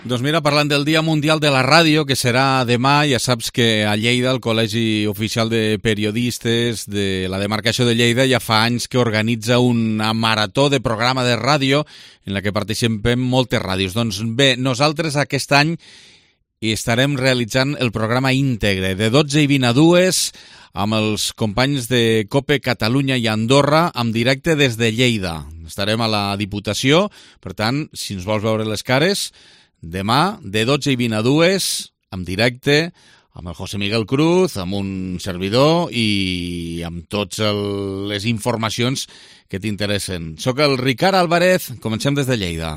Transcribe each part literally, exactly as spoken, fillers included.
Doncs mira, parlant del Dia Mundial de la Ràdio, que serà demà, ja saps que a Lleida, el Col·legi Oficial de Periodistes de la demarcació de Lleida, ja fa anys que organitza una marató de programa de ràdio en la que participen moltes ràdios. Doncs bé, nosaltres aquest any hi estarem realitzant el programa íntegre, de dotze i vint a dues, amb els companys de COPE Catalunya i Andorra, en directe des de Lleida. Estarem a la Diputació, per tant, si ens vols veure les cares, demà, de dotze i vint a dues, en directe, amb el José Miguel Cruz, amb un servidor i amb totes les informacions que t'interessen. Soc el Ricard Álvarez, comencem des de Lleida.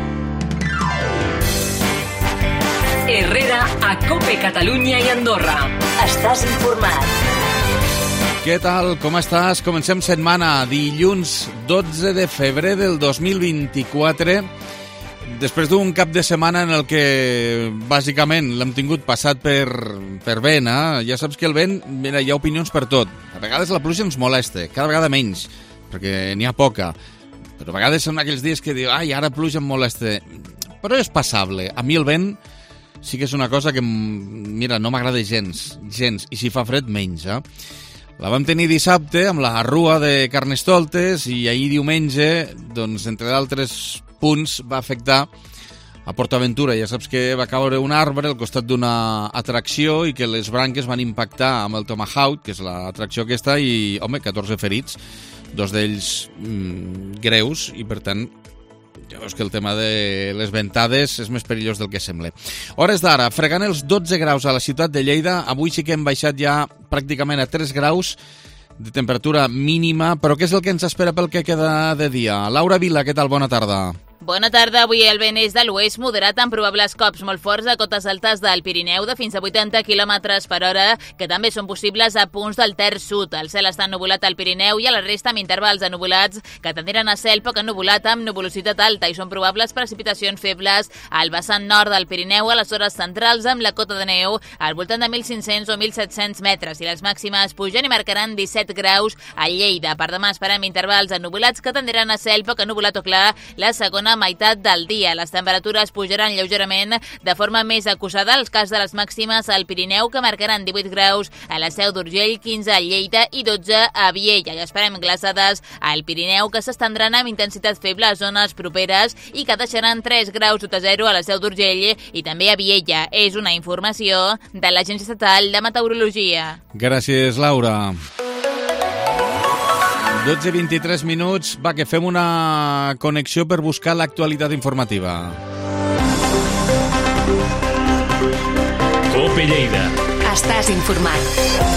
Herrera a COPE Catalunya i Andorra. Estàs informat. Què tal? Com estàs? Comencem setmana, dilluns dotze de febrer del dos mil vint-i-quatre. Després d'un cap de setmana en el que bàsicament l'hem tingut passat per, per vent, eh? Ja saps que el vent, mira, hi ha opinions per tot. A vegades la pluja ens molesta, cada vegada menys, perquè n'hi ha poca. Però a vegades són aquells dies que diu, ai, ara pluja em molesta. Però és passable. A mi el vent sí que és una cosa que, mira, no m'agrada gens, gens. I si fa fred, menys, eh? La vam tenir dissabte amb la rua de Carnestoltes i ahir diumenge, doncs, entre d'altres punts, va afectar a PortAventura. Ja saps que va caure un arbre al costat d'una atracció i que les branques van impactar amb el Tomahawk, que és l'atracció aquesta, i, home, catorze ferits, dos d'ells mmm, greus, i per tant, ja veus que el tema de les ventades és més perillós del que sembla. Hores d'ara, fregant els dotze graus a la ciutat de Lleida, avui sí que hem baixat ja pràcticament a tres graus de temperatura mínima, però què és el que ens espera pel que queda de dia? Laura Vila, què tal? Bona tarda. Bona tarda. Avui el vent és de l'oest moderat amb probables cops molt forts a cotes altes del Pirineu de fins a vuitanta quilòmetres per hora, que també són possibles a punts del terç sud. El cel està ennuvolat al Pirineu i a la resta amb intervals ennuvolats que tendiran a cel poc ennuvolat amb nuvolositat alta i són probables precipitacions febles al vessant nord del Pirineu a les hores centrals amb la cota de neu al voltant de mil cinc-cents o mil set-cents metres i les màximes pugen i marcaran disset graus a Lleida. Per demà esperem intervals ennuvolats que tendiran a cel poc ennuvolat o clar la segona meitat del dia. Les temperatures pujaran lleugerament de forma més acusada als cas de les màximes al Pirineu, que marcaran divuit graus a la Seu d'Urgell, quinze a Lleida i dotze a Viella. I esperem glaçades al Pirineu que s'estendran amb intensitat feble a zones properes i que deixaran tres graus sota zero a la Seu d'Urgell i també a Viella. És una informació de l'Agència Estatal de Meteorologia. Gràcies, Laura. dotze i vint-i-tres minuts. Va, que fem una connexió per buscar l'actualitat informativa. COPE Lleida. Estàs informat.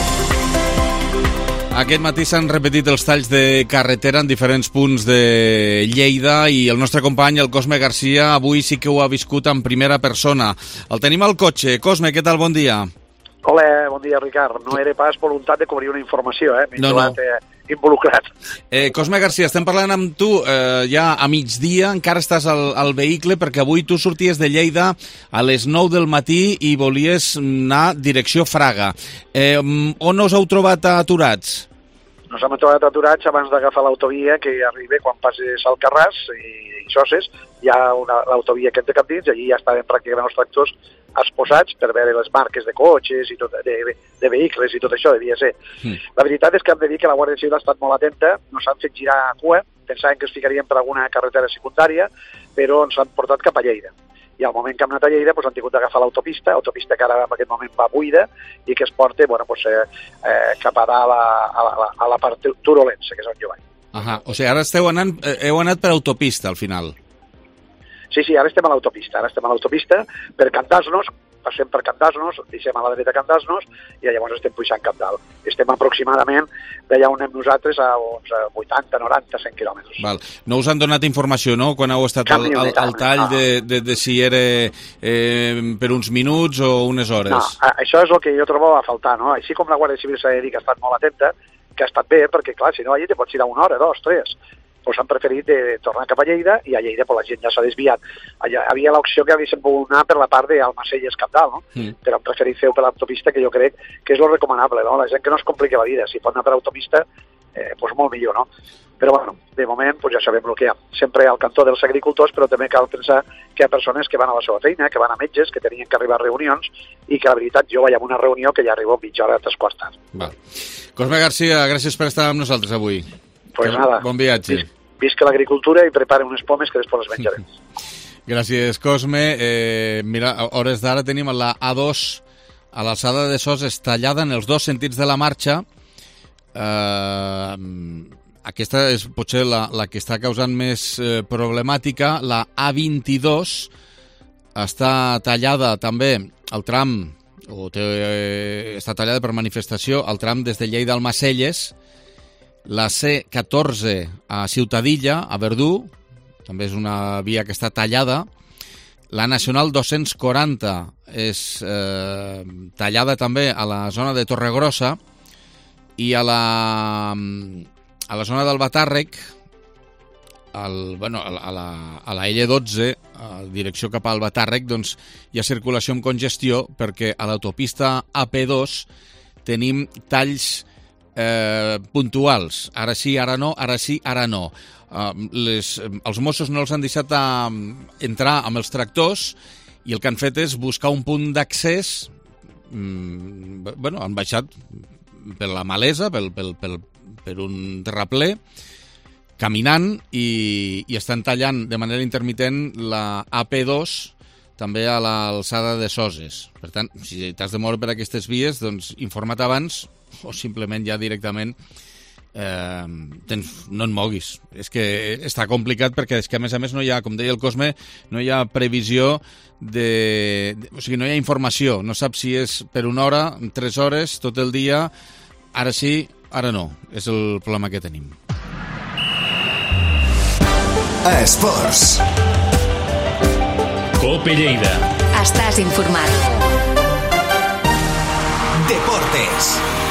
Aquest matí s'han repetit els talls de carretera en diferents punts de Lleida i el nostre company, el Cosme Garcia, avui sí que ho ha viscut en primera persona. El tenim al cotxe. Cosme, què tal? Bon dia. Hola, bon dia, Ricard. No era pas voluntat de cobrir una informació, eh? M'he no, trobat no. eh, involucrat. Eh, Cosme Garcia, estem parlant amb tu eh, ja a migdia, encara estàs al, al vehicle, perquè avui tu sorties de Lleida a les nou del matí i volies anar direcció Fraga. Eh, on us heu trobat aturats? Nos hem trobat aturats abans d'agafar l'autovia que arriba quan passes al Carràs i, i Soses. Hi ha una, l'autovia que de Camdins i allí ja estaven pràcticament els tractors exposats per veure les marques de cotxes i tot, de, de vehicles i tot això, devia ser. Mm. La veritat és que hem de dir que la Guàrdia Civil ha estat molt atenta, nos han fet girar a cua, pensaven que es ficarien per alguna carretera secundària, però ens han portat cap a Lleida. I al moment que hem anat a Lleida doncs, han tingut d'agafar l'autopista, autopista que ara en aquest moment va buida i que es porta bueno, doncs, eh, eh, cap a dalt a, a, a, a la part turolense, que és on jo vaig. Ahà. O sigui, ara esteu anant, eh, heu anat per autopista al final. Sí, sí, ara estem a l'autopista, ara estem a l'autopista per Candasnos, passem per Candasnos, deixem a la dreta Candasnos i llavors estem pujant cap dalt. Estem aproximadament d'allà on anem nosaltres a uns vuitanta, noranta, cent quilòmetres. Val. No us han donat informació, no?, quan heu estat al, al, al tall de, de, de si era eh, per uns minuts o unes hores? No, això és el que jo trobo a faltar, no? Així com la Guàrdia Civil s'ha de dir que ha estat molt atenta, que ha estat bé, perquè clar, si no allà te pots ir a una hora, dos, tres. Doncs han preferit de tornar cap a Lleida i a Lleida pues, la gent ja s'ha desviat. Allà havia l'opció que haguéssim pogut anar per la part d'Almacelles Capdalt, no? Mm. Però han preferit fer-ho per l'autopista, que jo crec que és lo recomanable, no? La gent que no es compliqui la vida, si pot anar per l'autopista, eh, pues molt millor, no? Però, bueno, de moment pues ja sabem el que hi ha. Sempre al cantó dels agricultors, però també cal pensar que hi ha persones que van a la seva feina, que van a metges, que tenien que arribar a reunions, i que la veritat jo vaig a una reunió que ja arribo mitja hora, tres quarts tard. Va. Cosme Garcia, gràcies per estar amb nosaltres avui. Pues que nada. Bon viatge. Vis, visca l'agricultura i preparen unes pomes que després les menjarem. Gràcies, Cosme. Eh, mira, a hores d'ara tenim la A dos a l'alçada de Soses tallada en els dos sentits de la marxa. Eh... Aquesta és potser la, la que està causant més eh, problemàtica. La A vint-i-dos està tallada també al tram, o té, eh, està tallada per manifestació, al tram des de Lleida al Almacelles. La C catorze a Ciutadilla, a Verdú, també és una via que està tallada. La Nacional dos-cents quaranta és eh, tallada també a la zona de Torregrossa, i a la... A la zona del Batàrrec, al, bueno, a la, a la L dotze, a direcció cap al Batàrrec, doncs hi ha circulació amb congestió perquè a l'autopista A P dos tenim talls eh, puntuals. Ara sí, ara no, ara sí, ara no. Uh, les, els Mossos no els han deixat a, entrar amb els tractors i el que han fet és buscar un punt d'accés. Mm, bueno, han baixat per la malesa, pel, pel, pel per un terraplè, caminant i, i estan tallant de manera intermitent la A P dos també a l'alçada de Soses. Per tant, si t'has de moure per aquestes vies, doncs informa't abans o simplement ja directament eh, tens, no et moguis. És que està complicat perquè és que a més a més no hi ha, com deia el Cosme, no hi ha previsió de, de o sigui, no hi ha informació. No saps si és per una hora, tres hores, tot el dia, ara sí, ara no, és el problema que tenim. Esports. Cope Lleida. Estàs informat. Deportes.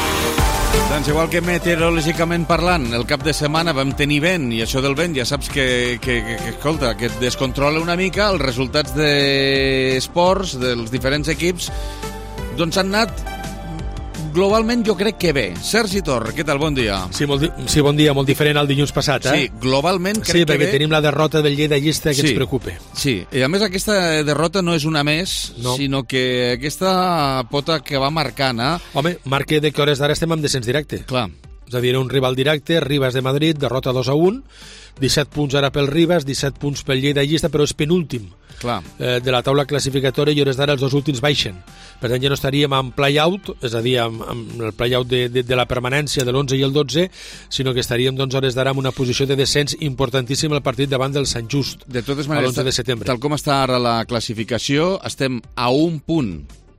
Doncs igual que meteorològicament parlant, el cap de setmana vam tenir vent, i això del vent ja saps que, que, que, que escolta, que et descontrola una mica els resultats d'esports dels diferents equips, doncs han anat globalment jo crec que bé. Sergi Torre, què tal? Bon dia. Sí, molt, sí, bon dia, molt diferent al dilluns passat, eh? Sí, globalment crec sí, que bé. Sí, perquè tenim la derrota del Lleida llista que sí, ens preocupa. Sí, i a més aquesta derrota no és una més, no, sinó que aquesta pot acabar marcant, eh? Home, marca de que hores d'ara estem amb descens directe. Clar. És a dir, un rival directe, Ribas de Madrid, derrota dos a un, disset punts ara pel Ribas, disset punts pel Lleida llista, però és penúltim. Clar. Eh, de la taula classificatòria, i hores d'ara els dos últims baixen. Per tant, ja no estaríem en play-out, és a dir, amb, amb el play-out de, de, de la permanència de l'onze i el dotze, sinó que estaríem, doncs, hores d'ara en una posició de descens importantíssim al partit davant del Sant Just, de totes maneres, l'onze de setembre. Tal com està ara la classificació, estem a un punt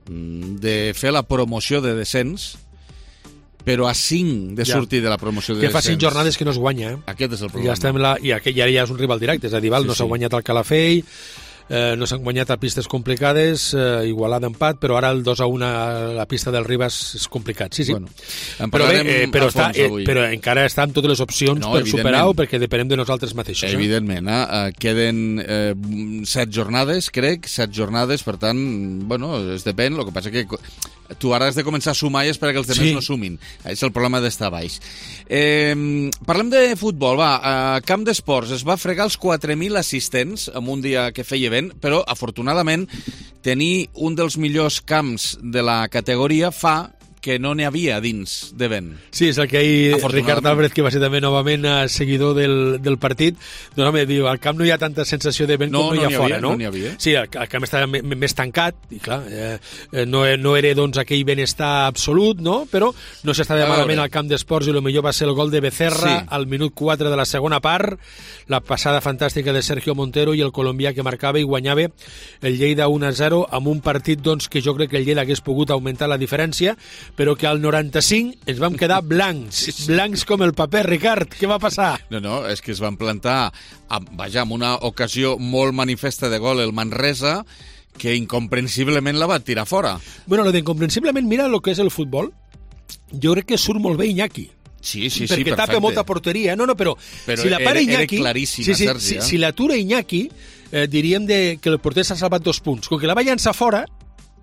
de fer la promoció de descens, però a cinc de sortir ja de la promoció de que descens. fa cinc jornades que no es guanya. Eh? Aquest és el problema. Ja estem la, i aquest ja, ja és un rival directe, és a dir, val, sí, no s'ha sí. guanyat al Calafell, eh, no s'han guanyat a pistes complicades, eh, Igualada empat, però ara el dos a un a la pista del Ribas és complicat. Sí, sí. Bueno, però, bé, eh, però, està, eh, però encara està amb totes les opcions no, per superar-ho, perquè depenem de nosaltres mateixos. Evidentment, eh? Eh, queden eh, set jornades, crec, set jornades, per tant, bueno, es depèn, el que passa que tu ara has de començar a sumar i esperar que els demés sí. no sumin. És el problema d'estar baix. Eh, parlem de futbol, va. A Camp d'Esports es va fregar els quatre mil assistents en un dia que feia vent, però, afortunadament, tenir un dels millors camps de la categoria fa que no n'hi havia dins de vent. Sí, és el que ahir Ricard Álvarez, que va ser també novament seguidor del, del partit, doncs home, diu, al camp no hi ha tanta sensació de vent no, com no, no hi ha, ha fora, havia, no? No n'hi havia. Sí, el, el camp estava més tancat, i clar, eh, no, no era doncs aquell benestar absolut, no? Però no s'estava malament al Camp d'Esports, i el millor va ser el gol de Becerra sí. al minut quatre de la segona part, la passada fantàstica de Sergio Montero i el colombià que marcava i guanyava el Lleida un a zero amb un partit doncs, que jo crec que el Lleida hagués pogut augmentar la diferència, però que al noranta-cinc ens vam quedar blancs, blancs com el paper. Ricard, què va passar? No, no, és que es van plantar, amb, vaja, amb una ocasió molt manifesta de gol el Manresa, que incomprensiblement la va tirar fora. Bueno, lo d'incomprensiblement, mira el que és el futbol, jo crec que surt molt bé Iñaki. Sí, sí, sí, perquè perfecte. tapa molta porteria. No, no, però, però si la para era, Iñaki... Era claríssima, sí, sí, Sergi. Si, eh? si l'atura Iñaki, eh, diríem de, que el porter s'ha salvat dos punts. Com que la va llançar fora,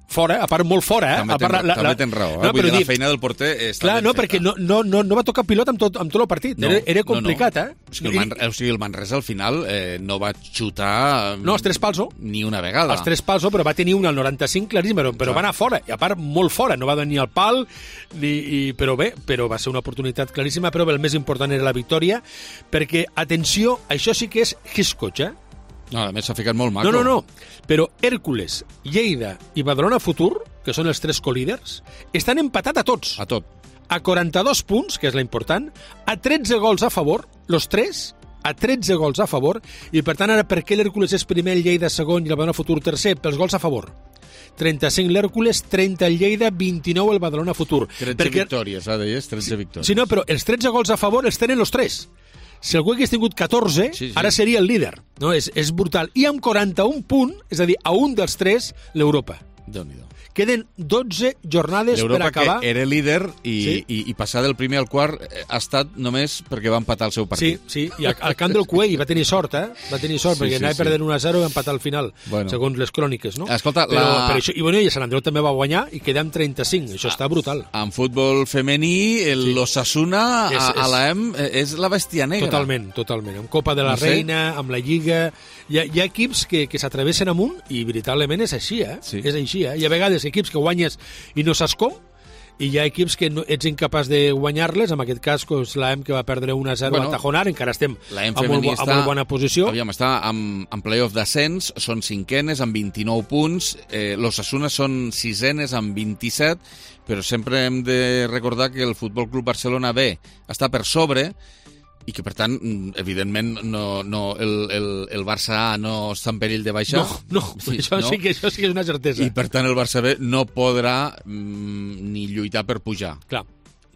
fora, a part molt fora, eh? També, a part, ten, la, també la, tens raó, eh? no, Vull dir, la dic, feina del porter està clar, ben no, feta. perquè no, no, no, no va tocar pilot amb tot, amb tot el partit, No, era, era complicat, no, no. eh? O sigui, el, Man, o sigui, el Manresa al final eh, no va xutar No, els tres pals, no. ni una vegada. Els tres pals, però va tenir un al noranta-cinc claríssim, però, però va anar fora, i a part molt fora, no va venir al pal, ni, i, però bé, però va ser una oportunitat claríssima, però bé, el més important era la victòria, perquè, atenció, això sí que és Hitchcock, eh? No, a més s'ha ficat molt maco. No, no, no, però Hèrcules, Lleida i Badalona Futur, que són els tres colíders, estan empatats a tots. A tot. A quaranta-dos punts, que és l'important, a tretze gols a favor, los tres, a tretze gols a favor, i per tant ara per què l'Hèrcules és primer, el Lleida segon i el Badalona Futur tercer? Pels gols a favor. trenta-cinc l'Hèrcules, trenta el Lleida, vint-i-nou el Badalona Futur. tretze perquè... victòries, ha deies, tretze victòries. Sí, no, però els tretze gols a favor els tenen els tres. Si algú hagués tingut catorze, sí, sí. ara seria el líder. No? És, és brutal. I amb quaranta-un punts, és a dir, a un dels tres, l'Europa. Déu-n'hi-do. Queden dotze jornades per acabar. L'Europa que era líder i, sí. i, i passar del primer al quart ha estat només perquè va empatar el seu partit. Sí, sí, i al, al camp del Cuell va tenir sort, eh? Va tenir sort, sí, perquè sí, anava sí. perdent un a zero i va empatar al final, bueno. segons les cròniques, no? Escolta, però, la... però això, i bueno, i Sant Andreu també va guanyar i queda amb trenta-cinc, això ah, està brutal. En futbol femení, l'Osasuna sí. a, a l'A E M és la bèstia negra. Totalment, totalment. Amb Copa de la no sé. Reina, amb la Lliga... Hi ha, hi ha equips que, que s'atravessen amunt i veritablement és així, eh? Sí. És així, eh? Hi ha vegades equips que guanyes i no saps com, i hi ha equips que no, ets incapaç de guanyar-les, en aquest cas és l'A E M que va perdre un a zero bueno, a Tajonar, encara estem en molt, en molt bona posició. Aviam, està en, en play-off d'ascens, són cinquenes amb vint-i-nou punts, eh, l'Osasuna són sisenes amb vint-i-set, però sempre hem de recordar que el Futbol Club Barcelona B està per sobre, i que, per tant, evidentment, no, no, el, el, el Barça A no està en perill de baixar. No, no, sí, això, no? Sí que, això sí que és una certesa. I, per tant, el Barça B no podrà mm, ni lluitar per pujar. Clar.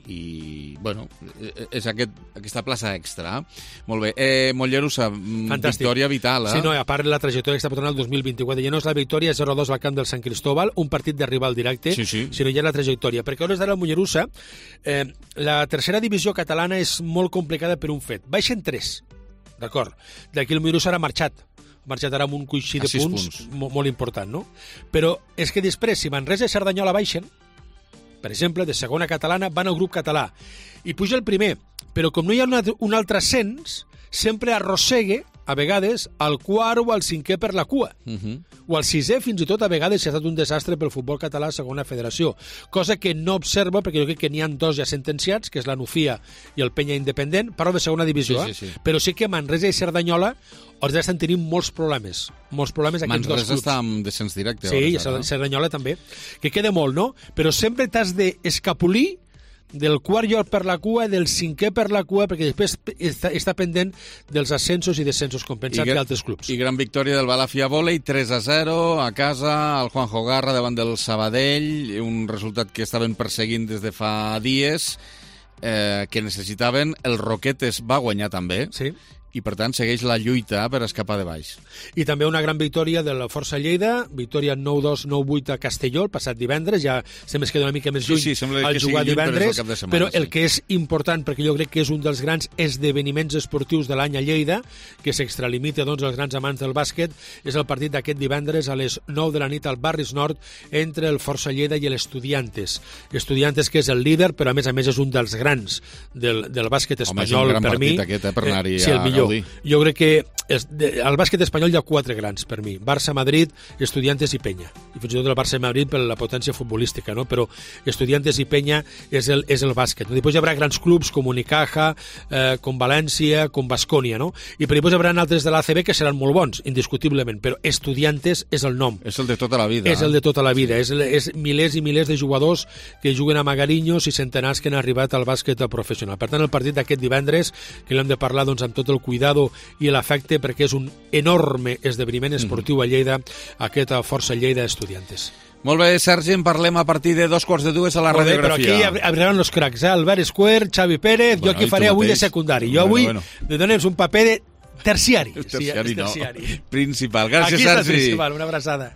I, bueno, és aquest, aquesta plaça extra. Molt bé. Eh, Mollerussa, fantàstic. Victòria vital, eh? Sí, no, a part la trajectòria que està portant el dos mil vint-i-quatre. Ja no és la victòria zero a dos al camp del Sant Cristóbal, un partit de rival directe, sí, sí. sinó ja la trajectòria. Perquè a hores d'ara el Mollerussa, eh, la tercera divisió catalana és molt complicada per un fet. Baixen tres, d'acord? D'aquí el Mollerussa ara ha marxat. Ha marxat ara amb un coixí de punts, punts. Molt, molt important, no? Però és que després, si Manresa i Cerdanyola baixen, per exemple, de segona catalana, van al grup català. I puja el primer, però com no hi ha una, un altre ascens, sempre arrossegue, a vegades, al quart o al cinquè per la cua. Uh -huh. O al sisè, fins i tot, a vegades, si ha estat un desastre pel futbol català a segona federació. Cosa que no observa, perquè jo crec que n'hi ha dos ja sentenciats, que és la Nufia i el Penya Independent, parlo de segona divisió, sí, sí, sí. eh? Però sí que Manresa i Cerdanyola els ja estan tenint molts problemes. Molts problemes aquests Manresa dos clubs. Manresa està en descens directe. Sí, i no? Cerdanyola també. Que queda molt, no? Però sempre t'has d'escapolir del quart lloc per la cua, del cinquè per la cua, perquè després està, està pendent dels ascensos i descensos, com pensat que altres clubs. I gran victòria del Balafia Vòlei, tres a zero, a casa, al Juanjo Garra davant del Sabadell, un resultat que estaven perseguint des de fa dies, eh, que necessitaven. El Roquetes va guanyar també, sí. i per tant segueix la lluita per escapar de baix. I també una gran victòria de la Força Lleida, victòria nou dos nou vuit a Castelló el passat divendres, ja sembla que queda una mica més lluny sí, sí, al jugar lluny, divendres, però, setmana, però el sí. que és important, perquè jo crec que és un dels grans esdeveniments esportius de l'any a Lleida, que s'extralimita doncs als grans amants del bàsquet, és el partit d'aquest divendres a les nou de la nit al Barris Nord entre el Força Lleida i l'Estudiantes. Estudiantes que és el líder, però a més a més és un dels grans del, del bàsquet espanyol. Home, per mi. Aquest, eh, per anar-hi eh, sí, el millor. Gaudí. Jo crec que és, de, al bàsquet espanyol hi ha quatre grans per mi, Barça, Madrid, Estudiantes i Penya, i fins i tot el Barça i Madrid per la potència futbolística, no? Però Estudiantes i Penya és el, és el bàsquet. Després hi haurà grans clubs com Unicaja, eh, com València, com Baskonia, no? I després hi haurà altres de l'A C B que seran molt bons, indiscutiblement, però Estudiantes és el nom. És el de tota la vida. És el de tota la vida, sí. és, és milers i milers de jugadors que juguen a magarinyos i centenars que han arribat al bàsquet professional. Per tant, el partit d'aquest divendres, que l'hem de parlar doncs, amb tot el cuidado i l'afecte, perquè és un enorme esdeveniment esportiu a Lleida, aquesta Força Lleida Estudiantes. Molt bé, Sergi, en parlem a partir de dos quarts de dues a la Molt bé, radiografia. Però aquí abriran els cracs, eh? Albert Esquer, Xavi Pérez, bueno, jo aquí faré avui mateix de secundari. Jo bueno, avui bueno. me donem un paper de terciari. Terciari, sí, no. terciari. Principal. Gràcies, aquí Sergi. Aquí està principal, una abraçada.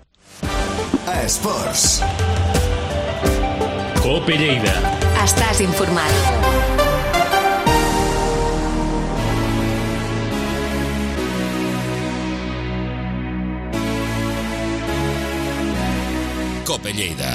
Esports. Cope Lleida. Estàs informat. Cope Lleida.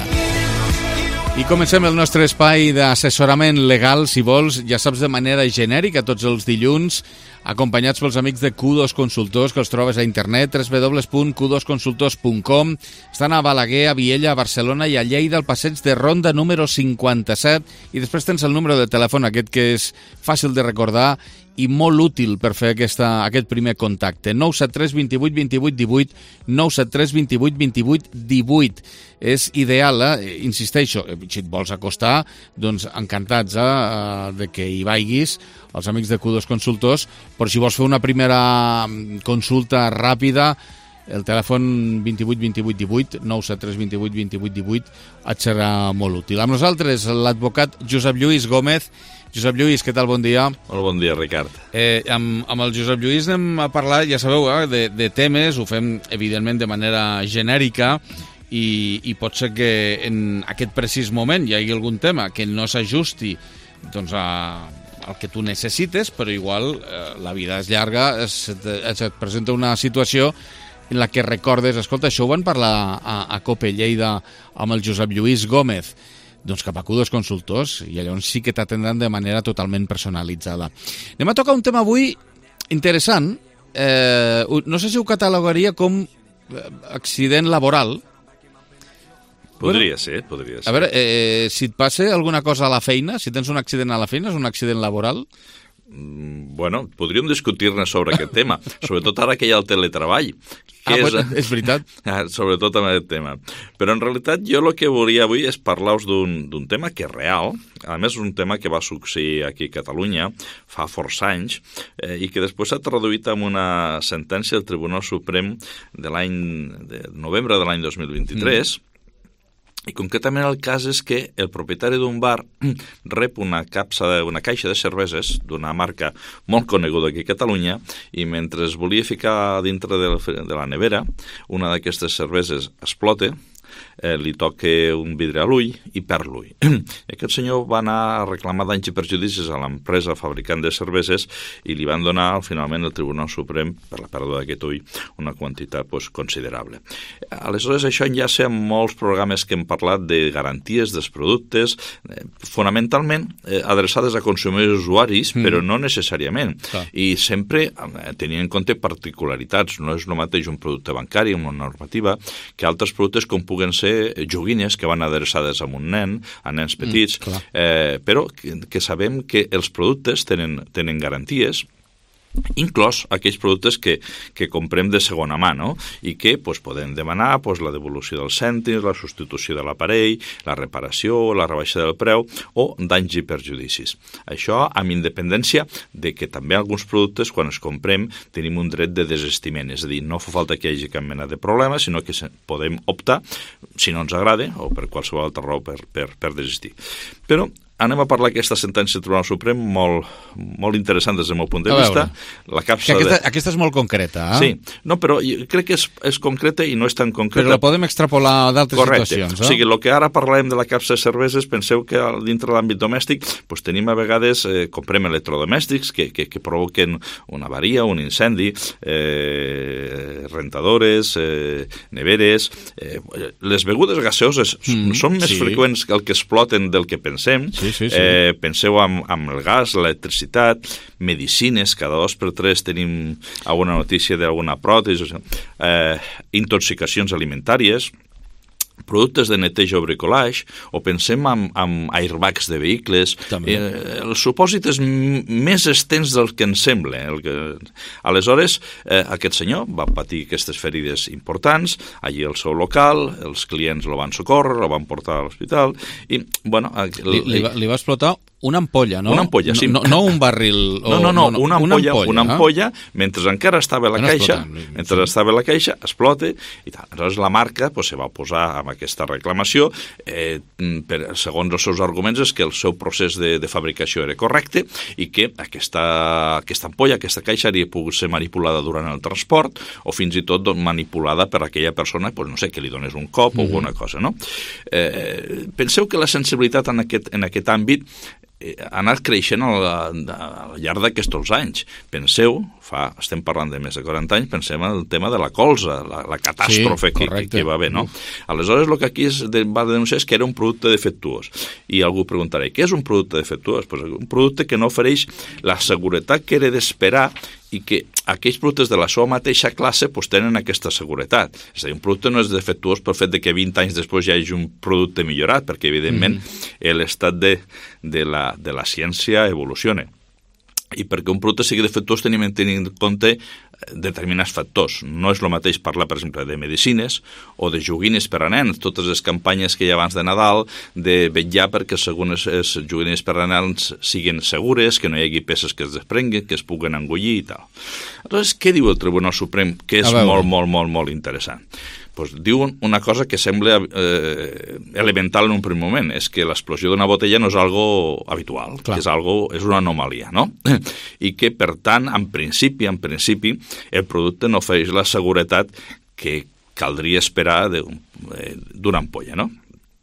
I comencem el nostre espai d'assessorament legal, si vols, ja saps, de manera genèrica, tots els dilluns, acompanyats pels amics de Q dos Consultors, que els trobes a internet, w w w punt q dos consultors punt com. Estan a Balaguer, a Viella, a Barcelona i a Lleida, al passeig de Ronda número cinquanta-set. I després tens el número de telèfon aquest que és fàcil de recordar i molt útil per fer aquesta, aquest primer contacte. nou set tres dos vuit dos vuit un vuit, nou set tres dos vuit dos vuit un vuit. És ideal, eh? Insisteixo, si et vols acostar, doncs encantats eh, de que hi vaiguis, els amics de Q dos Consultors, però si vols fer una primera consulta ràpida, el telèfon dos vuit dos vuit un vuit, nou set tres dos vuit dos vuit un vuit, et serà molt útil. Amb nosaltres, l'advocat Josep Lluís Gómez. Josep Lluís, què tal? Bon dia. Molt bon dia, Ricard. Eh, amb, amb el Josep Lluís anem a parlar, ja sabeu, eh, de, de temes, ho fem, evidentment, de manera genèrica, i, i pot ser que en aquest precís moment hi hagi algun tema que no s'ajusti doncs, a, al que tu necessites, però igual eh, la vida és llarga, es, es et presenta una situació en la que recordes, escolta, això ho van parlar a, a Cope Lleida amb el Josep Lluís Gómez, doncs cap a Q dos Consultors, i llavors sí que t'atendran de manera totalment personalitzada. Anem a tocar un tema avui interessant, eh, no sé si ho catalogaria com accident laboral. Podria bueno, ser, podria ser. A veure, eh, si et passa alguna cosa a la feina, si tens un accident a la feina, és un accident laboral? Bueno, podríem discutir-ne sobre aquest tema, sobretot ara que hi ha el teletreball. Que ah, és, bueno, és veritat. Sobretot amb aquest tema. Però en realitat jo el que volia avui és parlar-vos d'un tema que és real, a més un tema que va succeir aquí a Catalunya fa força anys eh, i que després s'ha traduït amb una sentència del Tribunal Suprem de l'any de novembre de l'any dos mil vint-i-tres, mm. I concretament el cas és que el propietari d'un bar rep una, capsa, una caixa de cerveses d'una marca molt coneguda aquí a Catalunya i mentre es volia ficar dintre de la, de la nevera, una d'aquestes cerveses explota, eh, li toca un vidre a l'ull i perd l'ull. I aquest senyor va anar a reclamar danys i perjudicis a l'empresa fabricant de cerveses i li van donar finalment el Tribunal Suprem, per la pèrdua d'aquest ull, una quantitat pues, considerable. Aleshores, això enllaça amb molts programes que hem parlat de garanties dels productes, eh, fonamentalment eh, adreçades a consumidors usuaris, mm. però no necessàriament. Clar. I sempre eh, tenint en compte particularitats. No és el mateix un producte bancari amb una normativa que altres productes com puguen ser joguines que van adreçades a un nen, a nens petits, mm, eh, però que, que sabem que els productes tenen, tenen garanties, inclòs aquells productes que, que comprem de segona mà, no? I que pues, podem demanar pues, la devolució dels cèntims, la substitució de l'aparell, la reparació, la rebaixa del preu o danys i perjudicis. Això amb independència de que també alguns productes, quan els comprem, tenim un dret de desestiment, és a dir, no fa falta que hi hagi cap mena de problema, sinó que podem optar, si no ens agrada, o per qualsevol altra raó, per, per, per desistir. Però anem a parlar d'aquesta sentència del Tribunal Suprem molt, molt interessant des del meu punt de vista. La capsa aquesta, de... aquesta és molt concreta, eh? Sí, no, però crec que és, és concreta i no és tan concreta. Però la podem extrapolar a d'altres situacions, eh? O sigui, el que ara parlem de la capsa de cerveses, penseu que dintre de l'àmbit domèstic pues, tenim a vegades, eh, comprem electrodomèstics que, que, que provoquen una avaria, un incendi, eh, rentadores, eh, neveres... Eh, les begudes gaseoses mm, són més sí. freqüents que el que exploten del que pensem. Sí. Sí, sí, sí. Eh, penseu amb, amb el gas, l'electricitat, medicines, cada dos per tres tenim alguna notícia d'alguna pròtesi, eh, intoxicacions alimentàries, productes de neteja o bricolage, o pensem en, en airbags de vehicles. Eh, el supòsit és m- més extens del que ens sembla. El que... Aleshores, eh, aquest senyor va patir aquestes ferides importants, allí al seu local, els clients el van socórrer, el van portar a l'hospital, i, bueno... El, li, li, va, li va explotar una ampolla, no? Una ampolla, sí. No, no un barril. O, no, no, no, no, una ampolla, una ampolla, una ampolla eh? mentre encara estava a la caixa, mentre sí. estava a la caixa, explota, i tal. Aleshores la marca pues, se va posar amb aquesta reclamació, eh, per, segons els seus arguments, és que el seu procés de, de fabricació era correcte i que aquesta, aquesta ampolla, aquesta caixa, hauria pogut ser manipulada durant el transport o fins i tot doncs, manipulada per aquella persona, pues, no sé, que li donés un cop mm-hmm. o alguna cosa, no? Eh, penseu que la sensibilitat en aquest, en aquest àmbit ha anat creixent al, al llarg d'aquests anys. Penseu, fa, estem parlant de més de quaranta anys, pensem en el tema de la colza, la, la catàstrofe sí, que, que va haver, no? Aleshores, el que aquí es de, va denunciar és que era un producte defectuós. I algú preguntarà, què és un producte defectuós? Pues un producte que no ofereix la seguretat que era d'esperar i que aquells productes de la seva mateixa classe pues, tenen aquesta seguretat. És a dir, un producte no és defectuós pel fet de que vint anys després ja hi hagi un producte millorat, perquè, evidentment, mm. l'estat de, de, la, de la ciència evoluciona. I perquè un producte sigui defectuós tenim en tenir en compte determinats factors. No és el mateix parlar, per exemple, de medicines o de joguines per a nens, totes les campanyes que hi ha abans de Nadal, de vetllar perquè segons les joguines per a nens siguin segures, que no hi hagi peces que es desprenguin, que es puguen engullir i tal. Aleshores, què diu el Tribunal Suprem? Que és molt, molt, molt, molt interessant. Pues diu una cosa que sembla eh, elemental en un primer moment, és que l'explosió d'una botella no és algo habitual, Clar. que és, algo, és una anomalia, no? I que, per tant, en principi, en principi, el producte no ofereix la seguretat que caldria esperar d'una ampolla, no?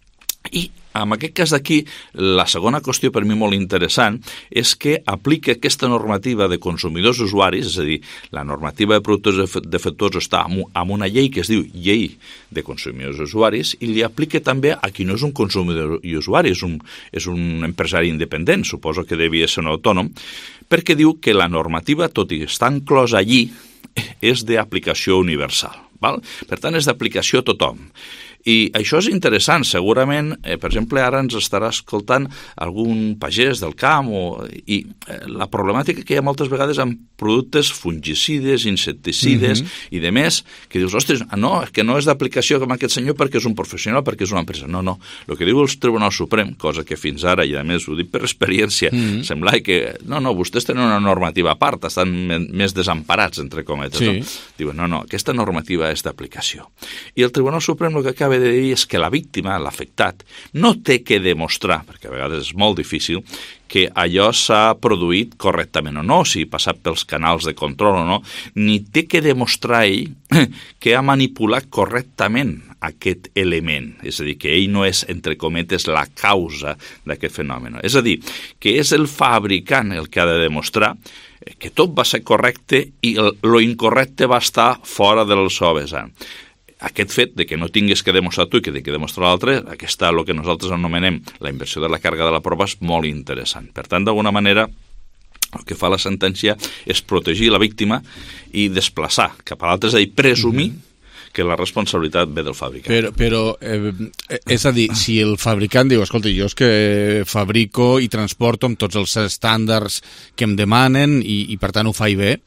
I en aquest cas d'aquí, la segona qüestió per mi molt interessant és que aplica aquesta normativa de consumidors usuaris, és a dir, la normativa de productes defectuosos està amb una llei que es diu Llei de Consumidors Usuaris i li aplica també a qui no és un consumidor i usuari, és un, és un empresari independent, suposo que devia ser un autònom, perquè diu que la normativa, tot i estar inclosa allí, és d'aplicació universal. Val? Per tant, és d'aplicació a tothom. I això és interessant, segurament, eh, per exemple, ara ens estarà escoltant algun pagès del camp o, i eh, la problemàtica que hi ha moltes vegades amb productes fungicides, insecticides mm-hmm. i de més, que dius, ostres, no, que no és d'aplicació com aquest senyor perquè és un professional, perquè és una empresa. No, no, el que diu el Tribunal Suprem, cosa que fins ara, i a més ho dic per experiència, mm-hmm. sembla que, no, no, vostès tenen una normativa a part, estan més desemparats, entre cometes, sí. no? Diuen, no, no, aquesta normativa és d'aplicació. I el Tribunal Suprem el que acaba de dir és que la víctima, l'afectat, no té que demostrar, perquè a vegades és molt difícil, que allò s'ha produït correctament o no, si ha passat pels canals de control o no, ni té que demostrar ell que ha manipulat correctament aquest element, és a dir, que ell no és, entre cometes, la causa d'aquest fenomen. És a dir, que és el fabricant el que ha de demostrar que tot va ser correcte i el, lo incorrecte va estar fora del seu vessant. Aquest fet de que no tinguis que demostrar tu i que tinguis que demostrar l'altre, aquesta, el que nosaltres anomenem la inversió de la càrrega de la prova, és molt interessant. Per tant, d'alguna manera, el que fa la sentència és protegir la víctima i desplaçar cap a l'altre, és a dir, presumir mm-hmm. que la responsabilitat ve del fabricant. Però, però eh, és a dir, si el fabricant diu, escolta, jo és que fabrico i transporto amb tots els estàndards que em demanen i, i per tant ho faig bé,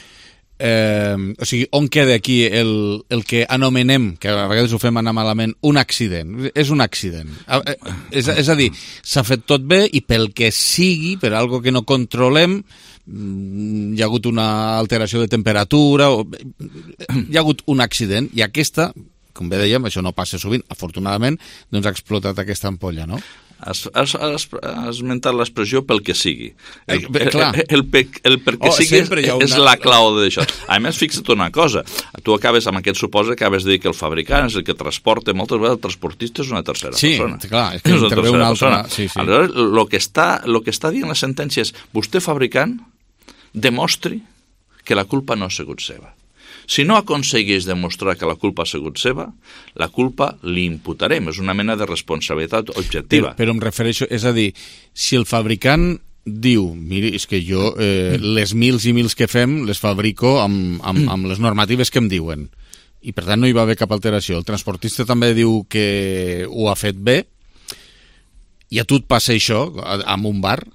Eh, o sigui, on queda aquí el, el que anomenem, que a vegades ho fem anar malament, un accident? És un accident. És, és a dir, s'ha fet tot bé i pel que sigui, per algo que no controlem, hi ha hagut una alteració de temperatura, o, hi ha hagut un accident i aquesta, com bé dèiem, això no passa sovint, afortunadament, doncs ha explotat aquesta ampolla, no? Has, has, has esmentat l'expressió pel que sigui. El, eh, clar. el, el, el, el per què oh, sigui és, una... és la clau d'això. A més, fixa't una cosa, tu acabes amb aquest supòsit, acabes de dir que el fabricant és el que transporta, moltes vegades el transportista és una tercera sí, persona. Sí, clar, és que és intervé una altra... Sí, sí. Aleshores, el que, està, el que està dient la sentència és, vostè fabricant demostri que la culpa no ha sigut seva. Si no aconsegueix demostrar que la culpa ha sigut seva, la culpa li imputarem. És una mena de responsabilitat objectiva. Però, però em refereixo, és a dir, si el fabricant diu, miri, és que jo eh, les mils i mils que fem les fabrico amb, amb, amb les normatives que em diuen, i per tant no hi va haver cap alteració. El transportista també diu que ho ha fet bé, i a tu et passa això, amb un bar,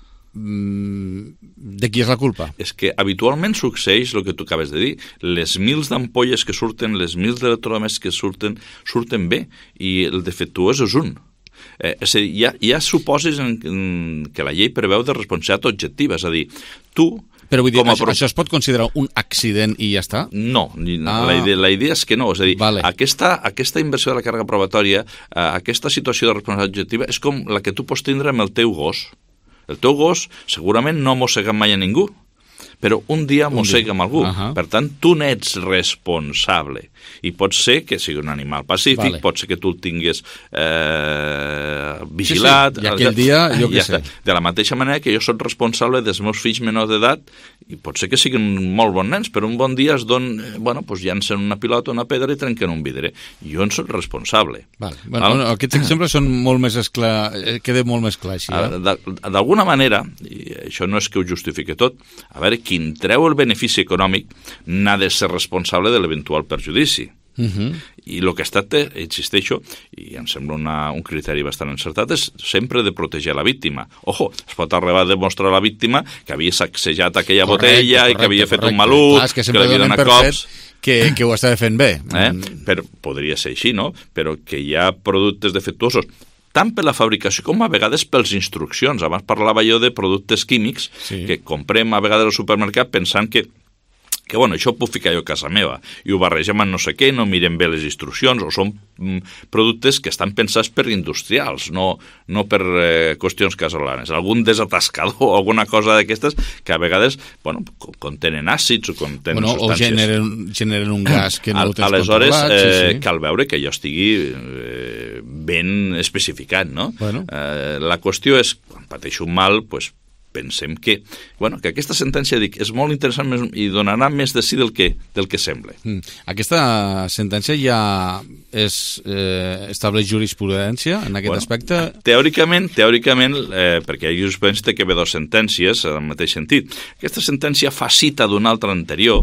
de qui és la culpa? És que habitualment succeeix el que tu acabes de dir. Les mils d'ampolles que surten, les mils d'electrodomèstics que surten, surten bé, i el defectuós és un. Eh, és a dir, hi ha, hi ha supòsits en, en, que la llei preveu de responsabilitat objectiva, és a dir, tu... Però vull dir, això, pro... això es pot considerar un accident i ja està? No, ah. la, idea, la idea és que no. És a dir, vale. aquesta, aquesta inversió de la càrrega probatòria, eh, aquesta situació de responsabilitat objectiva, és com la que tu pots tindre amb el teu gos. El teu gos segurament no ha mossegat mai a ningú, però un dia mossega amb algú. Uh -huh. Per tant, tu n'ets responsable. I pot ser que sigui un animal pacífic, vale. pot ser que tu el tinguis eh, vigilat... Sí, sí. I aquell dia, jo què sé. De la mateixa manera que jo soc responsable dels meus fills menors d'edat, i pot ser que siguin molt bons nens, però un bon dia es don, bueno, pues llancen una pilota o una pedra i trenquen un vidre. Jo en soc responsable. Vale. Bueno, Val? Aquests exemples són molt més esclar, queda molt més clar així. Eh? D'alguna manera, i això no és que ho justifique tot, a veure, qui treu el benefici econòmic n'ha de ser responsable de l'eventual perjudici. Uh-huh. I el que ha estat, insisteixo, i em sembla una, un criteri bastant encertat, és sempre de protegir la víctima. Ojo, es pot arribar a demostrar a la víctima que havia sacsejat aquella correcte, botella correcte, i que havia fet correcte. un malut, Clar, que, que li havia donat cops... Que, que ho estava fent bé. Eh? Però podria ser així, no? Però que hi ha productes defectuosos tant per la fabricació com a vegades pels instruccions. Abans parlava jo de productes químics sí. que comprem a vegades al supermercat pensant que que bueno, això ho puc ficar jo a casa meva, i ho barregem amb no sé què, no mirem bé les instruccions, o són mm, productes que estan pensats per industrials, no, no per eh, qüestions casolanes. Algun desatascador o alguna cosa d'aquestes que a vegades, bueno, contenen àcids o contenen bueno, substàncies. O generen, generen un gas que no ho tens Aleshores, controlat. Eh, sí, sí. cal veure que allò estigui eh, ben especificat, no? Bueno. Eh, la qüestió és, quan pateixo un mal, doncs, pensem que, bueno, que aquesta sentència dic, és molt interessant i donarà més de sí del que, del que sembla. Mm. Aquesta sentència ja és, eh, estableix jurisprudència en aquest bueno, aspecte? Teòricament, teòricament eh, perquè hi ha jurisprudència que ve dues sentències en el mateix sentit. Aquesta sentència fa cita d'una altra anterior,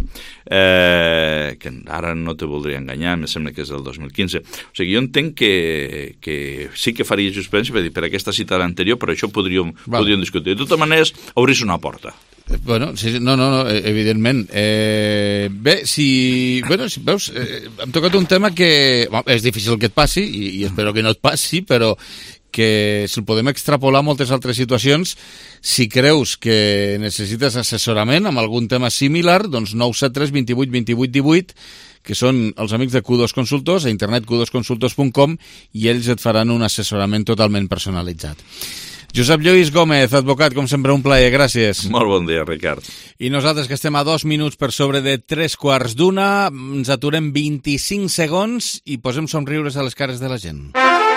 eh, que ara no te voldria enganyar, em sembla que és del dos mil quinze. O sigui, jo entenc que, que sí que faria jurisprudència per, dir, per aquesta cita anterior, però això podríem, vale. podríem discutir. De tota manera, obrir una porta. Bueno, sí, no, no, no, evidentment. Eh, bé, si... Bueno, si veus, eh, hem tocat un tema que... Bueno, és difícil que et passi, i, i espero que no et passi, però que si el podem extrapolar a moltes altres situacions, si creus que necessites assessorament amb algun tema similar, doncs nou set tres dos vuit dos vuit un vuit, que són els amics de Q dos Consultors, a internet q dos consultors punt com, i ells et faran un assessorament totalment personalitzat. Josep Lluís Gómez, advocat, com sempre, un plaer, gràcies. Molt bon dia, Ricard. I nosaltres, que estem a dos minuts per sobre de tres quarts d'una, ens aturem vint-i-cinc segons i posem somriures a les cares de la gent.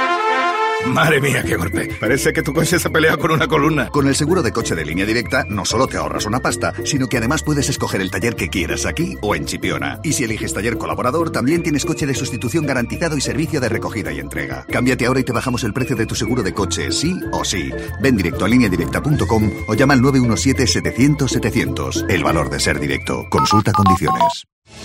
Madre mía, qué golpe. Parece que tu coche se ha peleado con una columna. Con el seguro de coche de Línea Directa, no solo te ahorras una pasta, sino que además puedes escoger el taller que quieras aquí o en Chipiona. Y si eliges taller colaborador, también tienes coche de sustitución garantizado y servicio de recogida y entrega. Cámbiate ahora y te bajamos el precio de tu seguro de coche, sí o sí. Ven directo a línea directa punto com o llama al nueve uno siete setecientos setecientos. El valor de ser directo. Consulta condiciones.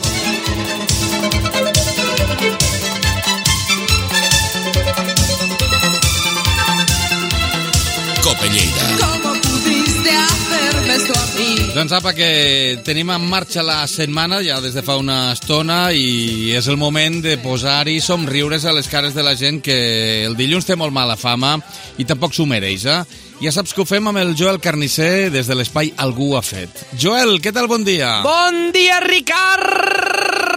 Copa Lleida. ¿Cómo pudiste hacerme esto a mí? Doncs apa, que tenim en marxa la setmana ja des de fa una estona i és el moment de posar-hi somriures a les cares de la gent, que el dilluns té molt mala fama i tampoc s'ho mereix, eh? Ja saps que ho fem amb el Joel Carnisser des de l'espai Algú ho ha fet. Joel, què tal? Bon dia. Bon dia, Ricard!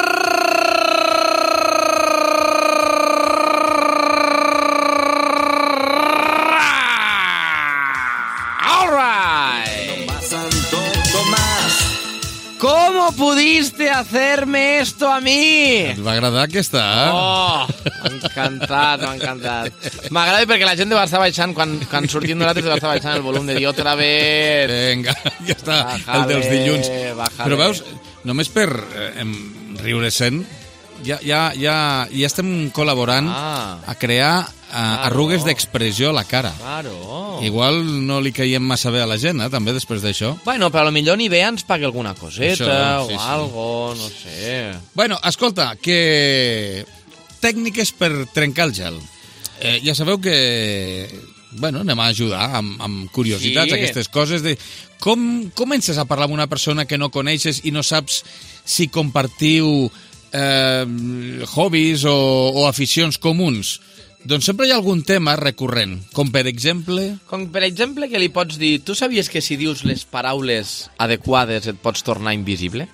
¿Cómo pudiste hacerme esto a mí? Et va agradar aquesta? Oh, m'ha encantat, m'ha encantat. M'agrada perquè la gent deu estar baixant, quan, quan sortim nosaltres deu estar baixant el volum de dir otra vez. Vinga, ja està, bájale, el dels dilluns. Bájale. Però veus, només per eh, riure sent, ja, ja, ja, ja estem col·laborant ah, a crear eh, claro. arrugues d'expressió a la cara. Claro. Igual no li caiem massa bé a la gent, eh, també, després d'això. Bueno, però potser ni bé ens pagui alguna coseta això, sí, o sí. algo, no sé. Bueno, escolta, que tècniques per trencar el gel. Eh, ja sabeu que... Bueno, anem a ajudar amb, amb curiositats, sí. aquestes coses de... Com comences a parlar amb una persona que no coneixes i no saps si compartiu eh, hobbies o, o aficions comuns? Doncs sempre hi ha algun tema recurrent, com per exemple... Com per exemple que li pots dir, tu sabies que si dius les paraules adequades et pots tornar invisible?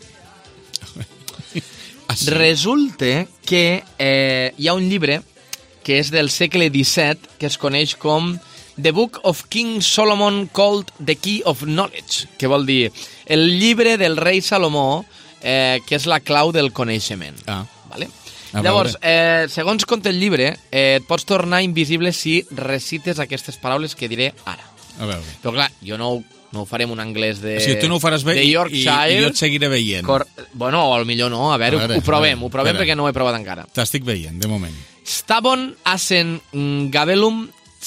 Ah, sí? Resulta que eh, hi ha un llibre que és del segle disset, que es coneix com The Book of King Solomon called the Key of Knowledge, que vol dir el llibre del rei Salomó, eh, que és la clau del coneixement. Ah. Vale? Llavors, eh, segons conta el llibre, eh, et pots tornar invisible si recites aquestes paraules que diré ara. A veure. Però clar, jo no, no ho faré en un anglès de, o sigui, tu no ho faràs bé de i, Yorkshire. i jo et seguiré veient. Cor... Bueno, o millor no, a veure, a veure ho provem, veure, ho provem veure. perquè no ho he provat encara. T'estic veient, de moment. Stabon asen gabelum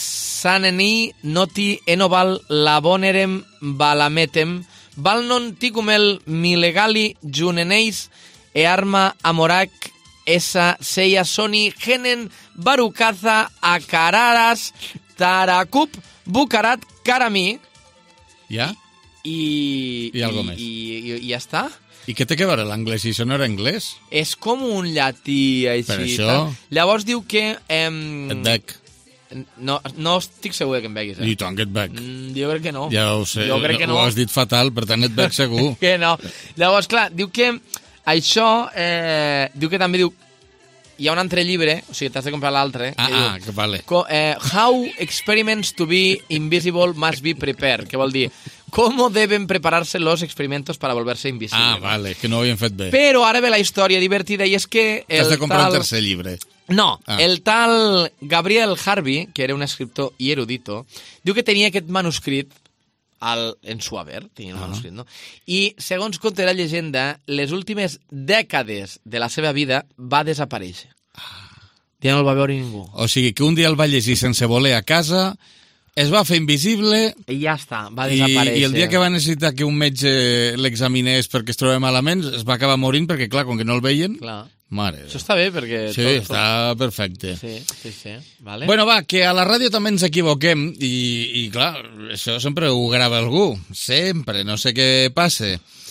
saneni noti enoval labonerem balametem balnon ticumel milegali juneneis e arma amorac esa seia soni genen barucaza acararas taracup bucarat carami. Ja? I... I algo i, més. I, i, i ja està. I què té que veure l'anglès? Si això no era anglès? És com un llatí, així. Per això... Tal. Llavors diu que... Eh, et bec. No, no estic segur que em beguis. Eh? I tant que et bec. Mm, jo crec que no. Ja ho sé, jo crec que no. Ho has dit fatal, per tant et bec segur. Que no. Llavors, clar, diu que això... Eh, diu que també diu... Hi ha un altre llibre, o sigui, t'has de comprar l'altre. Ah, que ah, diu, que vale. Co, eh, How experiments to be invisible must be prepared, que vol dir cómo deben prepararse los experimentos para volverse invisible. Ah, vale, que no ho havien fet bé. Però ara ve la història divertida i és que... T'has de comprar tal... el tercer llibre. No, ah. el tal Gabriel Harvey, que era un escriptor i erudito, diu que tenia aquest manuscrit al, en su haver, tenia el ah. manuscrit, no? I, segons conta la llegenda, les últimes dècades de la seva vida va desaparèixer. Ah. Ja no el va veure ningú. O sigui, que un dia el va llegir sense voler a casa, es va fer invisible... I ja està, va desaparèixer. I, i el dia que va necessitar que un metge l'examinés perquè es trobava malament, es va acabar morint perquè, clar, com que no el veien... Clar. Mare. Això està bé, perquè... Sí, tot, està tot... perfecte. Sí, sí, sí. Vale. Bueno, va, que a la ràdio també ens equivoquem i, i clar, això sempre ho grava algú. Sempre, no sé què passa.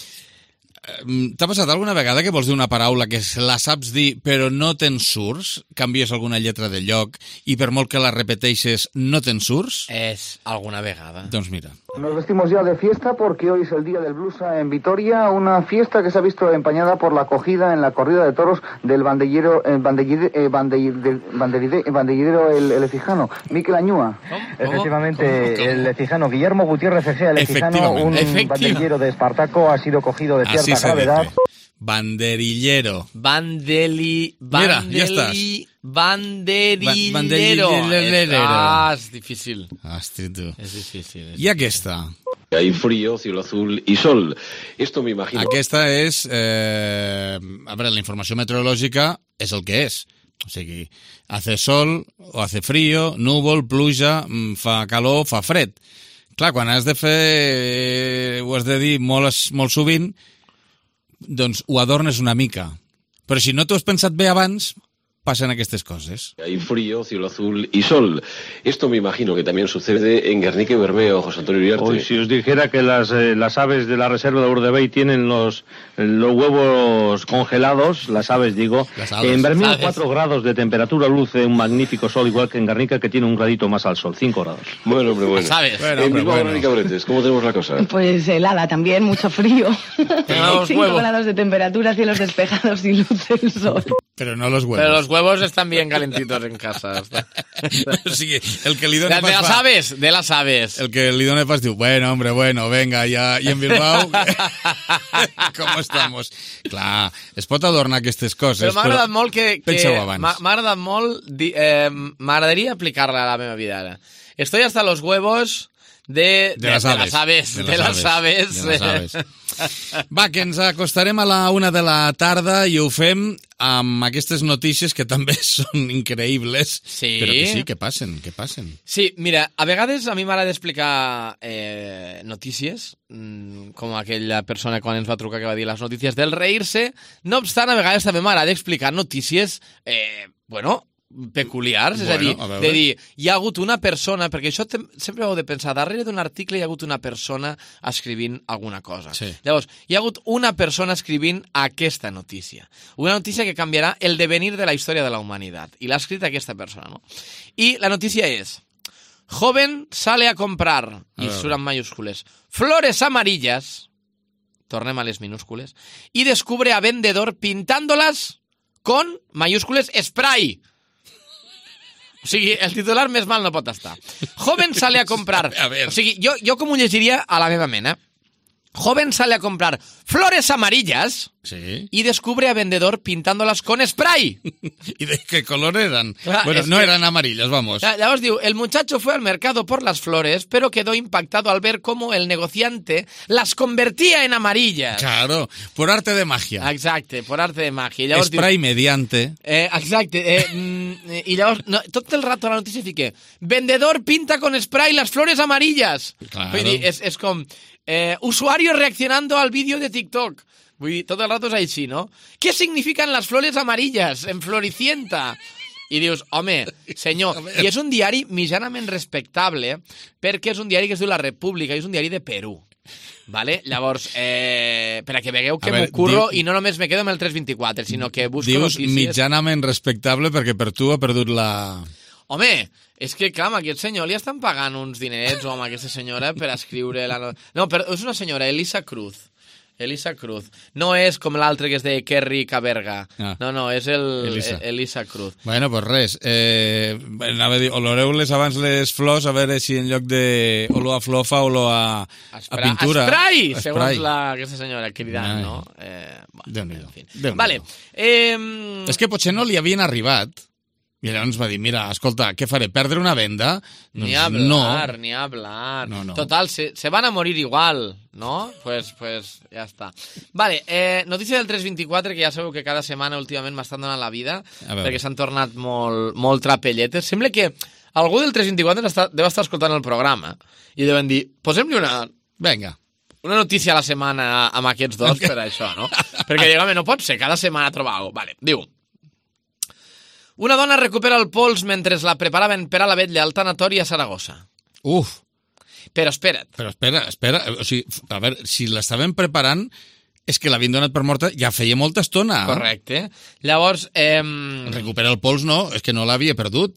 T'ha passat alguna vegada que vols dir una paraula que la saps dir però no te'n surts? Canvies alguna lletra de lloc i per molt que la repeteixes no te'n surts? És alguna vegada. Doncs mira. Nos vestimos ya de fiesta porque hoy es el día del blusa en Vitoria, una fiesta que se ha visto empañada por la acogida en la corrida de toros del bandellero, eh, bandellide, eh, bandellide, bandellide, bandellidero el, el Ecijano, Miquel Añúa. ¿Cómo? Efectivamente, ¿Cómo? ¿Cómo? el Ecijano, Guillermo Gutiérrez Egea, el Ecijano, un bandellero de Espartaco, ha sido cogido de cierta Así gravedad. dice. Banderillero. Bandeli... bandeli Mira, ja estàs. Banderillero. Ba banderillero. Ah, és difícil. Hosti, tu. És difícil. És I aquesta? Hay frío, cielo azul y sol. Esto me imagino... Aquesta és... Eh, a veure, la informació meteorològica és el que és. O sigui, hace sol o hace frío, núvol, pluja, fa calor, fa fred. Clar, quan has de fer... ho has de dir molt, molt sovint, doncs ho adornes una mica. Però si no t'ho has pensat bé abans, passen aquestes coses. Hay frío, cielo azul y sol. Esto me imagino que también sucede en Guernica y Bermeo, José Antonio Uriarte. Hoy, si os dijera que las, eh, las aves de la reserva de Urdebey tienen los, los huevos congelados, las aves digo, las aves, en Bermeo aves. cuatro grados de temperatura luce un magnífico sol, igual que en Guernica, que tiene un gradito más al sol, cinco grados. Bueno, hombre, bueno. ¿Sabes? Bueno, en hombre, Bilbao, bueno. Guernica, Bretes, ¿cómo tenemos la cosa? Pues helada también, mucho frío. cinco huevos. grados de temperatura, cielos despejados y luz del sol. Pero no los huevos. Pero los huevos están bien calentitos en casa. O sigui, el que li De, dona de pas las fa... aves, de las aves. El que li dona pas diu, bueno, hombre, bueno, venga, ya, y en Bilbao, ¿cómo estamos? Clar, es pot adornar aquestes coses, Però m'ha agradat molt que... que penseu abans. M'ha m'ha agradat molt... Di, eh, M'agradaria aplicar-la a la meva vida ara. Estoy hasta los huevos de, De las aves. De las aves. De De las las aves. aves. De les aves. Va, que ens acostarem a la una de la tarda i ho fem amb aquestes notícies que també són increïbles, Sí. però que sí, que passen, que passen. Sí, mira, a vegades a mi m'agrada explicar eh, notícies, mmm, com aquella persona quan ens va trucar que va dir les notícies del reírse. No obstant, a vegades també m'agrada explicar notícies, eh, bueno, peculiars, és Bueno, a dir, a veure. de dir, hi ha hagut una persona, perquè això te, sempre heu de pensar, darrere d'un article hi ha hagut una persona escrivint alguna cosa. Sí. Llavors, hi ha hagut una persona escrivint aquesta notícia. Una notícia que canviarà el devenir de la història de la humanitat. I l'ha escrit aquesta persona, no? I la notícia és: joven sale a comprar, i veure. surt en mayúscules, flores amarillas, tornem a les minúscules, y descubre a vendedor pintándolas con, mayúscules, spray. O sigui, el titular més mal no pot estar. Joven sale a comprar... A ver. O sigui, jo, jo com ho llegiria a la meva mena. Joven sale a comprar flores amarillas sí. y descubre a vendedor pintándolas con spray. ¿Y de qué color eran? Clar, bueno, no que... eran amarillas, vamos. Llavors diu, el muchacho fue al mercado por las flores, pero quedó impactado al ver cómo el negociante las convertía en amarillas. Claro, por arte de magia. Exacte, por arte de magia. Llavors spray diu, mediante. Eh, exacte. Eh, mm, I llavors, no, tot el rato la notícia fica, vendedor pinta con spray las flores amarillas. Claro. Vull dir, és, és com... Eh, usuario reaccionando al vídeo de TikTok. Vull dir, tot el rato és així, no? ¿Qué significan las flores amarillas en Floricienta? I dius, home, senyor, i és un diari mitjanament respectable perquè és un diari que es diu La República i és un diari de Perú. Vale? Llavors, eh, per a que vegueu que m'ho curro diu, i no només me quedo amb el tres vint-i-quatre, sinó que busco dius notícies... Dius mitjanament respectable perquè per tu ha perdut la... Home, és que, clar, amb aquest senyor li estan pagant uns dinerets o amb aquesta senyora per escriure la... No, però és una senyora, Elisa Cruz. Elisa Cruz. No és com l'altre que és de Kerry Caberga. Ah. No, no, és el Elisa, Elisa Cruz. Bueno, pues res. Eh, anava a dir, oloreu-les abans les flors a veure si en lloc de olor a flor fa olor a, a pintura. Esprai! Segons la, aquesta senyora cridant, no? Eh, bueno, en fi. Vale. Eh... És que potser no li havien arribat. I llavors va dir, mira, escolta, què faré, perdre una venda? Doncs ni hablar, no. ni hablar. No, no. Total, se, se van a morir igual, ¿no? Pues, pues ja està. Vale, eh, notícia del tres vint-i-quatre, que ja sabeu que cada setmana últimament m'estan donant la vida, perquè s'han tornat molt, molt trapelletes. Sembla que algú del tres vint-i-quatre està, deu estar escoltant el programa i deuen dir, posem-li una... Vinga. Una notícia a la setmana amb aquests dos per això, no? Perquè, diguem, no pot ser, cada setmana trobar alguna cosa. Vale, diu... Una dona recupera el pols mentre la preparaven per a la vetlla al tanatori a Saragossa. Uf. Però espera't. Però espera, espera. O sigui, a veure, si l'estaven preparant, és que l'havien donat per morta ja feia molta estona. Correcte. Llavors... Eh... Recupera el pols, no. És que no l'havia perdut.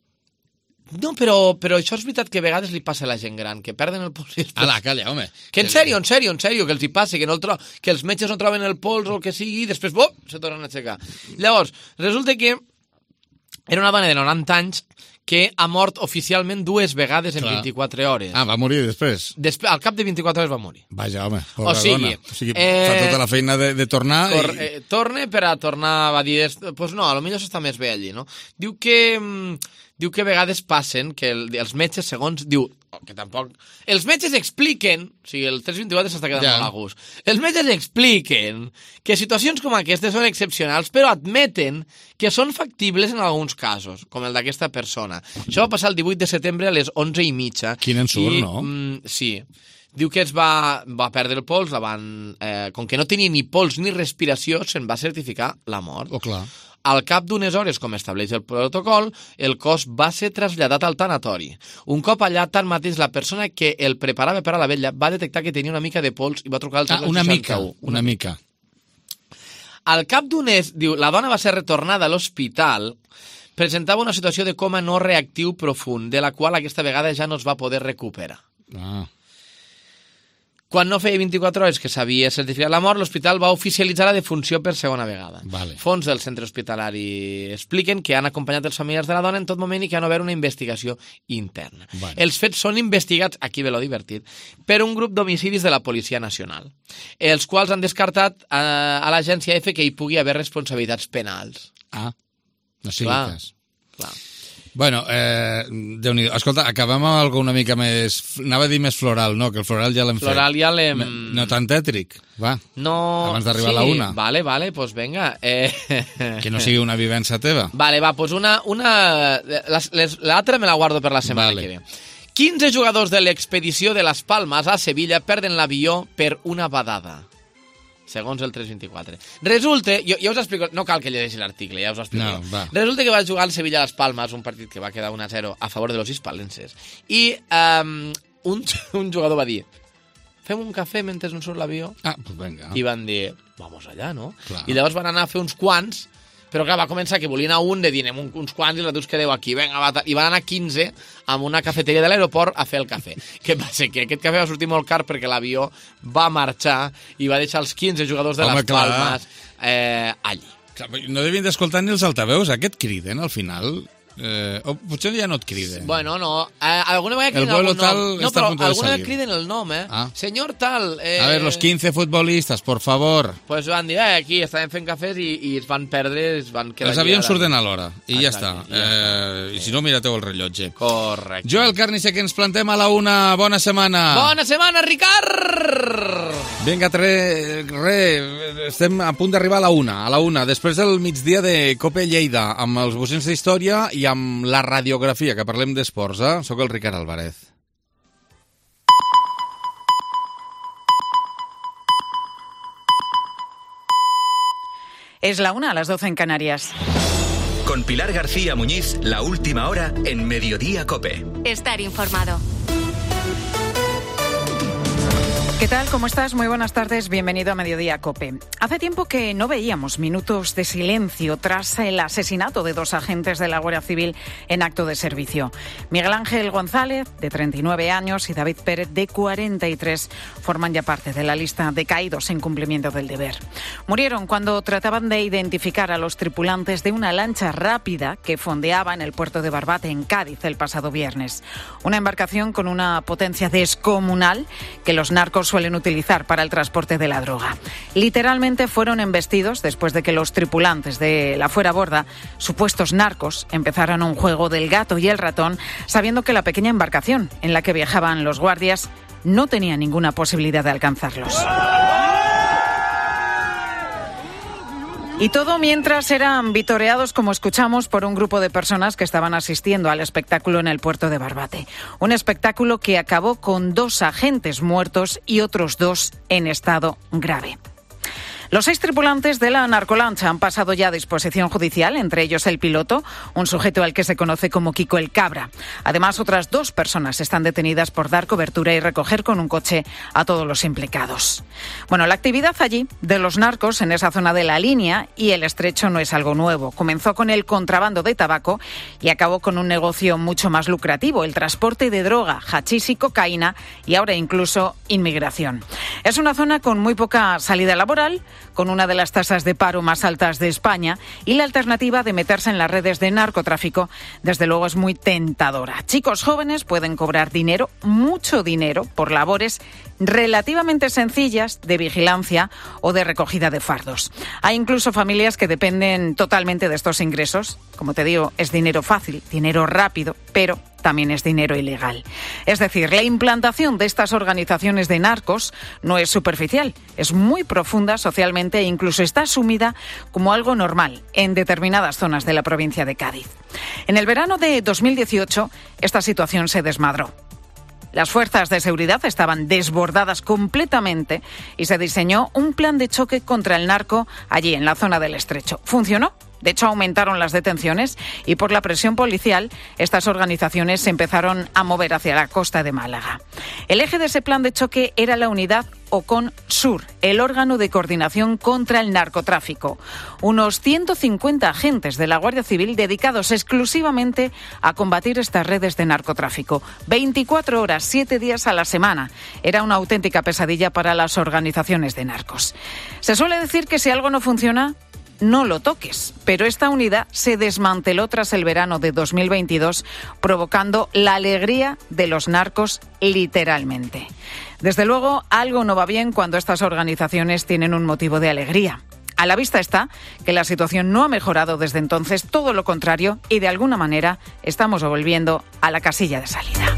No, però, però això és veritat que a vegades li passa a la gent gran, que perden el pols. Ala, calla, home. Que en sèrio, en sèrio, en sèrio, que els hi passi, que, no el tro... que els metges no troben el pols o el que sigui i després, bop, se tornen a aixecar. Llavors, resulta que era una dona de noranta anys que ha mort oficialment dues vegades en Clar. vint-i-quatre hores. Ah, va morir després? Després, al cap de vint-i-quatre hores va morir. Vaja, home, o sigui, dona. O sigui, eh, fa tota la feina de, de tornar cor, i... Eh, torne per a tornar, va dir, doncs pues no, potser s'està més bé allí, no? Diu que, diu que a vegades passen, que el, els metges, segons, diu, que tampoc... Els metges expliquen, o sigui, el tres vint-i-quatre s'està quedant ja. molt a gust, els metges expliquen que situacions com aquestes són excepcionals, però admeten que són factibles en alguns casos, com el d'aquesta persona. Això va passar el divuit de setembre a les onze i mitja. Quin ensurt, i, no? Mm, sí. Diu que es va, va perdre el pols, la van, eh, com que no tenia ni pols ni respiració, se'n va certificar la mort. Oh, clar. Al cap d'unes hores, com estableix el protocol, el cos va ser traslladat al tanatori. Un cop allà, tanmateix, la persona que el preparava per a la vetlla va detectar que tenia una mica de pols i va trucar al ah, una mica, una, una mica. Al cap d'unes... Diu, la dona va ser retornada a l'hospital, presentava una situació de coma no reactiu profund, de la qual aquesta vegada ja no es va poder recuperar. Ah. Quan no feia vint-i-quatre hores que s'havia certificat la mort, l'hospital va oficialitzar la defunció per segona vegada. Vale. Fons del centre hospitalari expliquen que han acompanyat els familiars de la dona en tot moment i que han obert una investigació interna. Vale. Els fets són investigats, aquí ve lo divertit, per un grup d'homicidis de la Policia Nacional, els quals han descartat a, a l'agència F que hi pugui haver responsabilitats penals. Ah, no sigui clar, cas. Clar. Bueno, eh, Déu-n'hi-do. Escolta, acabem amb alguna una mica més... Anava a dir més floral, no? Que el floral ja l'hem fet. Floral ja l'hem... No tan tètric, va. No... Abans d'arribar sí, a la una. Vale, vale, pues venga. Eh... Que no sigui una vivència teva. Vale, va, pues una... una... L'altra me la guardo per la setmana vale. que ve. quinze jugadors de l'expedició de Las Palmas a Sevilla perden l'avió per una badada. Segons el tres vint-i-quatre. Resulta, jo, jo us explico, no cal que llegeixi l'article, ja us ho explico. No, va. Resulta que va jugar el Sevilla a Las Palmas, un partit que va quedar un a zero a favor de los hispalenses, i um, un, un jugador va dir, fem un cafè mentre no surt l'avió? Ah, pues venga. I van dir, vamos allà, no? Clar. I llavors van anar a fer uns quants, però clar, va començar que volien a un, de dir, anem uns quants i els quedeu aquí, venga, va, i van anar quinze amb una cafeteria de l'aeroport a fer el cafè. Què passa? Que aquest cafè va sortir molt car perquè l'avió va marxar i va deixar els quinze jugadors de Home, Las clar. Palmas eh, allí. No devien d'escoltar ni els altaveus, aquest criden al final. Eh, o potser ja no et criden. Bueno, no. Eh, alguna vegada criden el vuelo algun tal nom. No, està però a punto de alguna salir. vegada criden el nom, eh? Ah. Senyor tal... Eh... A ver, los quince futbolistas, por favor. Pues van dir, eh, aquí estaven fent cafès i, i es van perdre, es van quedar... Els avions allà. surten a l'hora, i ja Exacte, està. ja Eh, I si no, mirateu el rellotge. Correcte. Joel Carnicer, que ens plantem a la una. Bona setmana. Bona setmana, Ricard! Vinga, re, re, estem a punt d'arribar a la una. A la una, després del migdia de Cope Lleida, amb els bocins d'història i amb la radiografia, que parlem d'esports, eh? Soc el Ricard Álvarez. Es la una a las doce en Canarias. Con Pilar García Muñiz, la última hora en Mediodía Cope. Estar informado. ¿Qué tal? ¿Cómo estás? Muy buenas tardes. Bienvenido a Mediodía Cope. Hace tiempo que no veíamos minutos de silencio tras el asesinato de dos agentes de la Guardia Civil en acto de servicio. Miguel Ángel González, de treinta y nueve años, y David Pérez, de cuarenta y tres, forman ya parte de la lista de caídos en cumplimiento del deber. Murieron cuando trataban de identificar a los tripulantes de una lancha rápida que fondeaba en el puerto de Barbate, en Cádiz, el pasado viernes. Una embarcación con una potencia descomunal que los narcos suelen utilizar para el transporte de la droga. Literalmente fueron embestidos después de que los tripulantes de la fueraborda, supuestos narcos, empezaron un juego del gato y el ratón, sabiendo que la pequeña embarcación en la que viajaban los guardias no tenía ninguna posibilidad de alcanzarlos. Y todo mientras eran vitoreados, como escuchamos, por un grupo de personas que estaban asistiendo al espectáculo en el puerto de Barbate. Un espectáculo que acabó con dos agentes muertos y otros dos en estado grave. Los seis tripulantes de la narcolancha han pasado ya a disposición judicial, entre ellos el piloto, un sujeto al que se conoce como Kiko el Cabra. Además, otras dos personas están detenidas por dar cobertura y recoger con un coche a todos los implicados. Bueno, la actividad allí de los narcos en esa zona de la línea y el estrecho no es algo nuevo. Comenzó con el contrabando de tabaco y acabó con un negocio mucho más lucrativo, el transporte de droga, hachís y cocaína, y ahora incluso inmigración. Es una zona con muy poca salida laboral, con una de las tasas de paro más altas de España, y la alternativa de meterse en las redes de narcotráfico, desde luego, es muy tentadora. Chicos jóvenes pueden cobrar dinero, mucho dinero, por labores relativamente sencillas de vigilancia o de recogida de fardos. Hay incluso familias que dependen totalmente de estos ingresos. Como te digo, es dinero fácil, dinero rápido, pero también es dinero ilegal. Es decir, la implantación de estas organizaciones de narcos no es superficial, es muy profunda socialmente e incluso está asumida como algo normal en determinadas zonas de la provincia de Cádiz. En el verano de dos mil dieciocho, esta situación se desmadró. Las fuerzas de seguridad estaban desbordadas completamente y se diseñó un plan de choque contra el narco allí en la zona del estrecho. ¿Funcionó? De hecho, aumentaron las detenciones y por la presión policial, estas organizaciones se empezaron a mover hacia la costa de Málaga. El eje de ese plan de choque era la unidad Ocon Sur, el órgano de coordinación contra el narcotráfico. Unos ciento cincuenta agentes de la Guardia Civil dedicados exclusivamente a combatir estas redes de narcotráfico. veinticuatro horas, siete días a la semana. Era una auténtica pesadilla para las organizaciones de narcos. Se suele decir que si algo no funciona, no lo toques, pero esta unidad se desmanteló tras el verano de dos mil veintidós, provocando la alegría de los narcos literalmente. Desde luego, algo no va bien cuando estas organizaciones tienen un motivo de alegría. A la vista está que la situación no ha mejorado desde entonces, todo lo contrario, y de alguna manera estamos volviendo a la casilla de salida.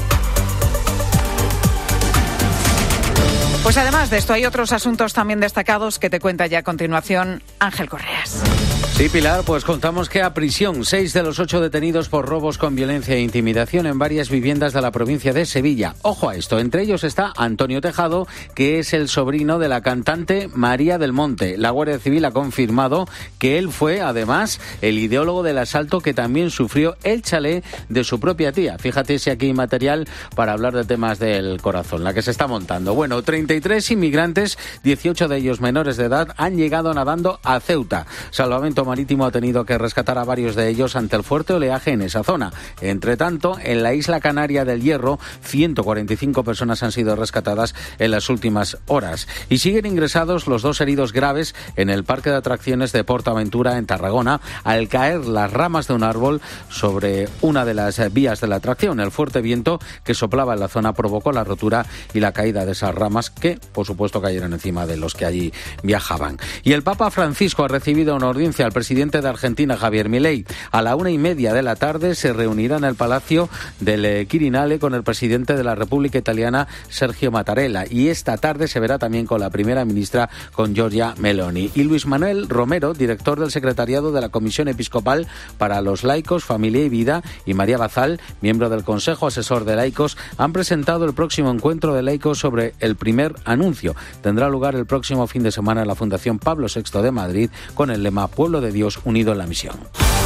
Pues además de esto hay otros asuntos también destacados que te cuenta ya a continuación Ángel Correas. Sí, Pilar, pues contamos que a prisión seis de los ocho detenidos por robos con violencia e intimidación en varias viviendas de la provincia de Sevilla. Ojo a esto, entre ellos está Antonio Tejado, que es el sobrino de la cantante María del Monte. La Guardia Civil ha confirmado que él fue, además, el ideólogo del asalto que también sufrió el chalet de su propia tía. Fíjate si aquí hay material para hablar de temas del corazón, la que se está montando. Bueno, treinta y tres inmigrantes, dieciocho de ellos menores de edad, han llegado nadando a Ceuta. Salvamento Salvamento Marítimo ha tenido que rescatar a varios de ellos ante el fuerte oleaje en esa zona. Entre tanto, en la isla canaria del Hierro, ciento cuarenta y cinco personas han sido rescatadas en las últimas horas. Y siguen ingresados los dos heridos graves en el parque de atracciones de PortAventura en Tarragona al caer las ramas de un árbol sobre una de las vías de la atracción. El fuerte viento que soplaba en la zona provocó la rotura y la caída de esas ramas que, por supuesto, cayeron encima de los que allí viajaban. Y el Papa Francisco ha recibido una audiencia al presidente de Argentina, Javier Milei. A la una y media de la tarde se reunirá en el Palacio del Quirinale con el presidente de la República Italiana, Sergio Mattarella. Y esta tarde se verá también con la primera ministra, con Giorgia Meloni. Y Luis Manuel Romero, director del secretariado de la Comisión Episcopal para los Laicos, Familia y Vida, y María Bazal, miembro del Consejo Asesor de Laicos, han presentado el próximo encuentro de laicos sobre el primer anuncio. Tendrá lugar el próximo fin de semana en la Fundación Pablo sexto de Madrid con el lema Pueblo de Dios unido en la misión.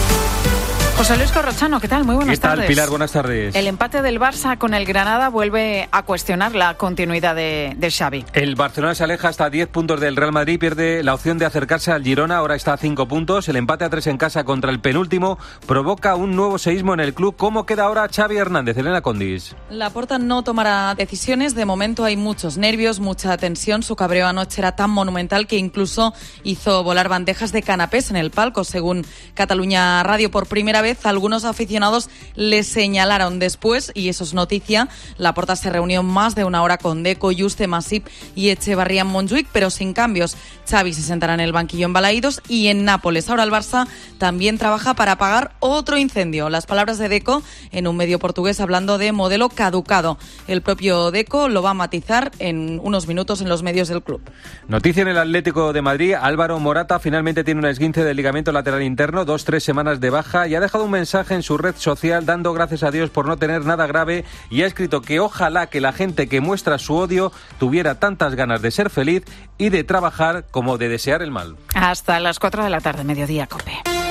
José Luis Corrochano, ¿qué tal? Muy buenas ¿Qué tal, tardes. Pilar? Buenas tardes. El empate del Barça con el Granada vuelve a cuestionar la continuidad de, de Xavi. El Barcelona se aleja hasta diez puntos del Real Madrid, pierde la opción de acercarse al Girona, ahora está a cinco puntos. El empate a tres en casa contra el penúltimo provoca un nuevo seísmo en el club. ¿Cómo queda ahora Xavi Hernández? Elena Condis. Laporta no tomará decisiones. De momento hay muchos nervios, mucha tensión. Su cabreo anoche era tan monumental que incluso hizo volar bandejas de canapés en el palco. Según Cataluña Radio, por primera vez algunos aficionados le señalaron después, y eso es noticia. Laporta se reunió más de una hora con Deco, Juste, Masip y Echevarría en Montjuic, pero sin cambios. Xavi se sentará en el banquillo en Balaídos y en Nápoles. Ahora el Barça también trabaja para apagar otro incendio. Las palabras de Deco en un medio portugués hablando de modelo caducado. El propio Deco lo va a matizar en unos minutos en los medios del club. Noticia en el Atlético de Madrid. Álvaro Morata finalmente tiene un esguince del ligamento lateral interno, dos, tres semanas de baja, y ha dejado un mensaje en su red social dando gracias a Dios por no tener nada grave, y ha escrito que ojalá que la gente que muestra su odio tuviera tantas ganas de ser feliz y de trabajar como de desear el mal. Hasta las cuatro de la tarde, mediodía, COPE.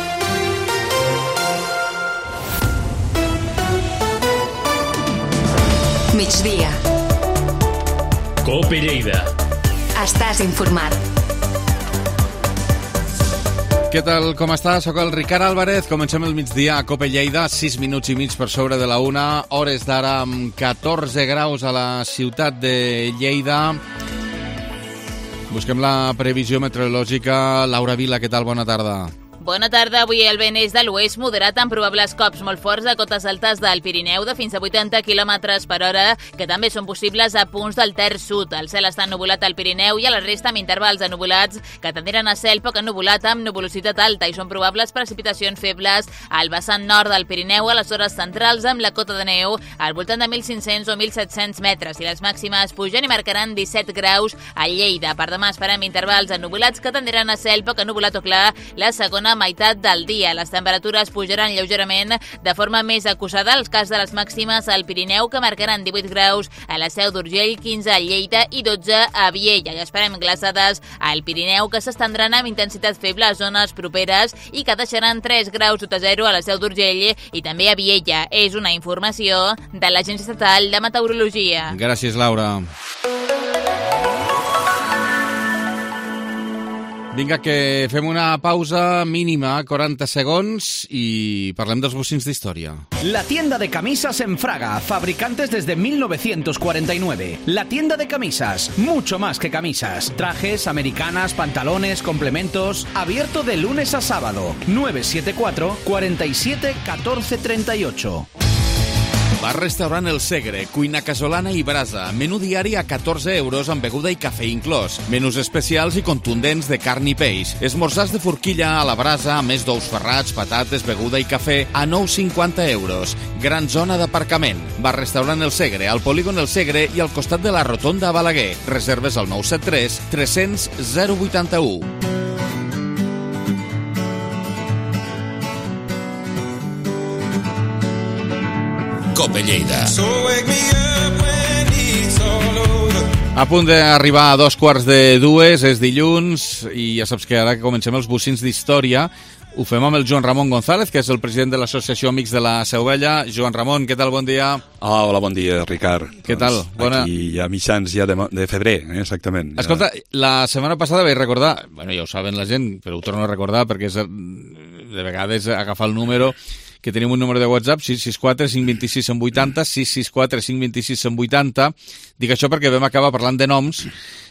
Migdia. COPE Lleida. Estàs informat. Què tal, com estàs? Soc el Ricard Álvarez. Comencem el migdia a COPE Lleida, sis minuts i mig per sobre de la una, hores d'ara amb catorze graus a la ciutat de Lleida. Busquem la previsió meteorològica. Laura Vila, què tal? Bona tarda. Bona tarda. Avui el vent és de l'oest moderat amb probables cops molt forts a cotes altes del Pirineu de fins a vuitanta quilòmetres per hora, que també són possibles a punts del terç sud. El cel està ennuvolat al Pirineu i a la resta amb intervals ennubulats que tendiran a cel poc ennuvolat amb nuvolositat alta, i són probables precipitacions febles al vessant nord del Pirineu a les hores centrals amb la cota de neu al voltant de mil cinc-cents o mil set-cents metres, i les màximes pugen i marcaran disset graus a Lleida. Per demà esperem intervals ennubulats que tendiran a cel poc ennuvolat o clar la segona meitat del dia. Les temperatures pujaran lleugerament de forma més acusada al cas de les màximes al Pirineu, que marcaran divuit graus a la Seu d'Urgell, quinze a Lleida i dotze a Viella. I esperem glaçades al Pirineu que s'estendran amb intensitat feble a zones properes i que deixaran tres graus sota zero a la Seu d'Urgell i també a Viella. És una informació de l'Agència Estatal de Meteorologia. Gràcies, Laura. Vinga, que fem una pausa mínima, quaranta segons, y parlem dels bocins d'història. La tienda de camisas en Fraga, fabricantes desde mil novecientos cuarenta y nueve. La tienda de camisas, mucho más que camisas. Trajes, americanas, pantalones, complementos. Abierto de lunes a sábado. nueve siete cuatro, cuarenta y siete, catorce treinta y ocho. Bar Restaurant El Segre, cuina casolana i brasa. Menú diari a catorze euros amb beguda i cafè inclòs. Menús especials i contundents de carn i peix. Esmorzars de forquilla a la brasa, a més d'ous ferrats, patates, beguda i cafè a nou coma cinquanta euros. Gran zona d'aparcament. Bar Restaurant El Segre, al polígon El Segre i al costat de la Rotonda a Balaguer. Reserves al nou set tres, tres cents, zero vuitanta-u. COPE Lleida. A punt d'arribar a dos quarts de dues, és dilluns, i ja saps que ara que comencem els bocins d'història, Ho fem amb el Joan Ramon González, que és el president de l'Associació Amics de la Seu Vella. Joan Ramon, què tal? Bon dia. Ah, hola, bon dia, Ricard. Què tal? Bona... Aquí ja mitjans ja de, de febrer, eh, exactament. Ja... Escolta, la setmana passada vaig recordar, bueno, ja ho saben la gent, però ho torno a recordar perquè és, de vegades agafar el número, que tenim un número de WhatsApp, sis sis quatre cinc dos sis cent vuitanta, sis sis quatre cinc dos sis cent vuitanta. Dic això perquè vam acabar parlant de noms,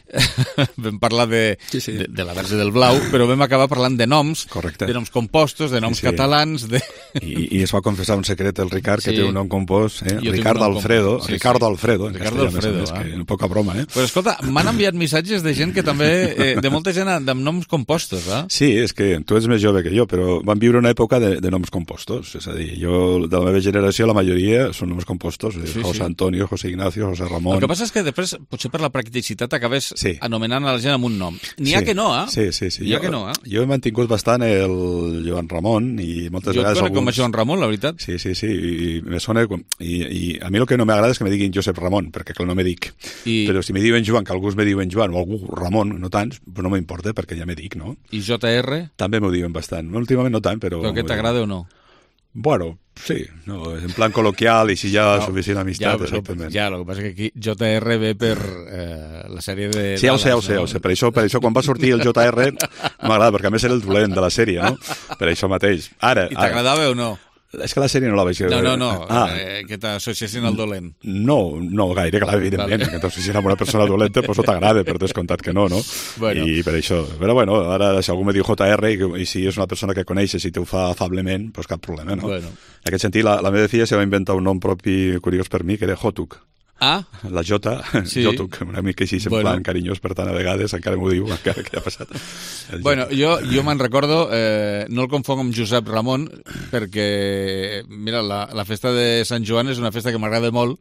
vam parlar de, sí, sí. de, de la verge del blau, però vam acabar parlant de noms, correcte, de noms compostos, de noms sí, sí. catalans... De... I, I es va confessar un secret el Ricard, que sí. té un nom compost, eh? Ricardo Alfredo, sí, Ricardo sí. Alfredo, en Ricardo castellà, Alfredo, més, eh? que poca broma, eh? Però escolta, m'han enviat missatges de gent que també, eh, de molta gent amb noms compostos, eh? Sí, és que tu ets més jove que jo, però vam viure una època de, de noms compostos, és a dir, jo, de la meva generació, la majoria són noms compostos, sí, José sí. Antonio, José Ignacio, José Ramon... El que passa és que després, potser per la practicitat, acabes sí. anomenant a la gent amb un nom. N'hi ha sí. que no, eh? Sí, sí, sí. N'hi ha jo, que no, eh? Jo he mantingut bastant el Joan Ramon i moltes jo vegades... Jo et conec alguns... com a Joan Ramon, la veritat. Sí, sí, sí, i, i me sona... I, I a mi el que no m'agrada és que me diguin Josep Ramon, perquè que no me dic. I... Però si me diuen Joan, que alguns me diuen Joan, o algú Ramon, no tants, però no m'importa, perquè ja me dic, no? I J R? També m'ho diuen bastant. Últimament no tant, però... Però que t'agrada o no? Bueno, sí, no, en plan col·loquial i si hi ha no, suficient amistat, ja, exactament. Ja, el que passa que aquí J R ve per eh, la sèrie de... Sí, ja ho sé, ja ho sé, no? sé. Per, això, per això quan va sortir el J R m'agrada, perquè a més era el dolent de la sèrie, no? Per això mateix. Ara, I t'agradava o no? És que la sèrie no la vaig veure. No, no, no, ah. eh, que t'associessin al dolent. No, no gaire, clar, evidentment. Vale. Que t'associessin amb una persona dolenta, doncs no t'agrada, per descomptat que no, no? Bueno. I per això. Però bueno, ara si algú me diu J R i, i si és una persona que coneixes i te ho fa afablement, doncs cap problema, no? Bueno. En aquest sentit, la, la meva filla se va inventar un nom propi curiós per mi, que era Jotuk. Ah? La Jota, sí. Jotuk, una mica així, en bueno. plan carinyós, per tant, a vegades encara m'ho diu, encara que ja ha passat. El bueno, jo, jo me'n recordo, eh, no el confong amb Josep Ramon, perquè, mira, la, la festa de Sant Joan és una festa que m'agrada molt,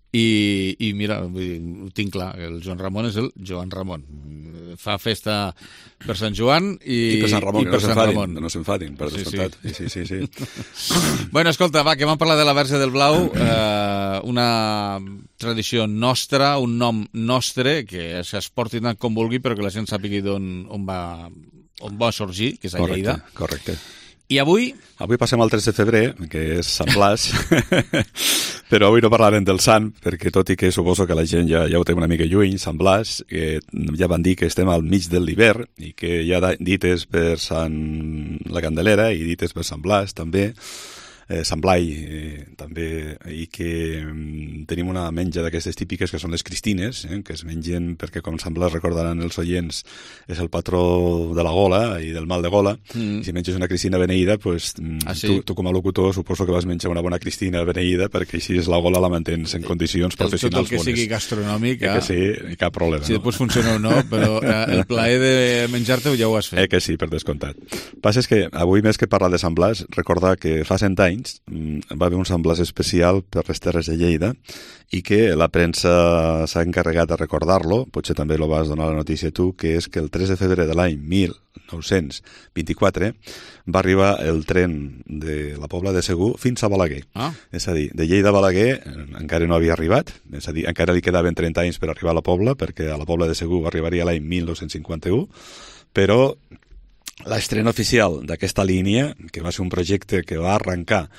i, i mira, ho tinc clar, el Joan Ramon és el Joan Ramon. Fa festa per Sant Joan i, I per Sant Ramon, i per que no Sant Ramon. No s'enfadin, per sí, descomptat. Sí, sí, sí. sí, sí. Bueno, escolta, va, que vam parlar de la Verge del Blau, eh, una tradició nostra, un nom nostre, que s'esporti tant com vulgui, però que la gent sàpigui d'on on va, on va sorgir, que és a correcte, Lleida. Correcte. I avui? Avui passem al tres de febrer, que és Sant Blas, però avui no parlarem del sant, perquè tot i que suposo que la gent ja, ja ho té una mica lluny, Sant Blas, que ja van dir que estem al mig de l'hivern i que hi ha dites per Sant la Candelera i dites per Sant Blas també, eh, Sant Blai eh, també, i que mm, tenim una menja d'aquestes típiques que són les cristines, eh, que es mengen perquè, com Sant Blas recordaran els oients, és el patró de la gola i del mal de gola. Mm. Si menges una cristina beneïda, pues, ah, sí? tu, tu com a locutor suposo que vas menjar una bona cristina beneïda perquè així és la gola la mantens en condicions el, professionals bones. Tot el que bones. Sigui gastronòmic, eh? Que sí, cap problema. Si després no? funciona o no, però eh, el plaer de menjar-te ja ho has fet. Eh que sí, per descomptat. Passa és que avui, més que parlar de Sant Blas, recordar que fa cent anys va haver un Sant Blas especial per les Terres de Lleida i que la premsa s'ha encarregat de recordar-lo, potser també lo vas donar la notícia tu, que és que el tres de febrer de l'any mil nou-cents vint-i-quatre va arribar el tren de la Pobla de Segur fins a Balaguer. Ah. És a dir, de Lleida a Balaguer encara no havia arribat, és a dir, encara li quedaven trenta anys per arribar a la Pobla, perquè a la Pobla de Segur arribaria l'any mil nou-cents cinquanta-u, però l'estrena oficial d'aquesta línia, que va ser un projecte que va arrencar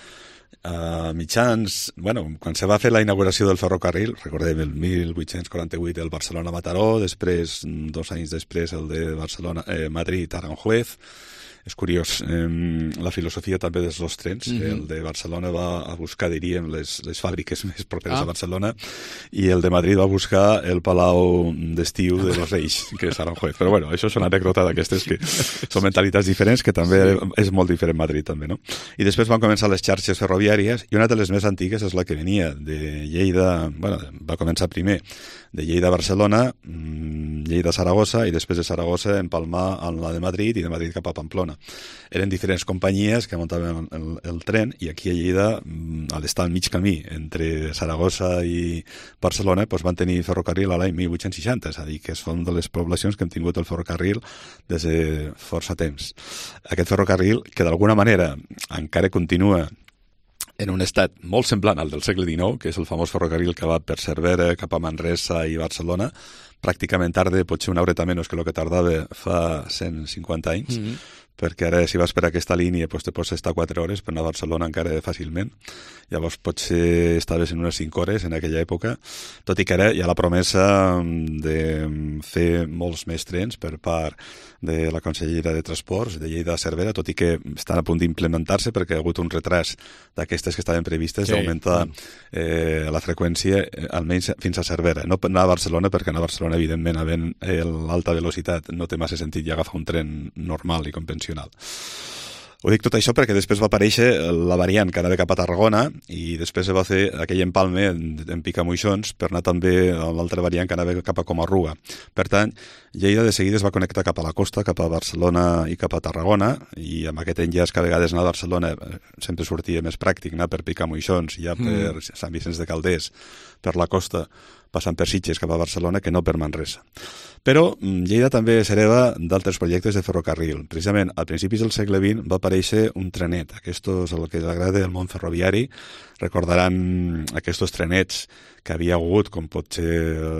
a mitjans, bueno, quan se va fer la inauguració del ferrocarril, recordem el mil vuit-cents quaranta-vuit el Barcelona-Mataró, després, dos anys després, el de Barcelona, eh, Madrid-Aranjuez. És curiós, eh, la filosofia també dels dos trens. Mm-hmm. El de Barcelona va a buscar, diríem, les, les fàbriques més properes ah. a Barcelona, i el de Madrid va a buscar el palau d'estiu de los Reis, que és Aranjuez. Però bueno, això és una anècdota d'aquestes que són mentalitats diferents, que també sí. és molt diferent Madrid també, no? I després van començar les xarxes ferroviàries, i una de les més antigues és la que venia de Lleida, bueno, va començar primer de Lleida a Barcelona, Lleida a Saragossa, i després de Saragossa empalmar en la de Madrid i de Madrid cap a Pamplona. Eren diferents companyies que muntaven el, el tren, i aquí a Lleida, a l'estar al mig camí entre Saragossa i Barcelona, doncs van tenir ferrocarril a l'any mil vuit-cents seixanta, és a dir, que són de les poblacions que han tingut el ferrocarril des de força temps. Aquest ferrocarril, que d'alguna manera encara continua en un estat molt semblant al del segle dinou, que és el famós ferrocarril que va per Cervera cap a Manresa i Barcelona, pràcticament tarda, potser una horeta menys que el que tardava fa cent cinquanta anys, mm-hmm. perquè ara si vas per aquesta línia pues, te pots estar quatre hores, per anar a Barcelona encara fàcilment. Llavors potser estaves en unes cinc hores en aquella època, tot i que ara hi ha la promesa de fer molts més trens per part de la Consellera de Transports de Lleida a Cervera, tot i que estan a punt d'implementar-se perquè ha hagut un retras d'aquestes que estaven previstes sí. d'augmentar eh, la freqüència eh, almenys fins a Cervera. No per anar a Barcelona, perquè anar a Barcelona, evidentment, havent l'alta velocitat, no té massa sentit ja agafar un tren normal i convencional. Ho dic tot això perquè després va aparèixer la variant que anava cap a Tarragona i després se va fer aquell empalme en, en Picamoixons per anar també a l'altra variant que anava cap a Comarruga. Per tant, Lleida de seguida es va connectar cap a la costa, cap a Barcelona i cap a Tarragona, i amb aquest enllaç que a vegades anar a Barcelona sempre sortia més pràctic, anar per Picamoixons i ja per mm. Sant Vicenç de Calders, per la costa, passant per Sitges cap a Barcelona, que no per Manresa. Però Lleida també s'hereva d'altres projectes de ferrocarril. Precisament, a principis del segle vint va aparèixer un trenet. Aquest és el que agrada del món ferroviari. Recordaran aquests trenets que havia hagut, com pot ser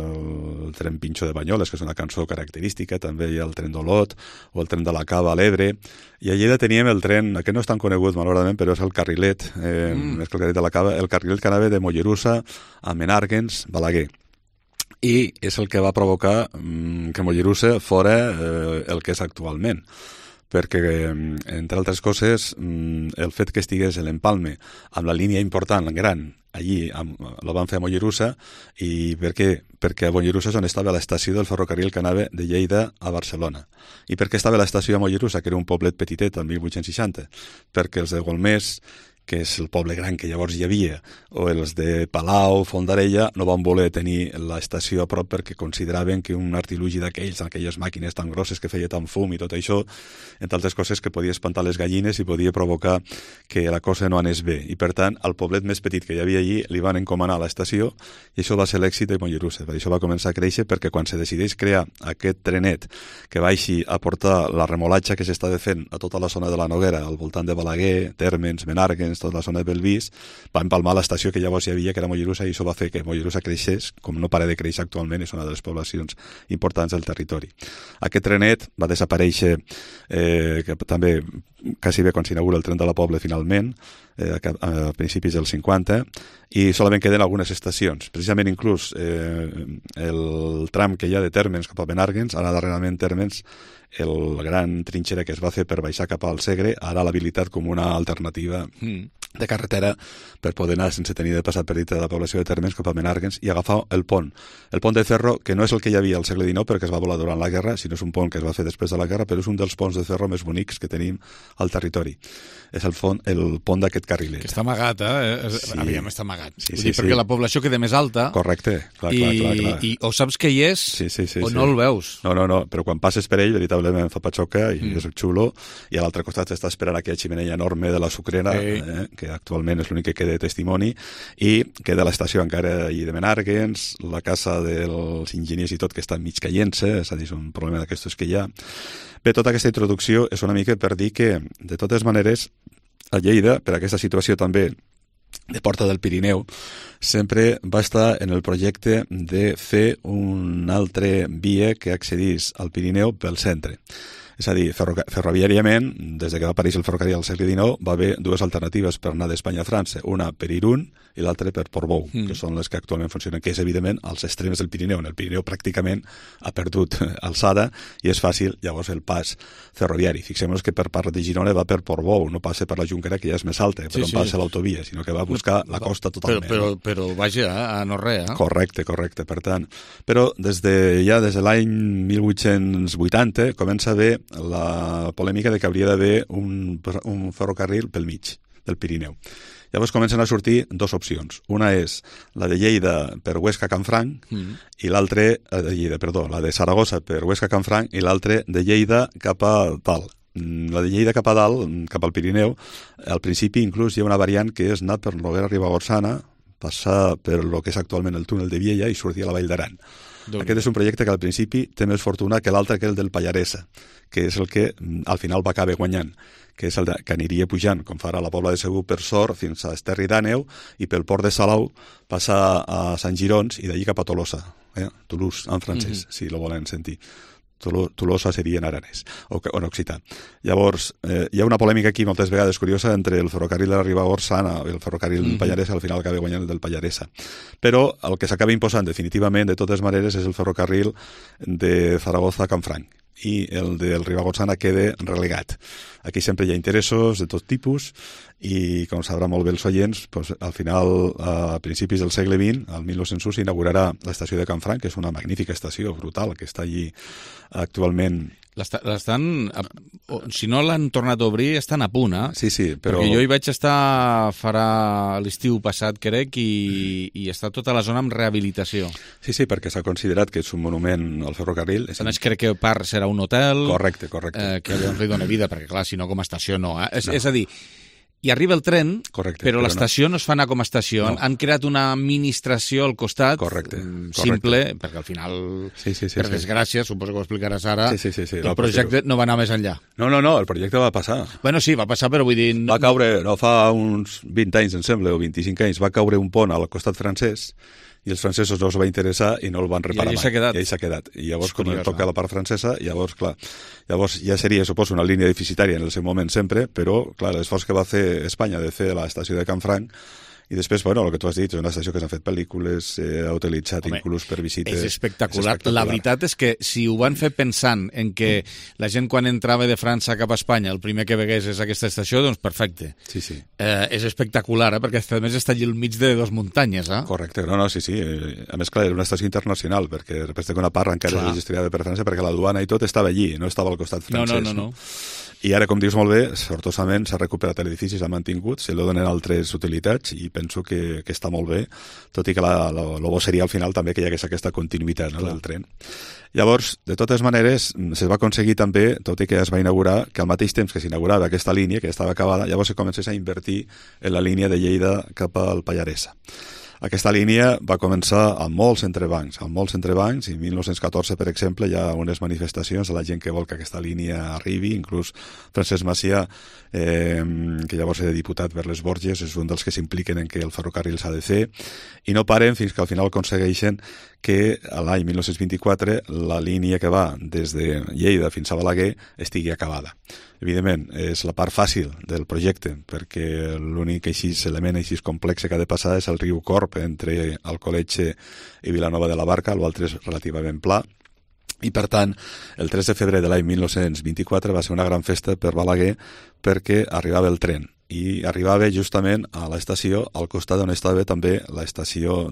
el tren Pinxo de Banyoles, que és una cançó característica, també hi ha el tren d'Olot, o el tren de la Cava a l'Ebre, i a Lleida teníem el tren, que no és tan conegut, malauradament, però és el carrilet, eh, mm. és que el carrilet de la Cava, el carrilet que anava de Mollerussa a Menàrguens, Balaguer. I és el que va provocar mm, que Mollerussa fora eh, el que és actualment. Perquè, entre altres coses, el fet que estigués l'empalme amb la línia important, gran, allí amb, la van fer a Mollerussa, i per què? Perquè a Mollerussa és on estava l'estació del ferrocarril que anava de Lleida a Barcelona. I per què estava l'estació a Mollerussa, que era un poblet petitet, el mil vuit-cents seixanta? Perquè els de Golmés, que és el poble gran que llavors hi havia, o els de Palau, Fondarella, no van voler tenir l'estació a prop perquè consideraven que un artilugi d'aquells, aquelles màquines tan grosses que feia tant fum i tot això, entre altres coses, que podia espantar les gallines i podia provocar que la cosa no anés bé. I per tant, al poblet més petit que hi havia allí li van encomanar l'estació i això va ser l'èxit de Mollerussa. Per això va començar a créixer, perquè quan se decideix crear aquest trenet que va així a portar la remolatxa que s'estava fent a tota la zona de la Noguera, al voltant de Balaguer, Térmens, Menàrguens, tota la zona de Belvís, va empalmar l'estació que llavors hi havia, que era Mollerussa, i això va fer que Mollerussa creixés, com no para de créixer actualment, és una de les poblacions importants del territori. Aquest trenet va desaparèixer, eh, que també quasi bé quan s'inaugura el tren de la Pobla finalment, eh, a principis dels cinquanta, i solament queden algunes estacions. Precisament inclús eh, el tram que hi ha de Térmens cap a Menàrguens, ara darrerament Térmens, el gran trinxera que es va fer per baixar cap al Segre, ara l'ha habilitat com una alternativa mm. de carretera per poder anar sense tenir de passar per dintre de la població de Térmens cap a Menàrguens i agafar el pont. El pont de ferro, que no és el que hi havia al segle dinou perquè es va volar durant la guerra, sinó és un pont que es va fer després de la guerra, però és un dels ponts de ferro més bonics que tenim al territori. És el, font, el pont d'aquest carrilet. Que està amagat, eh? Sí. Aviam, està amagat. Sí, sí, sí, perquè sí. la població queda més alta. Correcte, clar, i, clar, clar, clar. I o saps que hi és sí, sí, sí, o sí. no el veus. No, no, no, però quan passes per ell, veritablement fa patxoca i mm. és xulo, i a l'altre costat està esperant aquella ximenea enorme de la sucrera, sí. eh, que actualment és l'únic que queda de testimoni, i queda l'estació encara allí de Menàrguens, la casa dels enginyers i tot, que està mig caient-se, és a dir, és un problema d'aquestos que hi ha. Bé, tota aquesta introducció és una mica per dir que, de totes maneres, a Lleida, per aquesta situació també de Porta del Pirineu, sempre va estar en el projecte de fer un altre via que accedís al Pirineu pel centre. És a dir, ferro ferroviàriament, des de que va aparèixer el ferrocarril al segle dinou, va haver dues alternatives per anar d'Espanya a França, una per Irún i l'altra per Portbou, mm. que són les que actualment funcionen, que és, evidentment, als extrems del Pirineu. En el Pirineu pràcticament ha perdut alçada i és fàcil, llavors, el pas ferroviari. Fixem-nos que per part de Girona va per Portbou, no passa per la Jonquera, que ja és més alta, però sí, sí. passa l'autovia, sinó que va buscar la costa totalment. Però, però, però vaja, a no res, eh? Correcte, correcte, per tant. Però des de, ja des de l'any mil vuit-cents vuitanta comença a haver la polèmica de que hauria d'haver un, un ferrocarril pel mig del Pirineu. Llavors comencen a sortir dues opcions. Una és la de Lleida per Huesca a Canfranc mm. i l'altra, de Lleida, perdó, la de Saragossa per Huesca a Canfranc i l'altra de Lleida cap a dalt. La de Lleida cap a dalt, cap al Pirineu, al principi inclús hi ha una variant que és anar per Noguera Ribagorçana, passar per lo que és actualment el túnel de Viella i sortir a la Vall d'Aran. Aquest és un projecte que al principi té més fortuna que l'altre, que és el del Pallaresa, que és el que al final va acabar guanyant, que és el de, que aniria pujant, com farà la Pobla de Segur per Sort, fins a Esterri d'Àneu, i pel port de Salau passar a Sant Girons i d'allí cap a Tolosa, eh? Toulouse, en francès, mm-hmm. si lo volen sentir. Tolosa seria en aranès, o, o en occità. Llavors, eh, hi ha una polèmica aquí moltes vegades curiosa entre el ferrocarril de la Ribagorçana i el ferrocarril del Pallaresa, al final acaba guanyant el del Pallaresa. Però el que s'acaba imposant definitivament, de totes maneres, és el ferrocarril de Zaragoza a Canfranc, i el del Ribagorçana queda relegat. Aquí sempre hi ha interessos de tot tipus i, com sabrà molt bé els oients, doncs, al final, a principis del segle vint, al mil nou-cents u, s'inaugurarà l'estació de Canfranc, que és una magnífica estació, brutal, que està allí actualment. L'estan, si no l'han tornat a obrir, estan a punt, eh? Sí, sí, però... Perquè jo hi vaig estar farà l'estiu passat, crec, i, i està tota la zona amb rehabilitació. Sí, sí, perquè s'ha considerat que és un monument al ferrocarril. A més, crec que part serà un hotel... Correcte, correcte. Eh, que li dona vida, perquè clar, si no com a estació no. Eh? És, no. és a dir, hi arriba el tren, correcte, però, però l'estació no. no es fa anar com a estació. No. Han creat una administració al costat, correcte, simple, correcte. perquè al final, sí, sí, sí, per sí. desgràcia, suposo que ho explicaràs ara, sí, sí, sí, sí. el projecte no va anar més enllà. No, no, no, el projecte va passar. Bueno, sí, va passar, però vull dir... Va caure, no fa uns vint anys, em sembla, o vint-i-cinc anys, va caure un pont al costat francès, i els francesos no els va interessar i no el van reparar mai. I allà s'ha quedat. I allà s'ha quedat. I llavors, com toca la part francesa, llavors, clar, llavors ja seria, suposo, una línia deficitària en el seu moment sempre, però, clar, l'esforç que va fer Espanya de fer l'estació de Canfranc, i després, bueno, el que tu has dit, és una estació que s'han fet pel·lícules, eh, ha utilitzat Home, inclús per visites... És espectacular. és espectacular. La veritat és que si ho van fer pensant en que mm. la gent quan entrava de França cap a Espanya el primer que vegués és aquesta estació, doncs perfecte. Sí, sí. Eh, és espectacular, eh? Perquè a més està allà al mig de dues muntanyes. Eh? Correcte, no, no, sí, sí. A més, clar, era una estació internacional, perquè representa que una part encara era gestionada per França, perquè la duana i tot estava allí, no estava al costat francès. No, no, no. no. no. I ara, com dius molt bé, sortosament s'ha recuperat l'edifici, s'ha mantingut, se li donen altres utilitats i penso que, que està molt bé, tot i que la, la, el bo seria al final també que hi hagués aquesta continuïtat, no, del tren. Llavors, de totes maneres, se va aconseguir també, tot i que es va inaugurar, que al mateix temps que s'inaugurava aquesta línia, que ja estava acabada, llavors se comencés a invertir en la línia de Lleida cap al Pallaresa. Aquesta línia va començar amb molts entrebancs, amb molts entrebancs, i en mil nou-cents catorze, per exemple, hi ha unes manifestacions de la gent que vol que aquesta línia arribi, inclús Francesc Macià, eh, que llavors era diputat per les Borges, és un dels que s'impliquen en que el ferrocarril s'ha de fer, i no paren fins que al final aconsegueixen que a l'any mil nou-cents vint-i-quatre la línia que va des de Lleida fins a Balaguer estigui acabada. Evidentment, és la part fàcil del projecte, perquè l'únic així element així complex que ha de passar és el riu Corb entre Alcoletge i Vilanova de la Barca, l'altre és relativament pla, i per tant, el tres de febrer de l'any mil nou-cents vint-i-quatre va ser una gran festa per Balaguer perquè arribava el tren, i arribava justament a l'estació al costat on estava també l'estació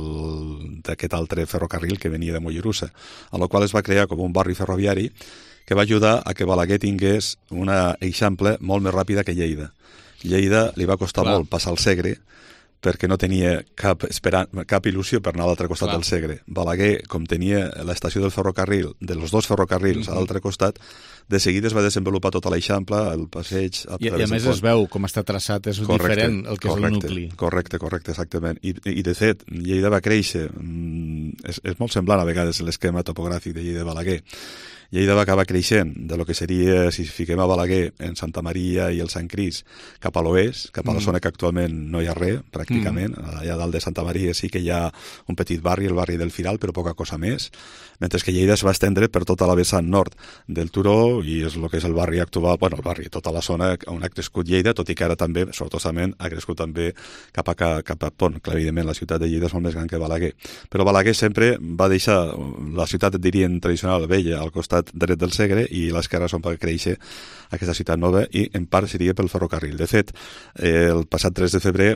d'aquest altre ferrocarril que venia de Mollerussa, amb la qual es va crear com un barri ferroviari que va ajudar a que Balaguer tingués una eixample molt més ràpida que Lleida. Lleida li va costar Clar. molt passar el Segre, perquè no tenia cap, esperant, cap il·lusió per anar a l'altre costat Clar. del Segre. Balaguer, com tenia l'estació del ferrocarril, dels dos ferrocarrils mm-hmm. a l'altre costat, de seguida es va desenvolupar tota l'eixample, el passeig... A I, I a més es veu com està traçat, és correcte, diferent el que correcte, és el nucli. Correcte, correcte, exactament. I, i de fet, Lleida va créixer, és, és molt semblant a vegades l'esquema topogràfic de Lleida-Balaguer. Lleida va acabar creixent de lo que seria, si fiquem a Balaguer, en Santa Maria i el Sant Cris, cap a l'oest, cap a la mm. zona que actualment no hi ha res, pràcticament. Mm. Allà dalt de Santa Maria sí que hi ha un petit barri, el barri del Firal, però poca cosa més. Mentre que Lleida es va estendre per tota la vessant nord del Turó i és el que és el barri actual, bueno, el barri, tota la zona on ha crescut Lleida, tot i que ara també, sortosament, ha crescut també cap a, cap a Pont. Clar, evidentment, la ciutat de Lleida és molt més gran que Balaguer. Però Balaguer sempre va deixar la ciutat, dirien, tradicional, vella, al costat dret del Segre, i l'esquerra on va créixer aquesta ciutat nova, i en part seria pel ferrocarril. De fet, eh, el passat tres de febrer,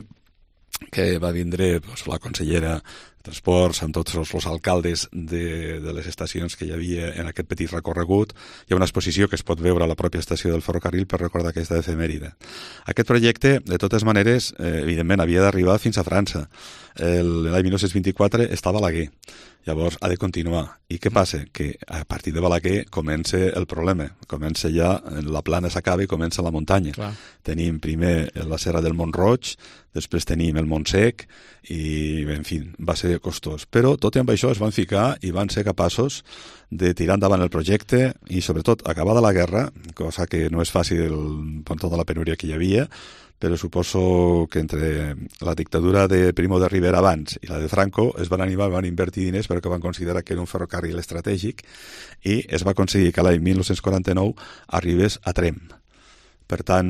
que va vindre doncs, la consellera de Transports amb tots els, els alcaldes de, de les estacions que hi havia en aquest petit recorregut, hi ha una exposició que es pot veure a la pròpia estació del ferrocarril per recordar aquesta efemèride. Aquest projecte, de totes maneres, eh, evidentment havia d'arribar fins a França. L'any mil nou-cents vint-i-quatre estava a Balaguer. Llavors ha de continuar. I què passa? Que a partir de Balaguer comença el problema. Comença ja, la plana s'acaba i comença la muntanya. Clar. Tenim primer la Serra del Mont-roig, després tenim el Montsec, i, en fi, va ser costós. Però tot i amb això es van ficar i van ser capaços de tirar endavant el projecte i, sobretot, acabada la guerra, cosa que no és fàcil per tota la penúria que hi havia, però suposo que entre la dictadura de Primo de Rivera abans i la de Franco es van animar, van invertir diners perquè van considerar que era un ferrocarril estratègic i es va aconseguir que l'any dinou quaranta-nou arribés a Trem. Per tant,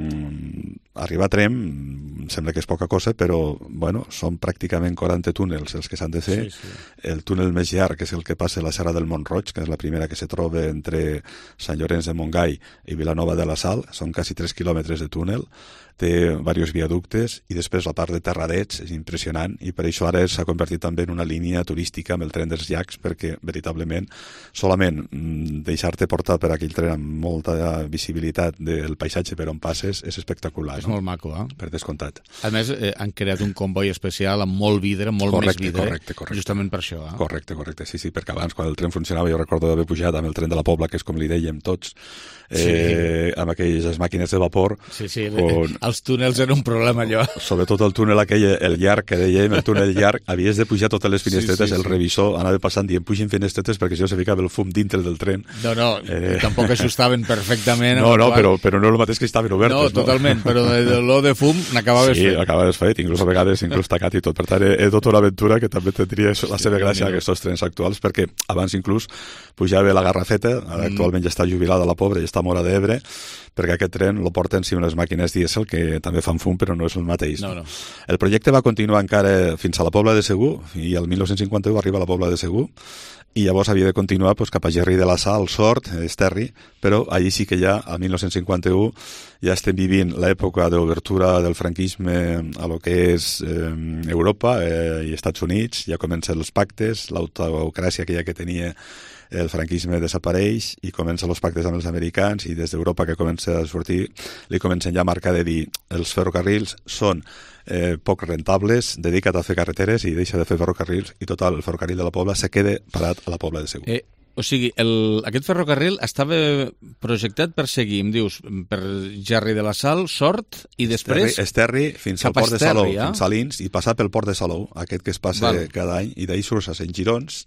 arribar a Trem sembla que és poca cosa, però bueno, són pràcticament quaranta túnels els que s'han de fer. Sí, sí. El túnel més llarg, que és el que passa a la Serra del Mont-roig, que és la primera que se troba entre Sant Llorenç de Montgai i Vilanova de la Sal, són quasi tres quilòmetres de túnel, té diversos viaductes i després la part de Terradets és impressionant i per això ara s'ha convertit també en una línia turística amb el tren dels llacs perquè veritablement solament deixar-te portar per aquell tren amb molta visibilitat del paisatge per on passes és espectacular. És no? molt maco, eh? Per descomptat. A més, eh, han creat un comboi especial amb molt vidre, molt correcte, més vidre, correcte, correcte. justament per això. Eh? Correcte, correcte, sí, sí, perquè abans quan el tren funcionava jo recordo d'haver pujat amb el tren de la Pobla, que és com li dèiem tots, eh, sí. amb aquelles màquines de vapor. Sí, sí, con... els túnels eren un problema allò. Sobretot el túnel aquell, el llarg que dèiem, el túnel llarg, havies de pujar totes les finestretes, sí, sí, el revisor anava passant dient pugen finestretes perquè si no se ficava el fum dintre del tren. No, no, eh... tampoc ajustaven perfectament. No, no, però, però no és el mateix que estaven obertes. No, totalment, no? Però de l'olor de fum n'acabaves sí, fet. Sí, acabaves fet, inclús a vegades inclús tacat i tot. Per tant, és tota una aventura que també tindria la seva gràcia a aquests trens actuals, perquè abans inclús pujava la Garrafeta, ara actualment ja està jubilada la pobra i està a Móra d'Ebre, perquè aquest tren lo porten sí unes màquines dièsel que també fan fum però no és el mateix. No, no. El projecte va continuar encara fins a la Pobla de Segur i el dinou cinquanta-u arriba a la Pobla de Segur i llavors havia de continuar pues, cap a Gerri de la Sal, Sort, Esterri, però allí sí que ja, al dinou cinquanta-u, ja estem vivint l'època d'obertura del franquisme a lo que és eh, Europa eh, i Estats Units, ja comencen els pactes, l'autocràcia que ja que tenia el franquisme desapareix i comencen els pactes amb els americans i des d'Europa que comença a sortir li comencen ja a marcar de dir els ferrocarrils són eh, poc rentables, dedica't a fer carreteres i deixa de fer ferrocarrils i total, el ferrocarril de la Pobla se queda parat a la Pobla de Segur. Eh, o sigui, el, aquest ferrocarril estava projectat per seguir, em dius, per Gerri de la Sal, Sort i després... Esterri, Esterri fins al port de Salou, ja? Fins a Lins i passar pel port de Salou, aquest que es passa Val. cada any i d'ahir surts a Sant Girons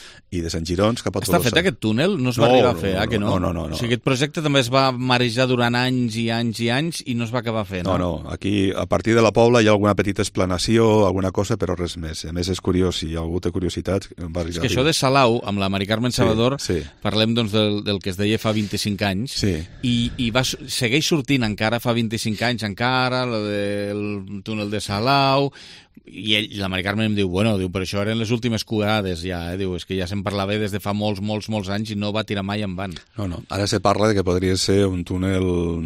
i de Sant Girons cap a Tolosa. Està fet aquest túnel? No es va no, arribar a fer, no, eh, que no? No, no, no, no. O sigui, aquest projecte també es va marejar durant anys i anys i anys i no es va acabar fent, no? No, no. Aquí, a partir de la Pobla, hi ha alguna petita explanació, alguna cosa, però res més. A més, és curiós, si algú té curiositat... Va és que això de Salau, amb la Mari Carmen Salvador, sí, sí. parlem doncs, del, del que es deia fa vint-i-cinc anys, sí. i, i va, segueix sortint encara fa vint-i-cinc anys, encara, la del túnel de Salau... I ell, la Mari Carmen em diu, bueno, diu, però això eren les últimes curades ja, eh? Diu, és que ja se'n parlava des de fa molts, molts, molts anys i no va tirar mai en van. No, no, ara se parla de que podria ser un túnel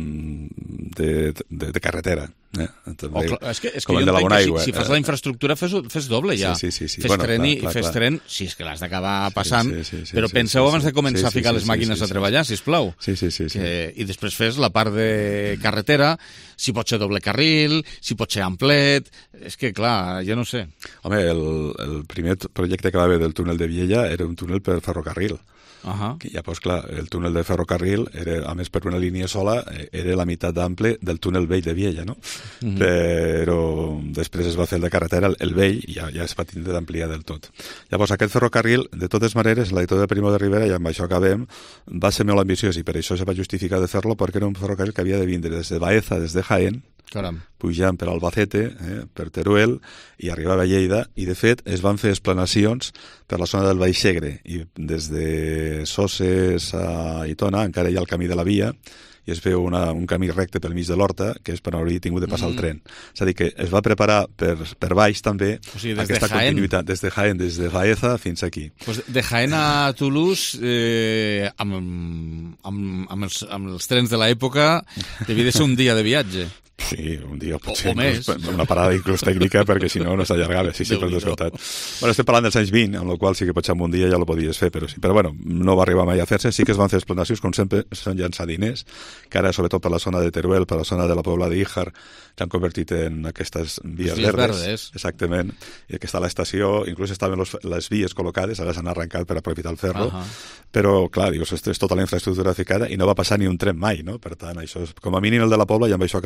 de, de, de carretera. Eh? També, oh, és que, és que jo entenc que si, si fas la infraestructura fes, fes doble ja. Sí, sí, sí, sí. Fes Bueno, tren i clar, clar, fes clar. tren, si és que l'has d'acabar passant, sí, sí, sí, però sí, penseu sí, abans de començar sí, sí, a ficar sí, les sí, màquines sí, sí, a treballar, sisplau. Sí, sí, sí. sí. Que, I després fes la part de carretera, si pot ser doble carril, si pot ser amplet... És que, clar, jo no sé. Home, el, el primer projecte que va haver del túnel de Viella era un túnel per ferrocarril. Uh -huh. Que ja, pues, clar, el túnel de ferrocarril, era, a més per una línia sola, era la meitat d'ample del túnel vell de Viella, no? Uh -huh. Però després es va fer el de carretera, el, el vell, i ja, ja es va tindre d'ampliar del tot. Llavors, aquest ferrocarril, de totes maneres, la dictadura de Primo de Rivera, i amb això acabem, va ser molt ambiciós, i per això se va justificar de fer-lo, perquè era un ferrocarril que havia de vindre des de Baeza, des de Jaén, Caram. pujant per Albacete, eh, per Teruel, i arribava a Lleida, i de fet es van fer explanacions per la zona del Baix Segre, i des de Soses a Itona encara hi ha el camí de la via, i es veu una, un camí recte pel mig de l'Horta, que és per haver tingut de passar mm. el tren. És a dir, que es va preparar per, per baix també o sigui, des aquesta de Jaén. continuïtat, des de Jaén, des de Baeza fins aquí. Pues de Jaén a Toulouse, eh, amb, amb, amb, els, amb els trens de l'època, devia de ser un dia de viatge. Sí, un dia potser, o, o més. Una parada inclús tècnica, perquè si no, no s'allargava, sí, sí, per descomptat. Bueno, estem parlant dels anys vint, amb el qual sí que potser en un dia ja lo podies fer, però sí. Però bueno, no va arribar mai a fer-se, sí que es van fer explanacions, com sempre, s'han llançat diners, que ara, sobretot per la zona de Teruel, per la zona de la Pobla d'Íjar, que han convertit en aquestes vies, vies verdes. verdes. Exactament. I que està l'estació, inclús estaven los, les vies col·locades, ara s'han arrencat per aprofitar el ferro, uh -huh. però, clar, dius, és tota la infraestructura ficada i no va passar ni un tren mai, no? Per tant, això és, com a mínim el de la Pobla, i amb això acabem,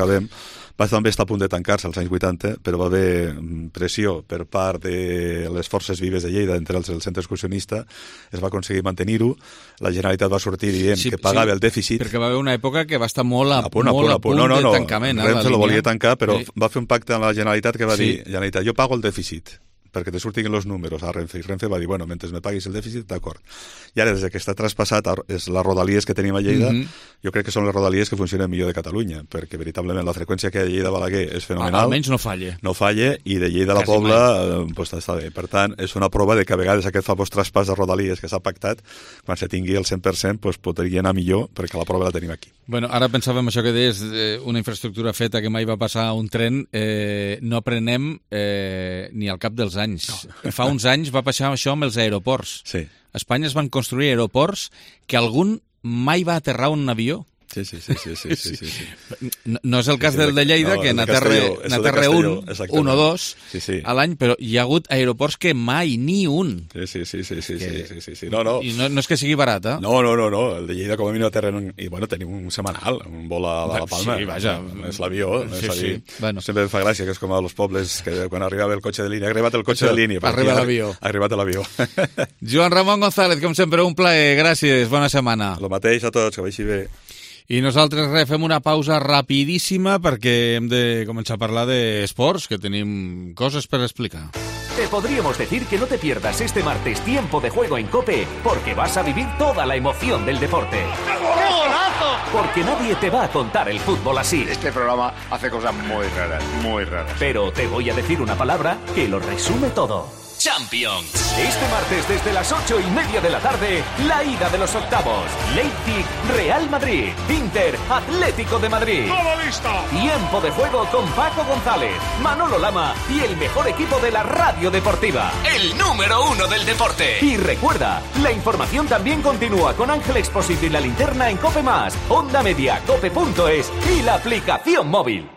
va també estar a punt de tancar-se als anys vuitanta, però va haver pressió per part de les forces vives de Lleida, entre els el centre excursionista, es va aconseguir mantenir-ho, la Generalitat va sortir dient sí, que pagava sí, el dèficit. Perquè va haver una època que va estar molt a, a punt, a molt punt, a punt no, no, no, de tancament. Renfe lo volia tancar, però sí. va fer un pacte amb la Generalitat que va sí. dir, Generalitat, jo pago el dèficit, perquè te surtin els números a Renfe. I Renfe va dir, bueno, mentre me paguis el dèficit, d'acord. I ara, des que està traspassat és les rodalies que tenim a Lleida, mm -hmm. jo crec que són les rodalies que funcionen millor de Catalunya, perquè veritablement la freqüència que hi ha de Lleida-Balaguer és fenomenal. Almenys no falla. No falla, i de Lleida a la Quasi Pobla eh, pues, està bé. Per tant, és una prova de que a vegades aquest famós traspàs de rodalies que s'ha pactat, quan se tingui el cent per cent, pues, podria anar millor, perquè la prova la tenim aquí. Bueno, ara pensàvem això que deies, eh, una infraestructura feta que mai va passar un tren, eh, no aprenem eh, ni al cap dels anys. No. Fa uns anys va passar això amb els aeroports. Sí. A Espanya es van construir aeroports que algun mai va aterrar un avió. Sí, sí, sí, sí, sí, sí, sí, sí. No, no és el cas sí, sí, del de Lleida, no, que n'aterra un, un o dos sí, sí. a l'any, però hi ha hagut aeroports que mai, ni un. Sí, sí, sí, sí, sí, que... sí, sí, sí. No, no. I no, no és que sigui barat, eh? No, no, no, no. El de Lleida com a mínim aterra un... I bueno, tenim un setmanal, un vol a la Palma. Sí, vaja. És l'avió, no és sí, a dir. Sí. Bueno. Sempre em fa gràcia, que és com a los pobles, que quan arribava el cotxe de línia, ha arribat el cotxe Això, de línia. Arriba l'avió. Ha arribat l'avió. Joan Ramon González, com sempre, un plaer. Gràcies, bona setmana. El mateix a tots, que vagi bé. I nosaltres re, fem una pausa rapidíssima perquè hem de començar a parlar d'esports, que tenim coses per explicar. Te podríamos decir que no te pierdas este martes tiempo de juego en COPE, porque vas a vivir toda la emoción del deporte. ¡Qué golazo! Porque nadie te va a contar el fútbol así. Este programa hace cosas muy raras, muy raras. Pero te voy a decir una palabra que lo resume todo. Champions. Este martes desde las ocho y media de la tarde, la ida de los octavos. Leipzig, Real Madrid, Inter, Atlético de Madrid. ¡Todo listo! Tiempo de juego con Paco González, Manolo Lama y el mejor equipo de la radio deportiva. El número uno del deporte. Y recuerda, la información también continúa con Ángel Expósito y la linterna en COPE Más, Onda Media, cope punto es y la aplicación móvil.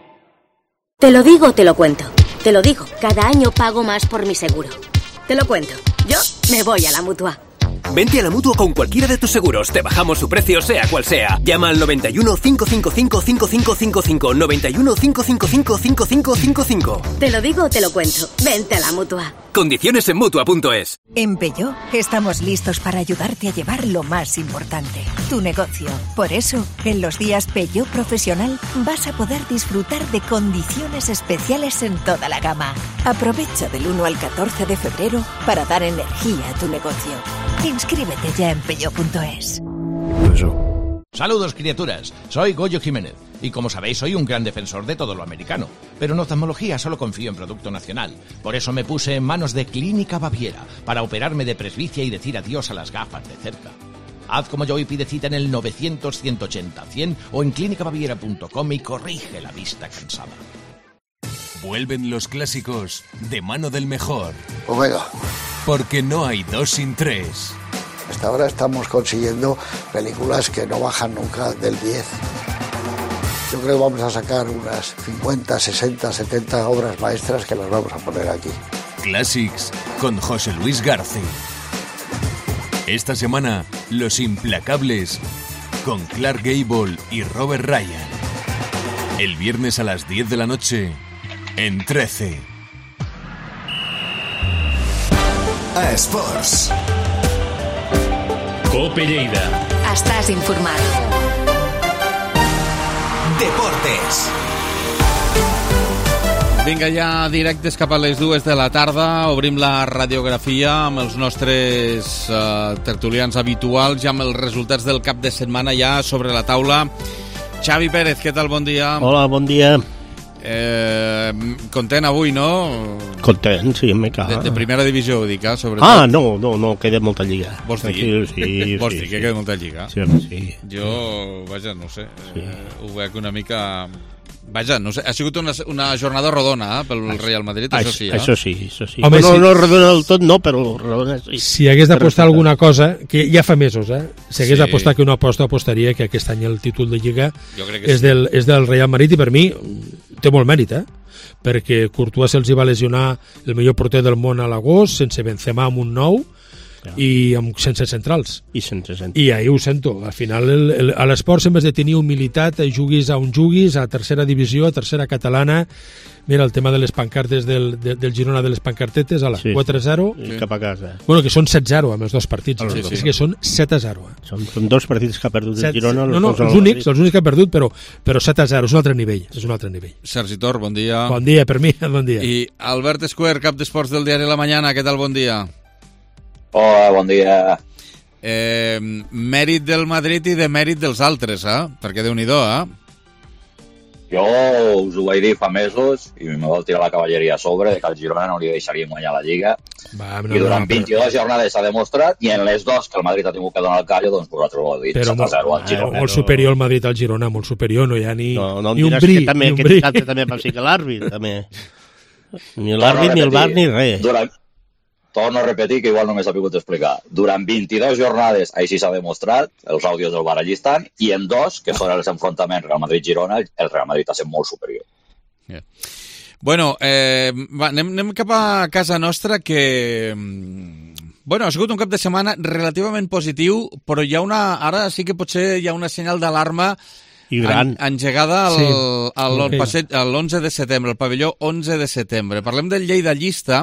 Te lo digo, te lo cuento. Te lo digo, cada año pago más por mi seguro. Te lo cuento. Yo me voy a la Mutua. Vente a la Mutua con cualquiera de tus seguros. Te bajamos su precio, sea cual sea. Llama al noventa y uno, cinco cinco cinco, cinco cinco cinco cinco. noventa y uno, cinco cinco cinco, cinco cinco cinco cinco. Te lo digo, te lo cuento. Vente a la Mutua. Condiciones en Mutua punto es. En Peugeot estamos listos para ayudarte a llevar lo más importante, tu negocio. Por eso, en los días Peugeot Profesional vas a poder disfrutar de condiciones especiales en toda la gama. Aprovecha del uno al catorce de febrero para dar energía a tu negocio. Inscríbete ya en Peugeot punto es. Saludos, criaturas. Soy Goyo Jiménez y, como sabéis, soy un gran defensor de todo lo americano. Pero en oftalmología solo confío en producto nacional. Por eso me puse en manos de Clínica Baviera para operarme de presbicia y decir adiós a las gafas de cerca. Haz como yo y pide cita en el novecientos, ciento ochenta, cien o en clínica baviera punto com y corrige la vista cansada. Vuelven los clásicos de mano del mejor. Omega. Porque no hay dos sin tres. Hasta ahora estamos consiguiendo películas que no bajan nunca del diez. Yo creo que vamos a sacar unas cincuenta, sesenta, setenta obras maestras que las vamos a poner aquí. Classics con José Luis García. Esta semana, Los Implacables con Clark Gable y Robert Ryan. El viernes a las diez de la noche en trece. A Esports. Cope Lleida. Estàs informat. Deportes. Vinga, ja directes cap a les dues de la tarda. Obrim la radiografia amb els nostres uh, tertulians habituals i amb els resultats del cap de setmana ja sobre la taula. Xavi Pérez, què tal? Bon dia. Hola, bon dia. Eh, content avui, no? Content, sí, me caga. De, de primera divisió, ho dic, eh, sobretot. Ah, no, no, no, queda molta lliga. Vols dir? Sí, sí, Vols sí, dir sí. que queda molta lliga? Sí, sí. Jo, vaja, no sé, sí. eh, ho veig una mica... Vaja, no sé, ha sigut una, una jornada rodona eh, pel Real Madrid, això, això sí. Eh? Això sí, això sí. Home, no, sí. no rodona del tot, no, però rodona sí. Si hagués d'apostar alguna cosa, que ja fa mesos, eh? Si hagués Sí. d'apostar que una aposta, apostaria que aquest any el títol de Lliga Jo crec que és, sí. del, és del Real Madrid i per mi té molt mèrit, eh? Perquè Courtois se'ls hi va lesionar el millor porter del món a l'agost, sense Benzema amb un nou, Ja. I amb, sense centrals. I sense centrals. I ahir ho sento. Al final, el, el, a l'esport, en vez de tenir humilitat, juguis a on juguis, a tercera divisió, a tercera catalana. Mira, el tema de les pancartes del, de, del Girona, de les pancartetes, a la sí, quatre a zero. Sí. Cap a casa. Bueno, que són set a zero amb els dos partits. Sí, sí. És que són set a zero. Són, són dos partits que ha perdut el Girona. No, no, els únics, els únics que ha perdut, però, però set a zero, és un altre nivell. És un altre nivell. Sergi Tor, bon dia. Bon dia, per mi, bon dia. I Albert Escuer, cap d'esports del diari La Mañana, què tal, bon dia? Hola, bon dia. Eh, mèrit del Madrid i de mèrit dels altres, eh? Perquè Déu-n'hi-do, eh? Jo us ho vaig dir fa mesos i me vol tirar la cavalleria a sobre de que el Girona no li deixaria guanyar la Lliga. Va, no, I durant no, vint-i-dues però... jornades s'ha demostrat i en les dos que el Madrid ha tingut que donar el callo, doncs vosaltres ho heu dit, però set a zero al Girona. Molt superior el Madrid al Girona, molt superior, no hi ha ni, no, no ni un que bri. També, ni un que bri. també va ser que l'àrbit, també. Ni l'àrbit, ni el bar, ni res. Durant... Torno a repetir que igual no m'he sabut explicar. Durant vint-i-dues jornades, així s'ha demostrat, els àudios del bar allí estan, i en dos, que són els enfrontaments Real Madrid-Girona, el Real Madrid ha estat molt superior. Yeah. Bueno, eh, va, anem, anem cap a casa nostra, que... Bueno, ha sigut un cap de setmana relativament positiu, però hi ha una... Ara sí que potser hi ha una senyal d'alarma en, engegada al, sí. al, al passeig, a l'onze de setembre, al pavelló onze de setembre. Parlem del Lleida Llista,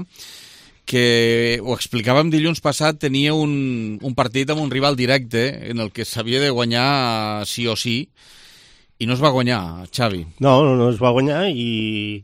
que ho explicàvem dilluns passat, tenia un, un partit amb un rival directe en el que s'havia de guanyar sí o sí, i no es va guanyar, Xavi. No, no, no es va guanyar i,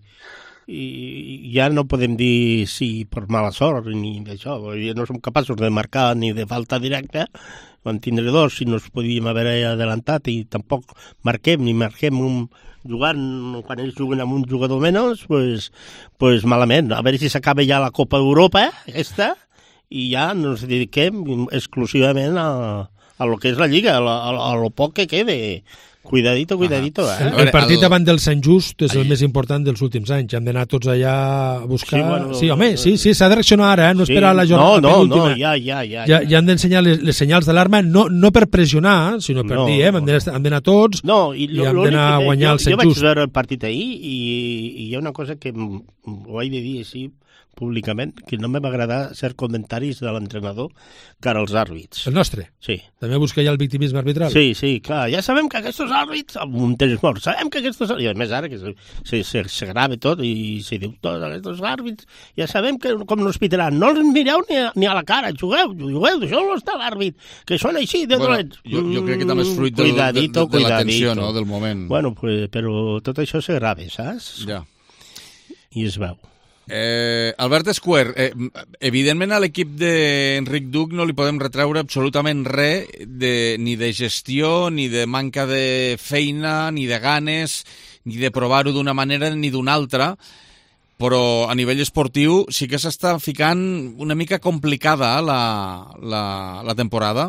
i ja no podem dir sí per mala sort ni d'això, no som capaços de marcar ni de falta directa, van tindre dos si no es podíem haver adelantat i tampoc marquem ni marquem un jugant, quan ells juguen amb un jugador menys, pues, pues malament. A veure si s'acaba ja la Copa d'Europa, aquesta, i ja ens dediquem exclusivament a, a lo que és la Lliga, a, a, a lo poc que quede. Cuidadito, cuidadito. Eh? El, el partit el... davant del Sant Just és el Ai. més important dels últims anys. Hem d'anar tots allà a buscar... Sí, bueno, sí home, sí, sí, s'ha de reaccionar ara, eh? No sí. esperar la jornada no, no, penúltima. No, ja, ja, ja. Ja, ja hem d'ensenyar les, les senyals d'alarma, no, no per pressionar, sinó per no, dir, eh? Hem d'anar tots no, i, lo, i hem d'anar a guanyar jo, el Sant jo Just. Jo vaig veure el partit ahir i, i hi ha una cosa que ho he de dir així públicament, que no me va agradar ser comentaris de l'entrenador cara als àrbits. El nostre? Sí. També busca ja el victimisme arbitral? Sí, sí, clar. Ja sabem que aquests àrbits, amb un temps mort, sabem que aquests àrbits, i a més ara que se, se, se, se grava tot i se diu tot, aquests àrbits, ja sabem que com no es pitaran, no els mireu ni a, ni a la cara, jugueu, jugueu, això no està l'àrbit, que són així de bueno, dolents. Jo, jo crec que també és fruit del, cuidadito, de, de, de la tensió, no?, del moment. Bueno, pues, però tot això se grava, saps? Ja. I es veu. Eh, Albert Escuer, eh, evidentment a l'equip d'Enric Duc no li podem retreure absolutament res de, ni de gestió, ni de manca de feina, ni de ganes, ni de provar-ho d'una manera ni d'una altra, però a nivell esportiu sí que s'està ficant una mica complicada la, la, la temporada.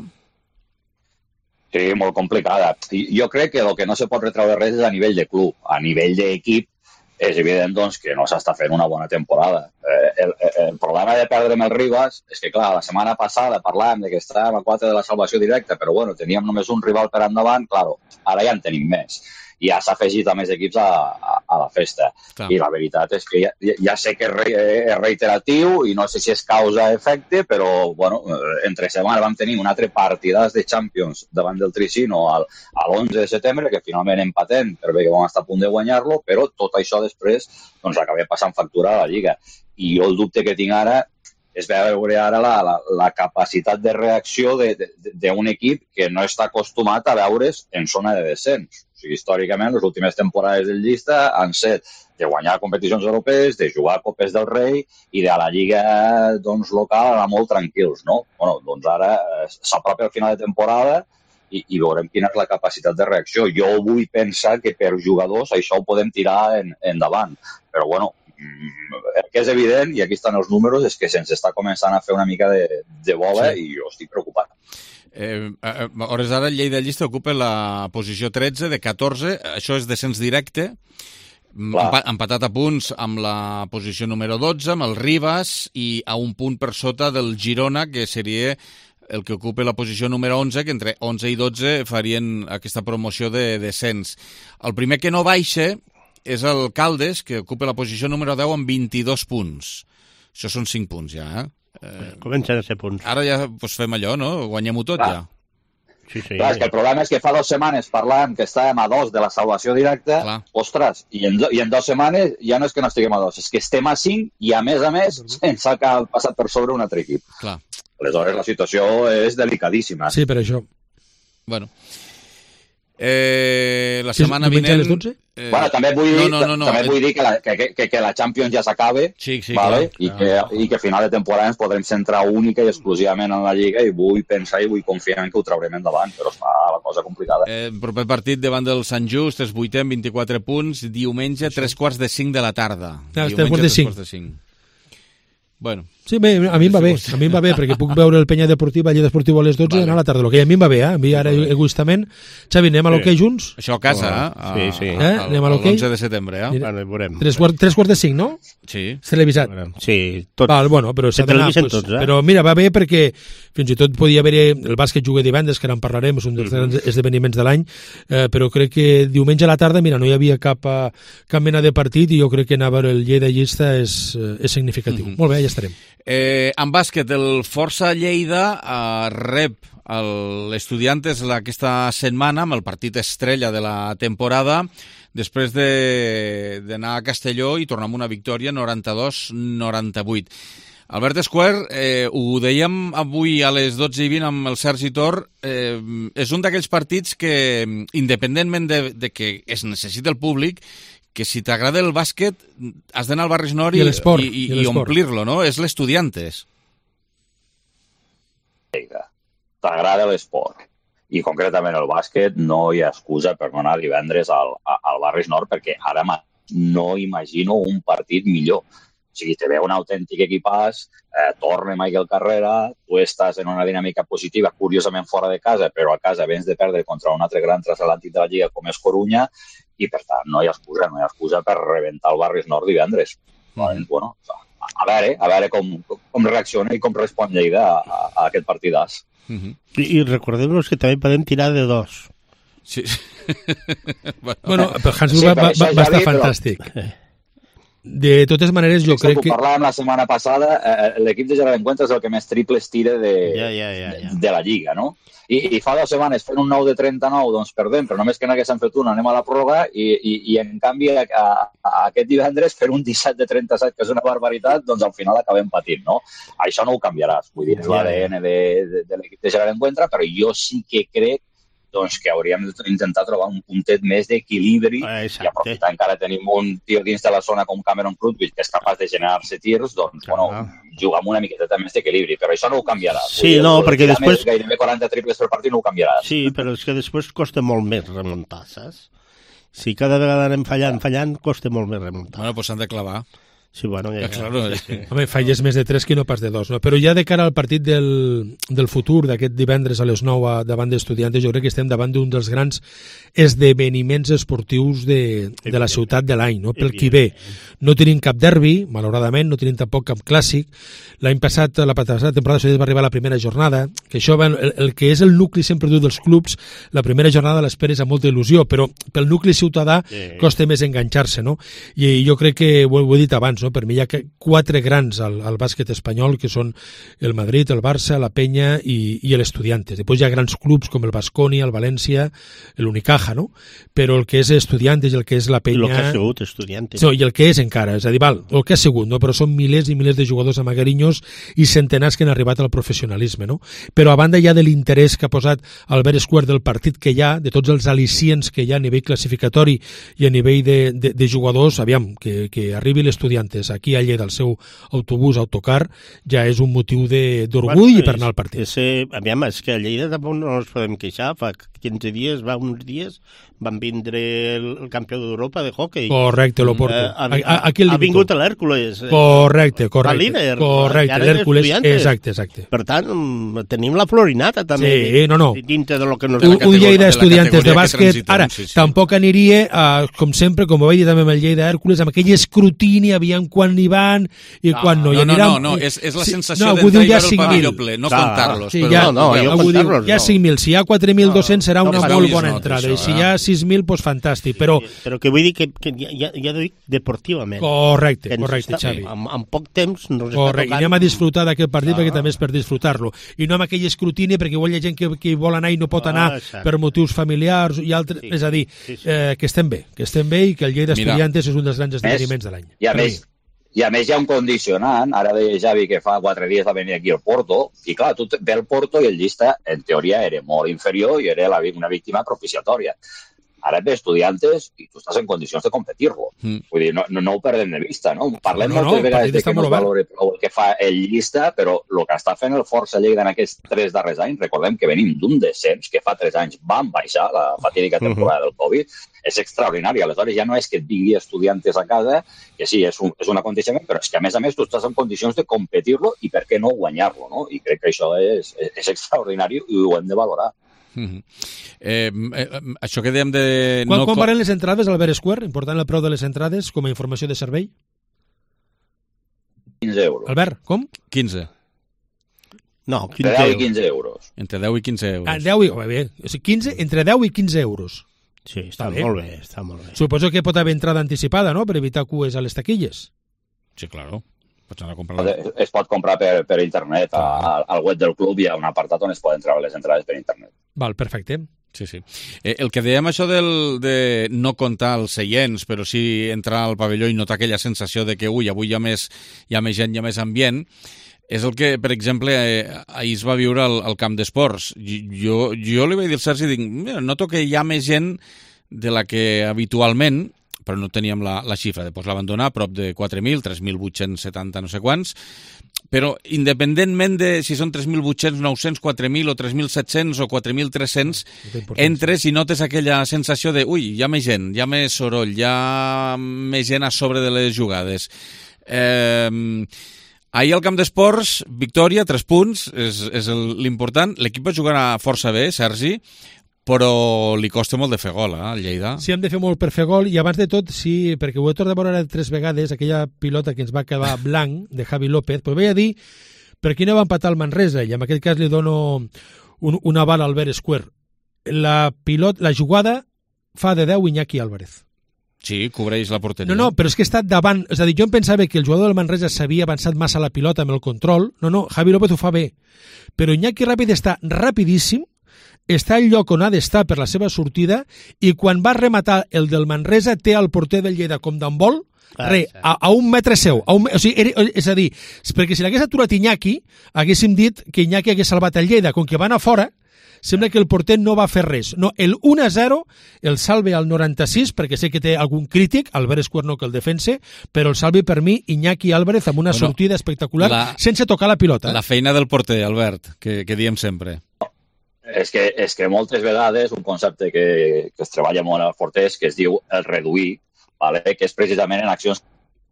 Sí, molt complicada. Jo crec que el que no se pot retreure res és a nivell de club. A nivell d'equip és evident doncs, que no s'està fent una bona temporada. Eh, el, el problema de perdre amb el Ribas és que, clar, la setmana passada parlàvem de que estàvem a quatre de la salvació directa, però bueno, teníem només un rival per endavant, claro, ara ja en tenim més. I ja s'ha afegit a més equips a, a, a la festa. Clar. I la veritat és que ja, ja sé que és, re, és reiteratiu i no sé si és causa-efecte, però bueno, entre setmana vam tenir un altre partidàs de Champions davant del Tricino al, a l'onze de setembre, que finalment empatem per bé que vam estar a punt de guanyar-lo, però tot això després doncs, acabem passant factura a la Lliga. I jo el dubte que tinc ara és veure ara la, la, la capacitat de reacció d'un equip que no està acostumat a veure's en zona de descens. O sigui, històricament, les últimes temporades del Llista han set de guanyar competicions europees, de jugar a Copes del Rei i de la Lliga doncs, local anar molt tranquils, no? Bueno, doncs ara s'apropa el final de temporada i, i veurem quina és la capacitat de reacció. Jo vull pensar que per jugadors això ho podem tirar en, endavant, però bueno, el que és evident, i aquí estan els números, és que se'ns està començant a fer una mica de, de bola sí. I jo estic preocupat. Eh, a hores d'ara el Lleida Llista ocupa la posició tretze de catorze, això és descens directe, empa, empatat a punts amb la posició número dotze, amb el Ribas, i a un punt per sota del Girona, que seria el que ocupa la posició número onze, que entre onze i dotze farien aquesta promoció de descens. El primer que no baixa és el Caldes, que ocupa la posició número deu amb vint-i-dos punts. Això són cinc punts ja, eh? Eh, Comencen a ser punts. Ara ja pues, fem allò, no? Guanyem-ho tot, Clar. ja. Sí, sí. Clar, és que el problema és que fa dues setmanes parlàvem que estàvem a dos de la salvació directa, Clar. ostres, i en, do, i en dues setmanes ja no és que no estiguem a dos, és que estem a cinc i a més a més ens ha passat per sobre un altre equip. Clar. Aleshores la situació és delicadíssima. Sí, per això. Bueno. Eh, la setmana vinent... a les dotze? Eh, bueno, també vull dir, no, no, no, no. també vull dir que, la, que, que, que la Champions ja s'acabe, sí, sí, vale? clar. I, que, i que a final de temporada ens podrem centrar única i exclusivament en la Lliga i vull pensar i vull confiar en que ho traurem endavant, però està la cosa complicada. Eh, el proper partit davant del Sant Just és vuitè amb vint-i-quatre punts, diumenge, tres quarts de cinc de la tarda. Ah, diumenge, tres quarts de cinc. Tres quarts de cinc. Bueno. Sí, bé, a mi em va bé, a mi em va bé, perquè puc veure el Penya Deportiva, Lleida Esportiu a les dotze vale. i anar a la tarda. El que a mi em va bé, eh? A mi ara vale. egoistament. Xavi, anem a l'hoquei junts? Això a casa, eh? Sí, sí. Eh? Anem a l'hoquei? l'onze de setembre, eh? Bueno, veurem. Tres, quart, tres quarts de cinc, no? Sí. És televisat. Sí, tots. Val, bueno, però s'ha d'anar, pues, tots, eh? Però mira, va bé perquè fins i tot podia haver el bàsquet juga divendres, que ara en parlarem, és un dels grans mm-hmm. esdeveniments de l'any, eh, però crec que diumenge a la tarda, mira, no hi havia cap, cap mena de partit i jo crec que anar a veure el Lleida llista és, és significatiu. Mm-hmm. Molt bé, ja estarem. Eh, en bàsquet, el Força Lleida eh, rep l'Estudiantes aquesta setmana amb el partit estrella de la temporada després d'anar a Castelló i tornar amb una victòria noranta-dos noranta-vuit. Albert Esquer, eh, ho dèiem avui a les dotze i vint amb el Sergi Tor, eh, és un d'aquells partits que, independentment de, de que es necessita el públic, que si t'agrada el bàsquet has d'anar al Barris Nord i, i, i, i, i omplir-lo, no? És l'Estudiantes. T'agrada l'esport i concretament el bàsquet, no hi ha excusa per no anar divendres al, al Barris Nord perquè ara no imagino un partit millor. O sigui, te ve un autèntic equipàs, eh, torna Michael Carrera, tu estàs en una dinàmica positiva, curiosament fora de casa, però a casa vens de perdre contra un altre gran transatlàntic de la Lliga com és Corunya, i per tant no hi ha excusa, no hi ha excusa per rebentar el Barris Nord divendres. Mm. Bueno, a veure, a veure com, com reacciona i com respon Lleida a, a, a aquest partidàs. Mm-hmm. I, i recordem-nos que també podem tirar de dos. Sí. bueno, bueno, però Hans sí, va, va, va, va estar però... fantàstic. De totes maneres, jo sí, crec que... Parlàvem la setmana passada, eh, l'equip de Gerard Encuentra és el que més triples tira de, ja, ja, ja, ja. de, de la Lliga, no? I, i fa dues setmanes fent un nou de trenta-nou, doncs perdem, però només que n'haguessin fet una, anem a la pròrroga, i, i, i en canvi a, a, a aquest divendres fent un disset de trenta-set, que és una barbaritat, doncs al final acabem patint, no? Això no ho canviaràs, vull dir, és l'A D N de, de, de l'equip de Gerard Encuentra, però jo sí que crec doncs que hauríem d'intentar trobar un puntet més d'equilibri i aprofitar encara tenim un tio dins de la zona com Cameron Krutwich que és capaç de generar-se tirs, doncs, bueno, jugar amb una miqueta més d'equilibri, però això no ho canviarà. Sí, no, perquè després... Gairebé quaranta triples per partit no ho canviarà. Sí, però és que després costa molt més remuntar, saps? Si cada vegada anem fallant, fallant, costa molt més remuntar. Bueno, doncs s'han de clavar. Sí, bueno, ja, ja, claro, ja, sí. Home, falles més de tres que no pas de dos, no? Però ja de cara al partit del, del futur, d'aquest divendres a les nou a, davant d'Estudiantes, jo crec que estem davant d'un dels grans esdeveniments esportius de, de la ciutat de l'any, no? Pel qui ve. No tenim cap derbi, malauradament, no tenim tampoc cap clàssic. L'any passat, la passada temporada, va arribar a la primera jornada, que això, el, el que és el nucli sempre dur dels clubs, la primera jornada l'esperes amb molta il·lusió, però pel nucli ciutadà sí. costa més enganxar-se, no? I jo crec que, ho, ho he dit abans, no? Per mi hi ha quatre grans al, al bàsquet espanyol, que són el Madrid, el Barça, la Penya i, i l'Estudiantes. Després hi ha grans clubs com el Baskonia, el València, l'Unicaja, no? Però el que és Estudiantes i el que és la Penya... I el que ha sigut Estudiantes. No, i el que és encara, és a dir, val, el que ha sigut, no? Però són milers i milers de jugadors amagarinhos i centenars que han arribat al professionalisme, no? Però a banda ja de l'interès que ha posat Albert Esquer del partit que hi ha, de tots els al·licients que hi ha a nivell classificatori i a nivell de, de, de jugadors, aviam, que, que arribi l'Estudiantes aquí a Lleida, el seu autobús, autocar, ja és un motiu d'orgull bueno, per anar al partit. És, aviam, és que a Lleida tampoc no ens podem queixar, fa quinze dies, va uns dies, van vindre el, el campió d'Europa de hockey. Correcte, l'Oporto. Eh, ha, ha, aquí ha vingut l'Hèrcules. Correcte, correcte. Líder, correcte, l'Hèrcules, exacte, exacte. Per tant, tenim la florinata també. Sí, no, no. Dintre de lo que nos... Un, un Lleida Estudiantes de bàsquet. Ara, sí, sí. Tampoc aniria, uh, com sempre, com ho vaig dir també amb el Lleida Hèrcules, amb aquell escrutini, aviam quan hi van i no, quan no. No, I no, aniran... no, no, és, és la sensació no, d'entrar i ja veure el pavelló ple, no clar, comptar-los. Sí, però ja, no, no, jo comptar-los hi ha cinc mil, si hi ha quatre mil dos-cents serà una no, molt no, bona no, entrada. això, I si eh? hi ha sis mil, doncs fantàstic. Però, sí, però que vull dir que, que ja, ja dic deportivament. Correcte, que correcte, està, Xavi. En, en poc temps nos està correcte, tocant... i anem a disfrutar d'aquest partit Ah. perquè també és per disfrutar-lo. I no amb aquell escrutini, perquè igual hi ha gent que, que vol anar i no pot anar exacte. per motius familiars i altres. Sí, és a dir, sí, sí. eh, que estem bé, que estem bé i que el Lleida Mira, Estudiantes és un dels grans esdeveniments de l'any. I a més, I a més hi ha un condicionant, ara deia Xavi que fa quatre dies va venir aquí al Porto, i clar, tu ve el Porto i el llista, en teoria, era molt inferior i era la, una víctima propiciatòria. Ara et ve Estudiantes i tu estàs en condicions de competir-lo. Mm. Vull dir, no, no, no ho perdem de vista, no? Parlem no, no, moltes no, vegades de que no es valori prou el que fa el llista, però el que està fent el Força Lleida en aquests tres darrers anys, recordem que venim d'un descens, que fa tres anys van baixar la fatídica temporada del Covid, és extraordinari. Aleshores ja no és que et vingui Estudiantes a casa, que sí, és un, és un aconteixement, però és que a més a més tu estàs en condicions de competir-lo i per què no guanyar-lo, no? I crec que això és, és, és extraordinari i ho hem de valorar. Mm-hmm. eh, eh, això que dèiem de... Quan, no quan valen les entrades al Albert Square? Important el preu de les entrades com a informació de servei? quinze euros. Albert, com? quinze. No, quinze entre deu i quinze euros. Entre deu i quinze euros. Ah, deu i, bé, o sigui, quinze, entre deu i quinze euros. Sí, està, està molt bé, està molt bé. Suposo que pot haver entrada anticipada, no?, per evitar cues a les taquilles. Sí, claro. Pots anar a comprar... Es pot comprar per, per internet. A, al web del club hi ha un apartat on es poden treure les entrades per internet. Val, perfecte. Sí, sí. Eh, el que dèiem això del, de no comptar els seients, però sí entrar al pavelló i notar aquella sensació de que, ui, avui hi ha més, hi ha més gent, hi ha més ambient, és el que, per exemple, eh, ahir es va viure al, al camp d'esports. Jo, jo li vaig dir al Sergi, dic, mira, noto que hi ha més gent de la que habitualment, però no teníem la, la xifra, després la van donar a prop de quatre mil, tres mil vuit-cents setanta no sé quants, però independentment de si són tres mil vuit-cents, nou-cents, quatre mil o tres mil set-cents o quatre mil tres-cents, entres i notes aquella sensació de, ui, hi ha més gent, hi ha més soroll, hi ha més gent a sobre de les jugades. Eh, ahir al camp d'esports, victòria, tres punts, és, és l'important. L'equip va jugar força bé, Sergi, però li costa molt de fer gol, eh, al Lleida. Sí, hem de fer molt per fer gol, i abans de tot, sí, perquè ho he tornat a veure tres vegades, aquella pilota que ens va quedar blanc, de Javi López, però vaig a dir per qui no va empatar el Manresa, i en aquest cas li dono un, una bala al Albert Square. La, pilot, la jugada fa de deu Iñaki Álvarez. Sí, cobreix la porteria. No, no, però és que està davant, és a dir, jo em pensava que el jugador del Manresa s'havia avançat massa la pilota amb el control, no, no, Javi López ho fa bé, però Iñaki Ràpid està rapidíssim, està al lloc on ha d'estar per la seva sortida, i quan va rematar el del Manresa té el porter del Lleida com d'en vol, ah, re, sí. a, a un metre seu. A un, o sigui, era, és a dir, perquè si l'hagués aturat Iñaki, haguéssim dit que Iñaki hagués salvat el Lleida. Com que van a fora, sembla que el porter no va fer res. No, el un a zero el salve al noranta-sis, perquè sé que té algun crític, Albert Square no que el defense, però el salve per mi Iñaki Álvarez amb una bueno, sortida espectacular, la, sense tocar la pilota. La feina del porter, Albert, que, que diem sempre. És que, és que moltes vegades un concepte que, que es treballa molt als porters, que es diu el reduir, vale? Que és precisament en accions...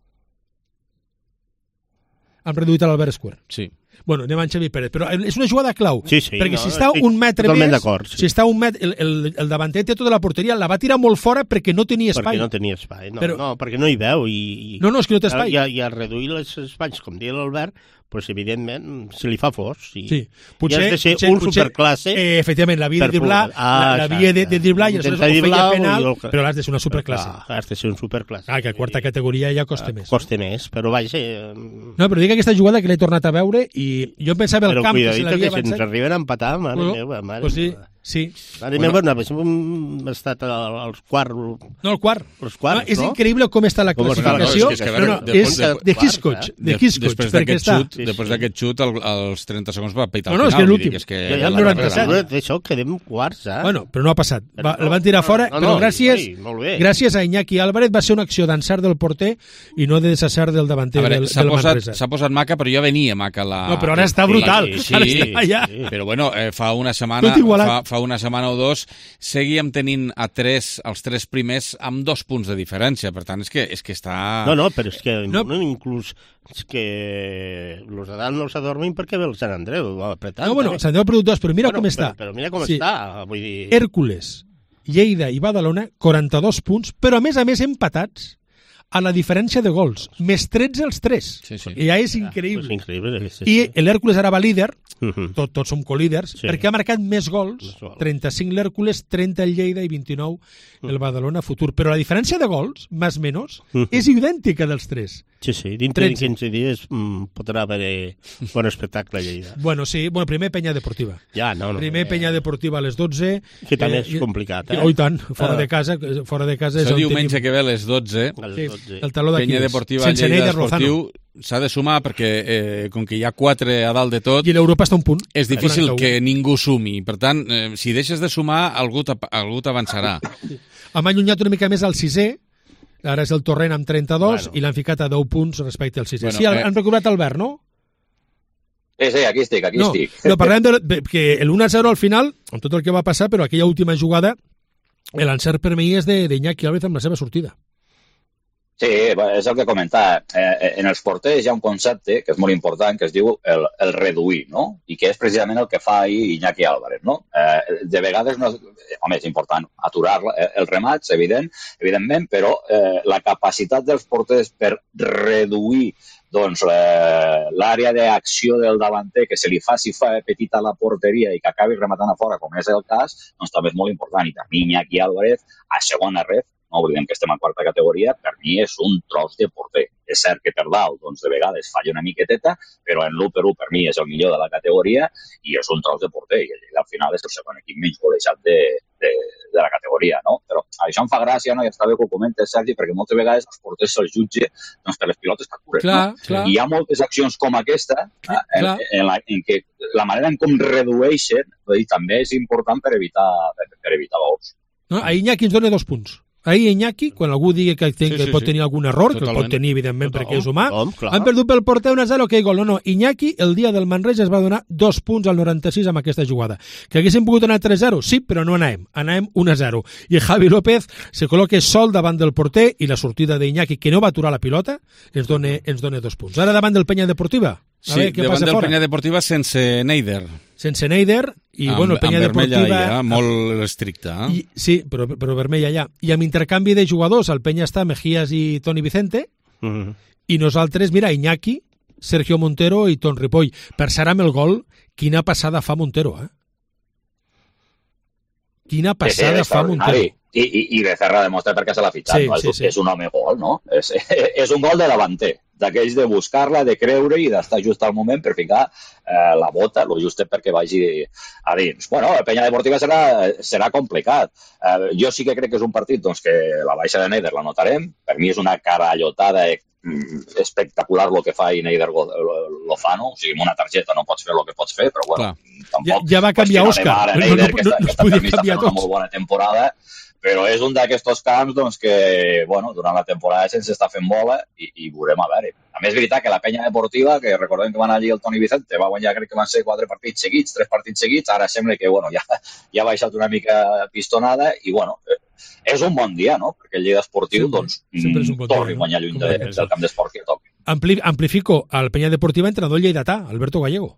Han reduït a l'Albert Square. Sí. Bueno, anem a Xavi Pérez, però és una jugada clau, sí, sí, perquè no, si està un metre més, sí. si està un metre, el, el, el davanter té tota la porteria, la va tirar molt fora perquè no tenia espai. Perquè no tenia espai, no, però... no perquè no hi veu. I, i... No, no, és que no té espai. I, i al reduir els espais, com deia l'Albert, pues, evidentment, se li fa fos. I, sí. Potser, i has de ser potser, un potser, superclasse. Eh, efectivament, l'havia de driblar, ah, l'havia de, de driblar i aleshores ho feia penal, jo... però l'has de ser una superclasse. Ah, has de ser un superclasse. Ah, que a quarta categoria ja costa ah, més. Costa més, però vaja... No, però dic aquesta jugada que l'he tornat a veure i jo pensava el però camp que se l'havia avançat. Però cuidadito que si ens arriben a empatar, mare no, meva, mare pues sí. meva. Sí. Mare bueno. meva, no, hem estat als quarts... No, al quart. Els quarts, no, és no? increïble com està la classificació. No, és, que, no, no, és de, de Kiscoch. De Kiscoch, perquè està... Xut, sí, després d'aquest xut, al, als trenta segons va peitar no, no, al final. No, és que l'últim. És que ja, ja el noranta-set. D'això quedem quarts, eh? Bueno, però no ha passat. Va, el van tirar fora, no, no, però gràcies, no, no, gràcies a Iñaki Álvarez va ser una acció d'ensar del porter i no de desassar del davanter del, del Manresa. S'ha posat maca, però ja venia maca la... No, però ara està brutal. Sí, ara està allà. Sí, però bueno, eh, fa una setmana fa, fa una setmana o dos seguíem tenint a tres, els tres primers amb dos punts de diferència, per tant és que, és que està... No, no, però és que no. no, inclús és que los de dalt no s'adormin perquè ve el Sant Andreu apretant. No, bueno, Sant Andreu ha perdut dos, però mira bueno, com però, està. Però mira com sí. està, vull dir... Hèrcules, Lleida i Badalona, quaranta-dos punts, però a més a més empatats a la diferència de gols, més tretze els tres. Sí, sí. I ja és increïble. És increïble. Sí, I sí. l'Hèrcules ara va líder, Uh-huh. tot, tots som colíders, Sí. perquè ha marcat més gols, trenta-cinc l'Hèrcules, trenta el Lleida i vint-i-nou el Badalona Futur. Però la diferència de gols, més o menys, Uh-huh. és idèntica dels tres. Sí, sí, dintre de quinze dies mm, podrà haver bon espectacle a Lleida. Bueno, sí, bueno, primer Penya Deportiva. Ja, no, no. Primer Penya Deportiva a les dotze. Que també eh, és complicat, eh? Oh, i tant, fora Ah. de casa, fora de casa és Això on diumenge tenim... que ve a les dotze. Sí, el taló d'aquí. Penya Deportiva Sense Lleida Neider Lozano. Esportiu s'ha de sumar perquè, eh, com que hi ha quatre a dalt de tot... I l'Europa està un punt. És difícil quaranta-u. que ningú sumi. Per tant, eh, si deixes de sumar, algú t'avançarà. Hem allunyat una mica més al sisè, ara és el Torrent amb trenta-dos, bueno. I l'han ficat a deu punts respecte al sisè. Bueno, sí, eh... han recuperat Albert, no? Sí, sí, aquí estic, aquí no, estic. No, parlem de, de que l'u a zero al final, amb tot el que va passar, però aquella última jugada, l'encert per mi és d'Iñaki Álvarez amb la seva sortida. Sí, és el que comentava. Eh, en els porters hi ha un concepte que és molt important, que es diu el, el reduir, no? I que és precisament el que fa ahir Iñaki Álvarez, no? Eh, de vegades, no, home, és important aturar el remat, evident, evidentment, però eh, la capacitat dels porters per reduir doncs, eh, l'àrea d'acció del davanter, que se li faci fa petita a la porteria i que acabi rematant a fora, com és el cas, doncs també és molt important. I per mi, Iñaki Álvarez, a segona ref, no oblidem que estem a quarta categoria, per mi és un tros de porter. És cert que per dalt, doncs, de vegades falla una miqueteta, però en l'u per u per mi és el millor de la categoria i és un tros de porter. I al final és el segon equip menys golejat de, de, de la categoria, no? Però això em fa gràcia, no? I està bé que ho comentes, Sergi, perquè moltes vegades els porters se'ls jutge doncs, per les pilotes captures, clar, no? Clar. I hi ha moltes accions com aquesta en, en, la, en què la manera en com redueixen dir, també és important per evitar, per, per evitar gols. No, a Iñaki ens dona dos punts. Ahir Iñaki, quan algú digui que, sí, que sí, pot sí. tenir algun error, totalment. Que el pot tenir, evidentment, total, perquè és humà, total, han perdut pel porter un a zero, que gol. No, no, Iñaki, el dia del Manresa, es va donar dos punts al noranta-sis amb aquesta jugada. Que haguéssim pogut anar tres a zero? Sí, però no anàvem. Anàvem un a zero. I Javi López se col·loca sol davant del porter i la sortida d'Iñaki, que no va aturar la pilota, ens dona, ens dona dos punts. Ara davant del Penya Deportiva. A sí, veure, què davant passa del fora? Penya Deportiva sense Neider. Sense Neider, i amb, bueno, el Penya Deportiva... Amb vermella ja, molt estricta. Eh? I, sí, però, però vermella ja. I amb intercanvi de jugadors, el Penya està Mejías i Toni Vicente, uh -huh. i nosaltres, mira, Iñaki, Sergio Montero i Ton Ripoll. Per ser amb el gol, quina passada fa Montero, eh? Quina passada sí, sí, fa Montero. I, i, i Becerra demostra per què se l'ha fitxat, sí, no? Sí, és, sí. és un home gol, no? És, és un gol de davanter, d'aquells de buscar-la, de creure i d'estar just al moment per ficar eh, la bota, lo justet perquè vagi a dins. Bueno, la Penya Deportiva serà, serà complicat. Eh, jo sí que crec que és un partit doncs, que la baixa de Neider la notarem. Per mi és una carallotada espectacular el que fa Neider Lozano, o sigui, amb una targeta no pots fer el que pots fer, però bueno, clar. tampoc... Ja, ja va canviar Òscar, no, Neider, no, que no, està, no, que està no per mi està fent una molt bona temporada, però és un d'aquests camps doncs, que bueno, durant la temporada se'ns està fent bola i, i veurem a veure. A més, és veritat que la Penya Deportiva, que recordem que van allí el Toni Vicente, va guanyar, crec que van ser quatre partits seguits, tres partits seguits, ara sembla que bueno, ja, ja ha baixat una mica pistonada i bueno, és un bon dia, no? Perquè el Lleida Esportiu sempre, doncs, sempre bon torni a no? guanyar lluny de, del camp d'esport que toqui. Ampli, amplifico al Penya Deportiva entrenador lleidatà, Alberto Gallego.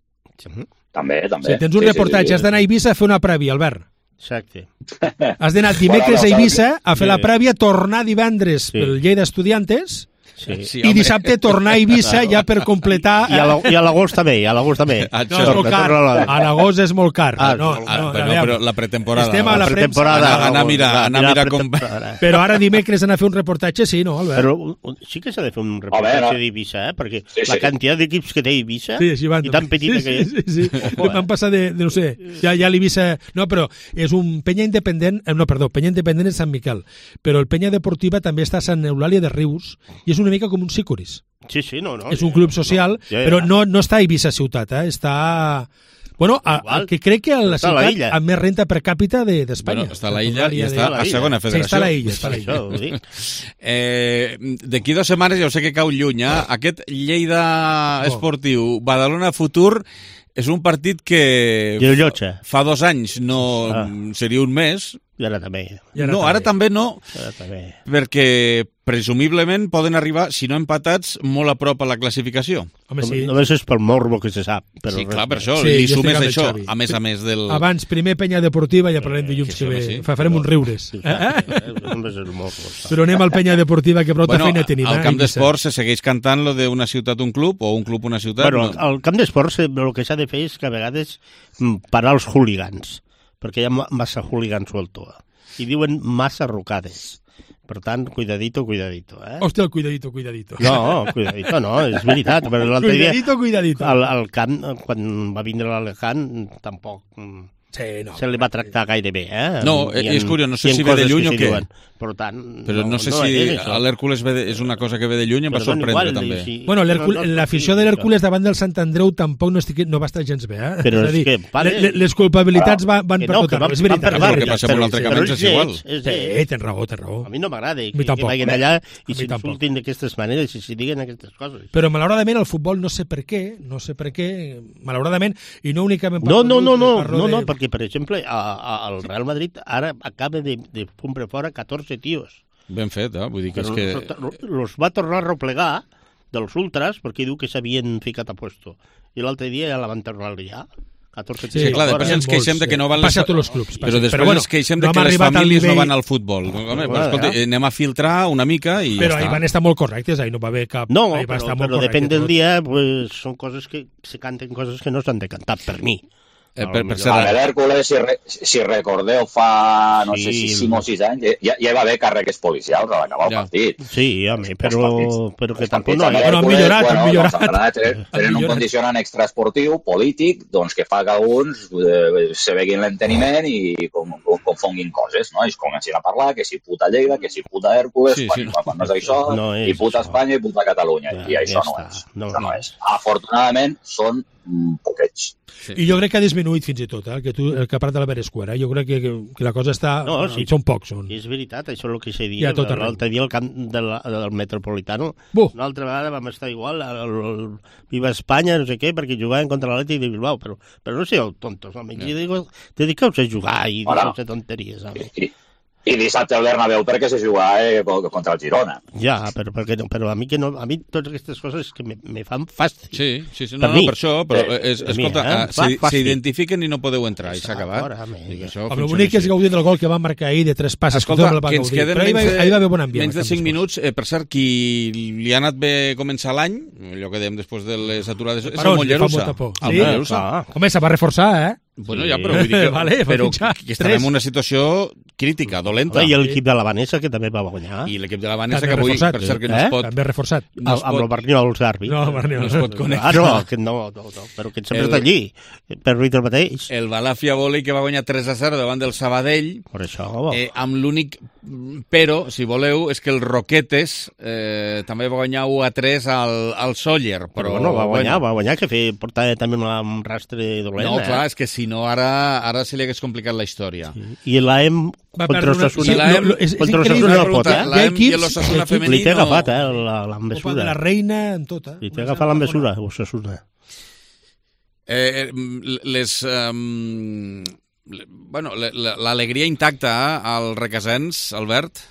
També, també. Si tens un sí, reportatge, sí, sí. has d'anar a Eivissa a fer una prèvia, Albert. Exacte. Has d'anar dimecres a Eivissa a fer sí. la prèvia, tornar divendres sí. pel Lleida Estudiantes sí. Sí, i dissabte tornar a Eivissa ja per completar... I a l'agost també, i a l'agost també. No, és molt car. A l'agost és molt car. Ah, no, ah, no, però, no, però la pretemporada. Estem a la, la pretemporada. Anar, anar a mirar, anar a mirar com... Però ara dimecres anar a fer un reportatge, sí, no, Albert? Però sí que s'ha de fer un reportatge no. d'Eivissa, eh? Perquè sí, sí. la quantitat d'equips que té Eivissa sí, sí, van, i tan petita sí, que és. Sí, sí, sí. Ojo, van passar de, de, no sé, ja, ja l'Eivissa... No, però és un Penya independent... Eh, no, perdó, Penya independent és Sant Miquel, però el Penya Deportiva també està a Sant Eulàlia de Rius i és una mica com un Sicuris. Sí, sí, no, no. És un club social, no, ja, ja. però no, no està a Eivissa ciutat, eh? Està... Bueno, a, que crec que a la està ciutat la amb més renta per càpita d'Espanya. Bueno, està a la illa i està a segona federació. Sí, està a la illa. Està a la illa. Això ho dic. Eh, D'aquí dues setmanes, ja ho sé que cau lluny, eh? Aquest Lleida oh. Esportiu, Badalona Futur, és un partit que fa, fa dos anys no ah. seria un mes, I ara també. I ara no, també. ara també no, ara també. perquè presumiblement poden arribar, si no empatats, molt a prop a la classificació. Home, sí. Només és pel morbo que se sap. Però sí, clar, per això, sí, li sumes això, a més a més del... Abans, primer Penya Deportiva, ja parlem dilluns que, que ve. Sí. Farem uns riures. Sí, eh? Només és el morbo. Però anem al Penya Deportiva, que prou bueno, feina tenim. Al camp d'esports se segueix cantant lo d'una ciutat un club, o un club una ciutat? Bueno, no? Al camp d'esports el que s'ha de fer és que a vegades parar els hooligans, perquè hi ha massa hooligans suelto. I diuen massa rocades. Per tant, cuidadito, cuidadito. Eh? Hòstia, el cuidadito, cuidadito. No, cuidadito no, és veritat. Cuidadito, cuidadito. Al, al camp, quan va vindre l'Alejant, tampoc sí, no, se li va tractar gaire bé. Eh? No, en, és curiós, no sé si ve de lluny o què. Diuen. Per tant, però no, no sé no si l'Hèrcules és una cosa que ve de lluny, em va sorprendre igual, també. Si... Bueno, no, no, l'afició de l'Hèrcules davant del Sant Andreu tampoc no, estic, no va estar gens bé, eh? Però és, és dir, que, pare... les, les culpabilitats van, van per no, tot arreu, és veritat. Van el que passa amb l'altre camins és igual. Sí, tens raó, tens raó. A mi no m'agrada que, que vagin allà i s'insultin d'aquestes maneres i s'hi diguen aquestes coses. Però malauradament el futbol no sé per què, no sé per què, malauradament, i no únicament... No, no, no, no, no, no, perquè, per exemple, el Real Madrid ara acaba de fumbre fora catorze tios. Ben fet, eh? Vull dir que és que... Los va tornar a replegar dels ultras perquè diu que s'havien ficat a puesto. I l'altre dia ja la van tornar a liar. catorze Sí, clar, després ens queixem de que no van... Passa a tots els clubs. Però després ens queixem de que les famílies no van al futbol. Home, però escolta, anem a filtrar una mica i ja està. Però ahí van estar molt correctes, ahí no va haver cap... No, però depèn del dia, són coses que se canten coses que no s'han de cantar per mi. Eh, per, per ser... A l'Hèrcules, si, re, si recordeu, fa, no sí. sé si cinc o sis anys, ja, ja va haver càrregues policials a l'acabar ja. el partit. Sí, home, però, però que tampoc no... Però han millorat, bueno, han millorat. Doncs, tenen, tenen un condicionant extraesportiu, polític, doncs que fa que alguns eh, se veguin l'enteniment i com, com, confonguin coses, no? I es comencin a parlar que si puta Lleida, que si puta Hèrcules, sí, quan, sí. quan, quan no és això, no és i puta això. Espanya i puta Catalunya. Ja, I això ja no, és, no, això no és. Afortunadament, són poquets. Sí. I jo crec que ha disminuït fins i tot, eh? que tu, el que ha parlat de la Berescuera. Jo crec que, que, que la cosa està... No, sí. Són pocs, són. És veritat, això és el que s'ha dit. Ja, l'altre dia al camp del, del Metropolitano, Buh. una altra vegada vam estar igual, el, el, el Viva Espanya, no sé què, perquè jugaven contra l'Atlètic de Bilbao, però, però no sigueu tontos, home. Ja. Digo, dediqueu-vos a jugar i deixeu-vos tonteries, home. I, i dissabte al Bernabéu perquè se jugava eh, contra el Girona. Ja, però, perquè no, però a mi que no, a mi totes aquestes coses que me, me fan fàstic. Sí, sí, sí no, per, no, per això, però és, escolta, eh? s'identifiquen i no podeu entrar, i s'ha acabat. El bonic és gaudir del gol que va marcar ahir de tres passes. Escolta, que, que ens queden però ahir va, ahir va haver bon ambient. Menys de cinc minuts, eh, per cert, qui li ha anat bé començar l'any, allò que dèiem després de les aturades, és el Mollerussa. Sí, home, se va reforçar, eh? Bueno, ja, però vull dir que, vale, però que estem en una situació crítica, dolenta. I l'equip de la Vanessa, que també va guanyar. I l'equip de la Vanessa, que avui, per cert, que no es pot... També reforçat. No es pot... Amb el Barniol Sarbi. No, Barniol. No es pot connectar. Ah, no, que no, no, no, però que sempre està allí, per Ritter mateix. El Balafia Volley, que va guanyar tres a zero davant del Sabadell, per això, eh, amb l'únic però, si voleu, és que el Roquetes eh, també va guanyar u a tres al, al Sóller. Però, però no, va guanyar, bueno. va guanyar, que fe, portava també un rastre dolent. No, clar, eh? és que si no, ara, ara se li hagués complicat la història. Sí. I l'A E M contra Osasuna. Sí, l'A E M, és, és increïble, no pot, eh? L'A E M i l'Osasuna femení li té agafat, eh, l'embessura. La reina en tota. Li té agafat l'embessura, Osasuna. Eh, les... Um, bueno, l'alegria intacta eh, al Requesens, Albert?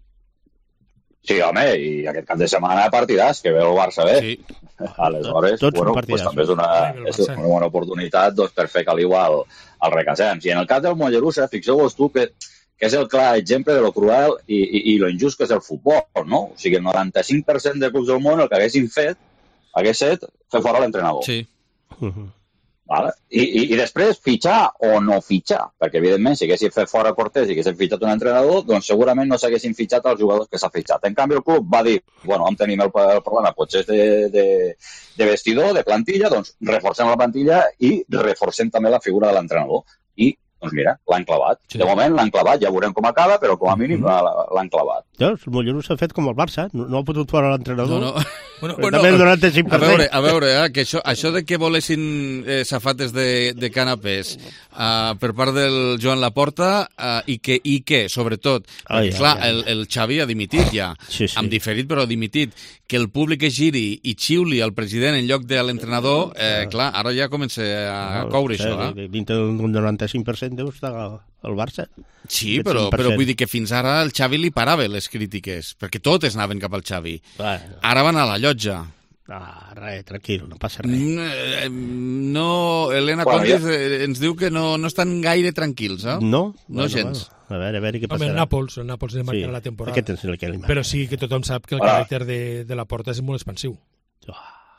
Sí, home, i aquest cap de setmana partidàs, que veu el Barça bé. Sí. Aleshores, Tots bueno, pues, també és una, és una bona oportunitat doncs, per fer caliu al, al Requesens. I en el cas del Mollerussa, fixeu-vos tu que, que és el clar exemple de lo cruel i, i, i lo injust que és el futbol, no? O sigui, el noranta-cinc per cent de clubs del món el que haguessin fet hagués set fer fora l'entrenador. Sí. Uh-huh. Vale? I, i, I després fitxar o no fitxar, perquè evidentment si haguessin fet fora Cortés i haguessin fitxat un entrenador, doncs segurament no s'haguessin fitxat els jugadors que s'ha fitxat. En canvi el club va dir, bueno, on tenim el, el problema, potser és de, de, de vestidor, de plantilla, doncs reforcem la plantilla i reforcem també la figura de l'entrenador. I doncs mira, l'han clavat. Sí. De moment l'han clavat, ja veurem com acaba, però com a mínim mm-hmm. l'han clavat. Doncs el Mollerussa s'ha fet com el Barça, no, no ha pogut fora l'entrenador. No, no. Bueno, bueno, també el noranta-cinc per cent. A veure, a veure eh, que això, això de que volessin eh, safates de, de canapés uh, per part del Joan Laporta uh, i que, i que sobretot, ai, perquè, clar, ai, ai. El, el Xavi ha dimitit ja, sí, sí. amb diferit però dimitit, que el públic es giri i xiuli al president en lloc de l'entrenador, eh, clar, ara ja comença a coure no, això. Eh? Dintre d'un noranta-cinc per cent gent deu estar al Barça. Sí, però, però vull dir que fins ara el Xavi li parava les crítiques, perquè totes anaven cap al Xavi. Bueno. Ara van a la llotja. Ah, res, tranquil, no passa res. No, Elena bueno, Contis ja... ens diu que no, no estan gaire tranquils, eh? No? No bueno, gens. Bueno. A veure, a veure què passarà. Home, el Nàpols, el Nàpols li marcarà sí, la temporada. Aquest és el que li marca. Però sí que tothom sap que el Hola. caràcter de, de la Porta és molt expansiu. Oh.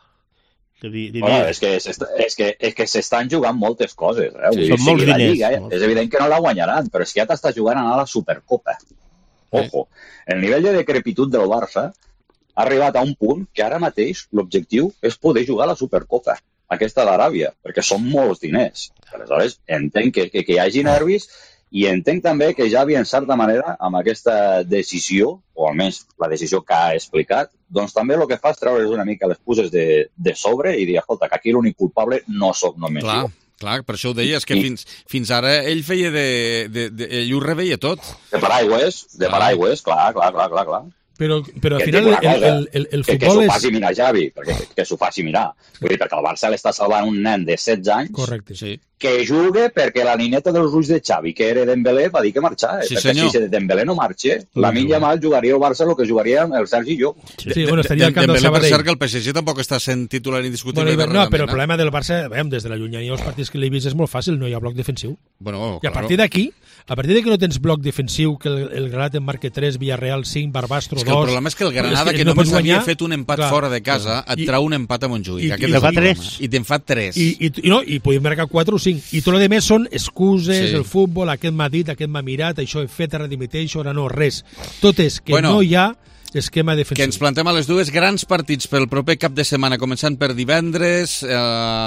Devi, devi... Bueno, és que, és que, és que s'estan jugant moltes coses. Eh? Sí, són molts diners. Lliga, eh? Molts. És evident que no la guanyaran, però és que ja t'estàs jugant a anar a la Supercopa. Ojo, el nivell de decrepitud del Barça ha arribat a un punt que ara mateix l'objectiu és poder jugar a la Supercopa, aquesta d'Aràbia, perquè són molts diners. Aleshores, entenc que, que, que hi hagi nervis i entenc també que Xavi, en certa manera, amb aquesta decisió, o almenys la decisió que ha explicat, doncs també el que fa és treure's una mica les puces de, de sobre i dir, escolta, que aquí l'únic culpable no soc només Clar. jo. Clar, per això ho deies, que fins, fins ara ell feia de, de, de... ell ho reveia tot. De paraigües, de paraigües, clar, clar, clar, clar, clar. Però, però al Que final dic una el, cosa, el, el, el que, que futbol s'ho és... faci mirar Xavi, perquè que, que s'ho faci mirar. Vull dir, perquè el Barça l'està salvant un nen de setze anys Correcte, sí. que juga perquè la nineta dels ulls de Xavi, que era Dembélé, va dir que marxava. Sí, perquè senyor. si Dembélé no marxa, la Minya Mal jugaria al Barça el que jugaria el Sergi i jo. Sí, bueno, estaria al camp del Dembélé, per Sabadell. cert, que el P S G tampoc està sent titular indiscutible. Bueno, no, però el eh? problema del Barça, veiem, des de la llunyania els partits que l'he vist és molt fàcil, no hi ha bloc defensiu. Bueno, I a partir d'aquí, a partir de que no tens bloc defensiu, que el, el Granada en marque tres, Villarreal cinc, Barbastro dos... És que el problema és que el Granada, és que, que només no havia guanyar, fet un empat clar, fora de casa, clar. et I, trau un empat a Montjuïc. I, Aquest i, és el fa problema. tres. I te'n fa tres. I, i, i, no, i podem marcar quatre o cinc. I tot el que més són excuses, Sí. el futbol, aquest m'ha dit, aquest m'ha mirat, això he fet, ara dimiteixo, ara no, res. Tot és que Bueno, no hi ha esquema defensiu. Que ens plantem a les dues grans partits pel proper cap de setmana, començant per divendres, eh,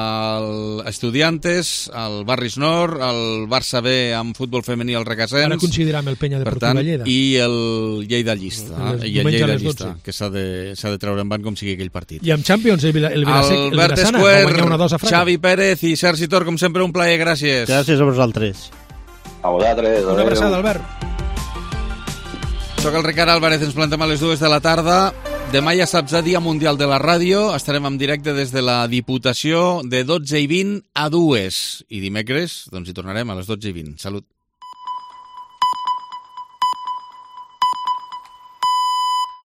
el Estudiantes, el Barris Nord, el Barça B amb futbol femení al Requesens. Ara coincidirà amb el Penya de Per tant, Lleida. i el Lleida Llista, El eh? i el diumenge a Lleida les Llista, dotze. que s'ha de, s'ha de treure en van com sigui aquell partit. I amb Champions, el, Vila, el, Vilasec, el Albert Vilassana va guanyar una dos a Escuer, Fraga. Xavi Pérez i Sergi Tor, com sempre, un plaer, gràcies. Gràcies a vosaltres. A vosaltres. Una abraçada, Albert. Soc el Ricard Álvarez, ens plantem a les dues de la tarda. Demà ja saps, a Dia Mundial de la Ràdio, estarem en directe des de la Diputació de dotze i vint a dues. I dimecres, doncs hi tornarem a les dotze i vint. Salut.